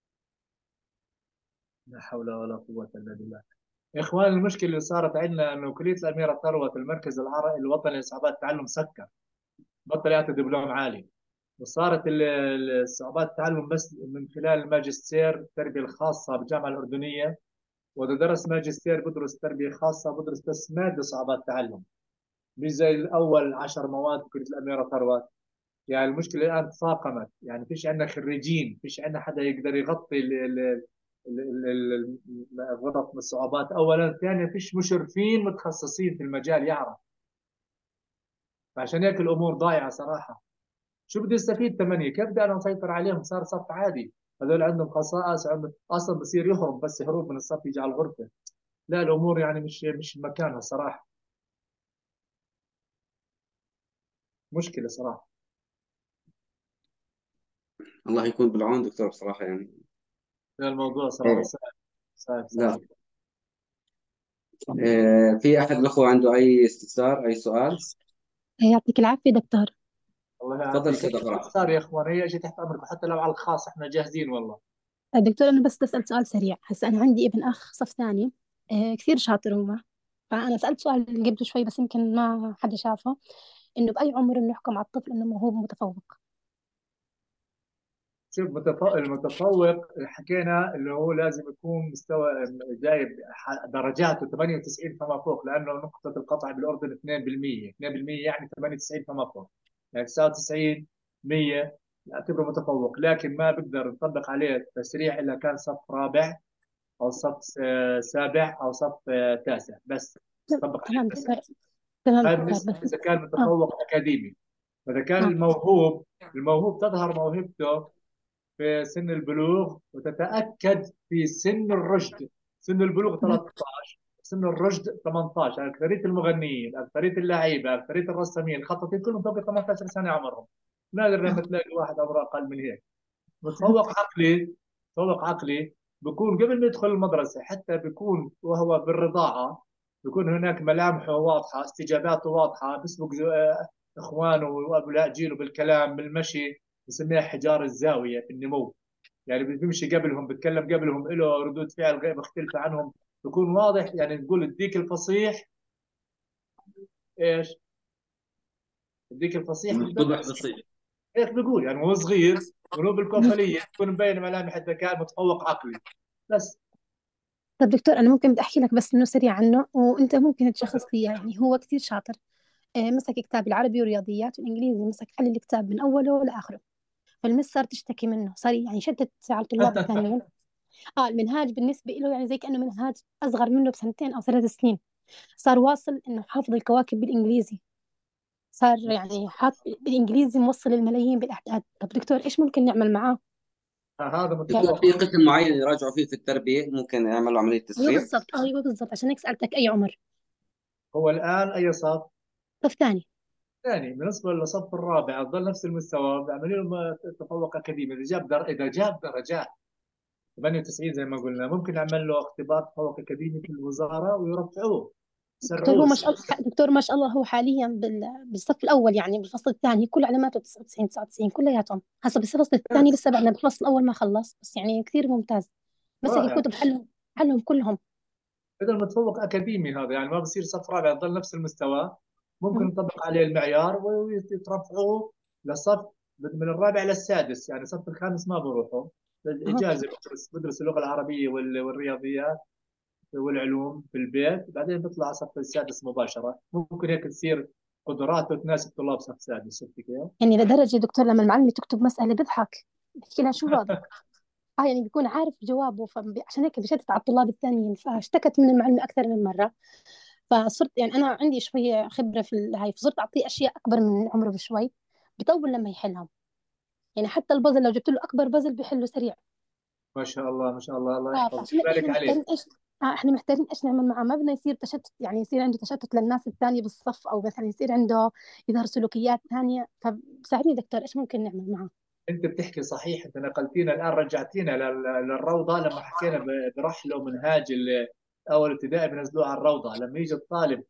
لا حول ولا قوه الا بالله. يا اخوان، المشكله اللي صارت عندنا انه كليه الاميره ثروت المركز العربي الوطني لصعوبات التعلم سكر، بطل يعطي دبلوم عالي، وصارت صعوبات التعلم بس من خلال الماجستير التربيه الخاصه بالجامعه الاردنيه. واذا درس ماجستير بدرس تربيه خاصه، بدرس بس ماده صعوبات التعلم، مش زي الاول 10 مواد في كليه الاميره ثروت. يعني المشكله الان تفاقمت، يعني فيش عندنا خريجين، فيش عندنا حدا يقدر يغطي الغلط من الصعوبات. اولا، ثانيا فيش مشرفين متخصصين في المجال يعرف. فعشان هيك الامور ضايعه صراحه. شو بده يستفيد ثمانيه؟ كيف بدي انا اسيطر عليهم؟ صار صف عادي، هذول عندهم خصائص، عندهم اصلا بصير يهرب، بس هروب من الصف يجي على الغرفه. لا، الامور يعني مش مكانها صراحه، مشكله صراحه. الله يكون بالعون دكتور بصراحة يعني. لا، الموضوع صراحه إيه. صعب، صعب لا. صعب. في أحد الأخوة عنده أي استفسار أي سؤال؟ يعطيك العافية دكتور. الله تفضل يعافيك. أستاذ اي أفراح. استفسار يا اخوان، هي شيء تحت امركم، حتى لو على الخاص احنا جاهزين والله. دكتور أنا بس أسأل سؤال سريع. هسا أنا عندي ابن أخ صف ثاني، كثير شاطر هو. فأنا سألت سؤال قبل شوي بس يمكن ما حدا شافه، إنه بأي عمر إنه نحكم على الطفل إنه هو متفوق؟ شوف، المتفوق حكينا اللي هو لازم يكون مستوى جايب درجاته 98 فما فوق، لانه نقطة القطع بالاردن 2%، 2% يعني 98 فما فوق. يعني 99 100 اعتبره متفوق، لكن ما بقدر نطبق عليه تسريع الا كان صف رابع او صف سابع او صف تاسع بس. طبق عليه تمام التسريع. دكتور. تمام هاي دكتور بالنسبة بس. اذا كان آه متفوق اكاديمي. فاذا كان آه الموهوب، الموهوب تظهر موهبته في سن البلوغ وتتأكد في سن الرشد. سن البلوغ تمام 13، سن الرشد 18. أكثرية المغنيين، أكثرية اللعيبة، أكثرية الرسامين، الخطاطين كلهم فوق 18 سنة عمرهم. نادر لما آه تلاقي واحد عمره أقل من هيك. فهمت. متفوق عقلي، متفوق عقلي بكون قبل ما يدخل المدرسة، حتى بكون وهو بالرضاعة بكون هناك ملامحه واضحة، استجاباته واضحة، بيسبق إخوانه وأبناء جيله بالكلام بالمشي. بسميها حجار الزاوية في النمو. يعني بيمشي قبلهم، بيتكلم قبلهم، له ردود فعل غير مختلفة عنهم، بيكون واضح. يعني تقول الديك الفصيح ايش؟ الديك الفصيح طبع بتدرس، بسيط. هيك بيقول يعني وهو صغير. ونوب الكوفلية تكون مبين ملامح الذكاء، متفوق عقلي بس. طب دكتور أنا ممكن بدي أحكي لك بس إنه سريع عنه وأنت ممكن تشخص لي إياه. يعني هو كثير شاطر، مسك كتاب العربي ورياضيات والإنجليزي، مسك حل الكتاب من أوله لآخره. فالمس صار تشتكي منه، صار يعني شتت على الطلاب الثانيين. المنهاج بالنسبة له يعني زي كأنه منهاج أصغر منه بسنتين أو 3 سنين. صار واصل إنه حافظ الكواكب بالإنجليزي، صار يعني حاط بالإنجليزي موصل الملايين بالأعداد. طب دكتور إيش ممكن نعمل معاه؟ هذا يكون متفوق في عقلي. قسم معين يراجعوا فيه في التربية، ممكن يعملوا عملية أيوه تسريع. بالضبط، أيوه بالضبط، عشان هيك سألتك أي عمر. هو الآن أي صف؟ صف ثاني. ثاني. بالنسبة للصف الرابع ظل نفس المستوى، بيعملوا له تفوق أكاديمي. إذا جاب درجات 98 زي ما قلنا، ممكن نعمل له اختبار تفوق أكاديمي في الوزارة ويرفعوه، دكتور هو يسرعوه. ما شاء الله، دكتور ما شاء الله هو حاليا بالصف الأول، يعني بالفصل الثاني كل علاماته 99 99 كلياتهم. هسه بالفصل الثاني لسه بعدنا بالفصل الأول ما خلص، بس يعني كثير ممتاز. مسك رائع. الكتب حلهم كلهم. إذا المتفوق أكاديمي هذا يعني ما بصير صف رابع يظل نفس المستوى. ممكن نطبق عليه المعيار ويترفعوه لصف من الرابع للسادس. يعني صف الخامس ما بروحوا أها. إجازة، بدرس اللغة العربية والرياضيات والعلوم في البيت، بعدين بيطلع على الصف السادس مباشرة. ممكن هيك تصير قدراته تناسب طلاب صف سادس. شفت كيف؟ يعني لدرجة دكتور لما المعلمة تكتب مسألة بيضحك، بحكي لها شو هذا. يعني بيكون عارف جوابه، فعشان هيك بشتت على الطلاب الثانيين. فاشتكت من المعلمة أكثر من مرة. فصرت يعني أنا عندي شوية خبرة في هاي، فصرت أعطيه أشياء أكبر من عمره بشوي، بيطول لما يحلهم. يعني حتى البازل لو جبت له أكبر بازل بيحله سريع. ما شاء الله ما شاء الله، الله يحفظك، فعشان هيك بالك احنا عليه. محتارين ايش. احنا محتارين ايش نعمل معه. ما بدنا يصير تشتت، يعني يصير عنده تشتت للناس الثانية بالصف، او مثلا يصير عنده يظهر سلوكيات ثانية. فساعدني دكتور ايش ممكن نعمل معه. انت بتحكي صحيح، انت نقلتينا الان، رجعتينا للروضه لما حكينا برحله منهاج اول ابتدائي بنزلوه على الروضه. لما يجي الطالب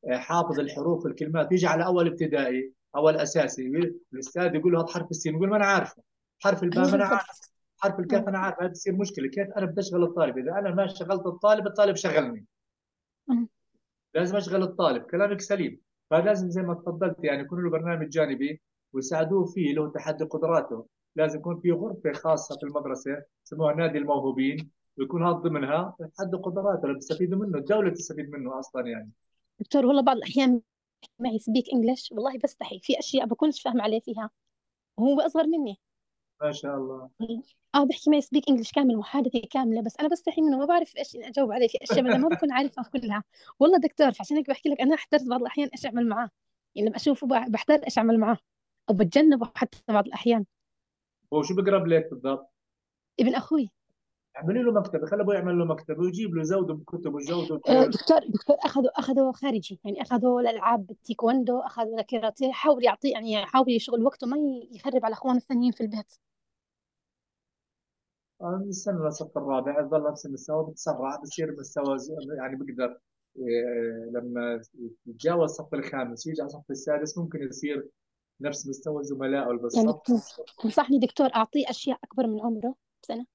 حافظ الحروف والكلمات، يجي على اول ابتدائي اول اساسي، الاستاذ يقول له هذا حرف السين، يقول ما انا عارفه، حرف الباء أيوة ما انا بالضبط. عارف، حرف الكاف انا عارف. هذه تصير مشكله، كيف انا بدي اشغل الطالب؟ اذا انا ما شغلت الطالب، الطالب شغلني. أمم. لازم اشغل الطالب. كلامك سليم. فلازم زي ما تفضلت يعني يكون له برنامج جانبي ويساعدوه فيه، له تحدي قدراته. لازم يكون في غرفه خاصه في المدرسه يسموها نادي الموهوبين، ويكون هذا ضمنها تحدي قدراته اللي بيستفيدوا منه، الدوله تستفيد منه اصلا يعني. دكتور والله بعض الأحيان معي سبيك إنجلش، والله بستحي في أشياء بكونش فاهمة عليه فيها، وهو أصغر مني. ما شاء الله. بحكي معي سبيك انجلش كامل، محادثة كاملة، بس انا بستحي منه، ما بعرف ايش إني اجاوب عليه في اشياء بدل ما بكون عارفها كلها. والله دكتور، فعشان هيك بحكي لك انا احترت بعض الاحيان ايش اعمل معاه. يعني لما اشوفه بحتار ايش اعمل معاه، او بتجنبه حتى بعض الاحيان. هو شو بقرب لك بالضبط؟ ابن اخوي. اعملي له مكتبه، خلي ابوه يعمل له مكتبه ويجيب له زوده بكتب وجوده دكتور اخذوا خارجي، يعني اخذوا الالعاب التايكوندو، اخذوا الكاراتيه، حاول يعطي يعني يحاول يشغل وقته، ما يخرب على اخوانه الثانيين في البيت. من السنه للصف الرابع يظل نفس المستوى، بتسرع بصير مستوى يعني بقدر لما يتجاوز الصف الخامس ويجي على الصف السادس ممكن يصير نفس مستوى زملائه اللي يعني بالصف. تنصحني دكتور اعطيه اشياء اكبر من عمره بسنه؟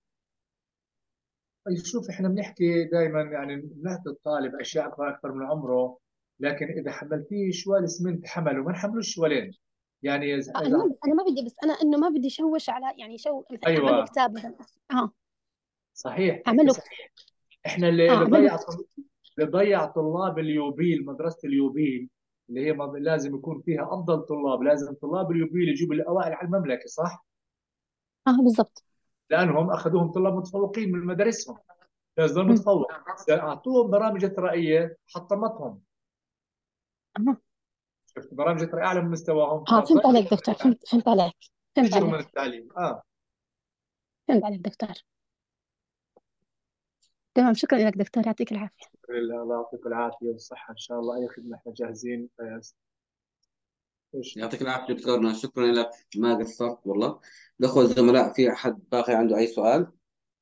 شوف احنا بنحكي دائما يعني بنعطي الطالب اشياء اكبر من عمره، لكن اذا حملتيه شوال اسمنت حمله، ما نحملوش شوالين. يعني اذا انا ما بدي، بس انا انه ما بدي شوش على، يعني مثلا اعمل له ايوه كتاب مثلا. اه صحيح اعمل تحكي له صحيح. احنا اللي اعمل له. بضيع طلاب اليوبيل، مدرسه اليوبيل اللي هي لازم يكون فيها افضل طلاب، لازم طلاب اليوبيل يجيبوا الاوائل على المملكه، صح؟ بالضبط. لانهم اخذوهم طلاب متفوقين من مدارسهم، لازم مم. متفوق. اعطوهم برامج اثرائيه حطمتهم. آه. شفت برامج اثرائيه اعلى من مستواهم، فهمت عليك دكتور، فهمت عليك. فهمت فجروا من عليك. التعليم. فهمت عليك دكتور. تمام، شكرا لك دكتور، يعطيك العافية. الله يعطيك العافيه والصحه ان شاء الله. اي خدمه احنا جاهزين. ايش؟ يعطيك العافية دكتورنا، شكرا لك، ما قصرت والله. الأخوة الزملاء، في أحد باقي عنده أي سؤال؟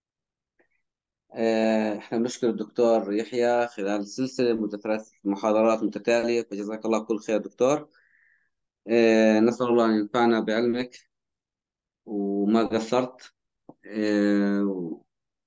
احنا بنشكر الدكتور يحيى خلال سلسلة ثلاث محاضرات متتالية، فجزاك الله كل خير دكتور. نسأل الله أن ينفعنا بعلمك وما قصرت. آه،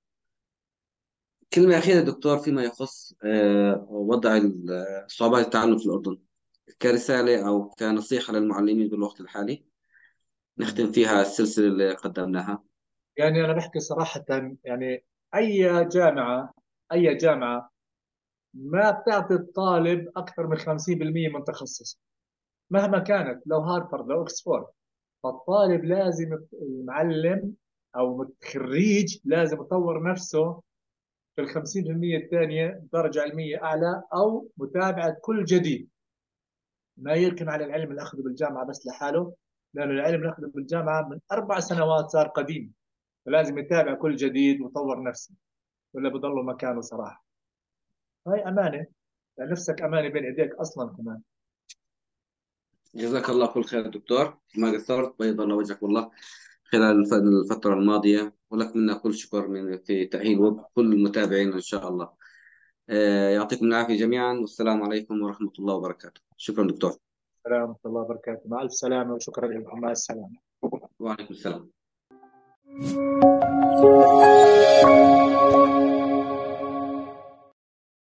كلمة أخيرة دكتور فيما يخص وضع صعوبات التعلم في الأردن، كرسالة أو كنصيحة للمعلمين بالوقت الحالي نختم فيها السلسلة اللي قدمناها. يعني انا بحكي صراحه، يعني اي جامعه اي جامعه ما بتعطي الطالب اكثر من 50% من تخصصه، مهما كانت، لو هارفرد لو اوكسفورد. فالطالب لازم، المعلم او الخريج لازم يطور نفسه في ال 50% الثانيه، درجه علميه اعلى او متابعه كل جديد. ما يركن على العلم اللي اخذه بالجامعه بس لحاله، لانه العلم اللي اخذه بالجامعه من 4 سنوات صار قديم. فلازم يتابع كل جديد ويطور نفسه، ولا بضله مكانه صراحه. هاي امانه، يعني نفسك امانه بين ايديك اصلا كمان. جزاك الله كل خير دكتور، ما قصرت، بيض الله وجهك والله خلال الفترة الماضية، ولك منا كل شكر من في تأهيل كل المتابعين إن شاء الله. يعطيكم العافية جميعا، والسلام عليكم ورحمة الله وبركاته. شكرا دكتور. ورحمه الله وبركاته، مع الف سلامه وشكرا لكم، مع السلامه. وعليكم السلام.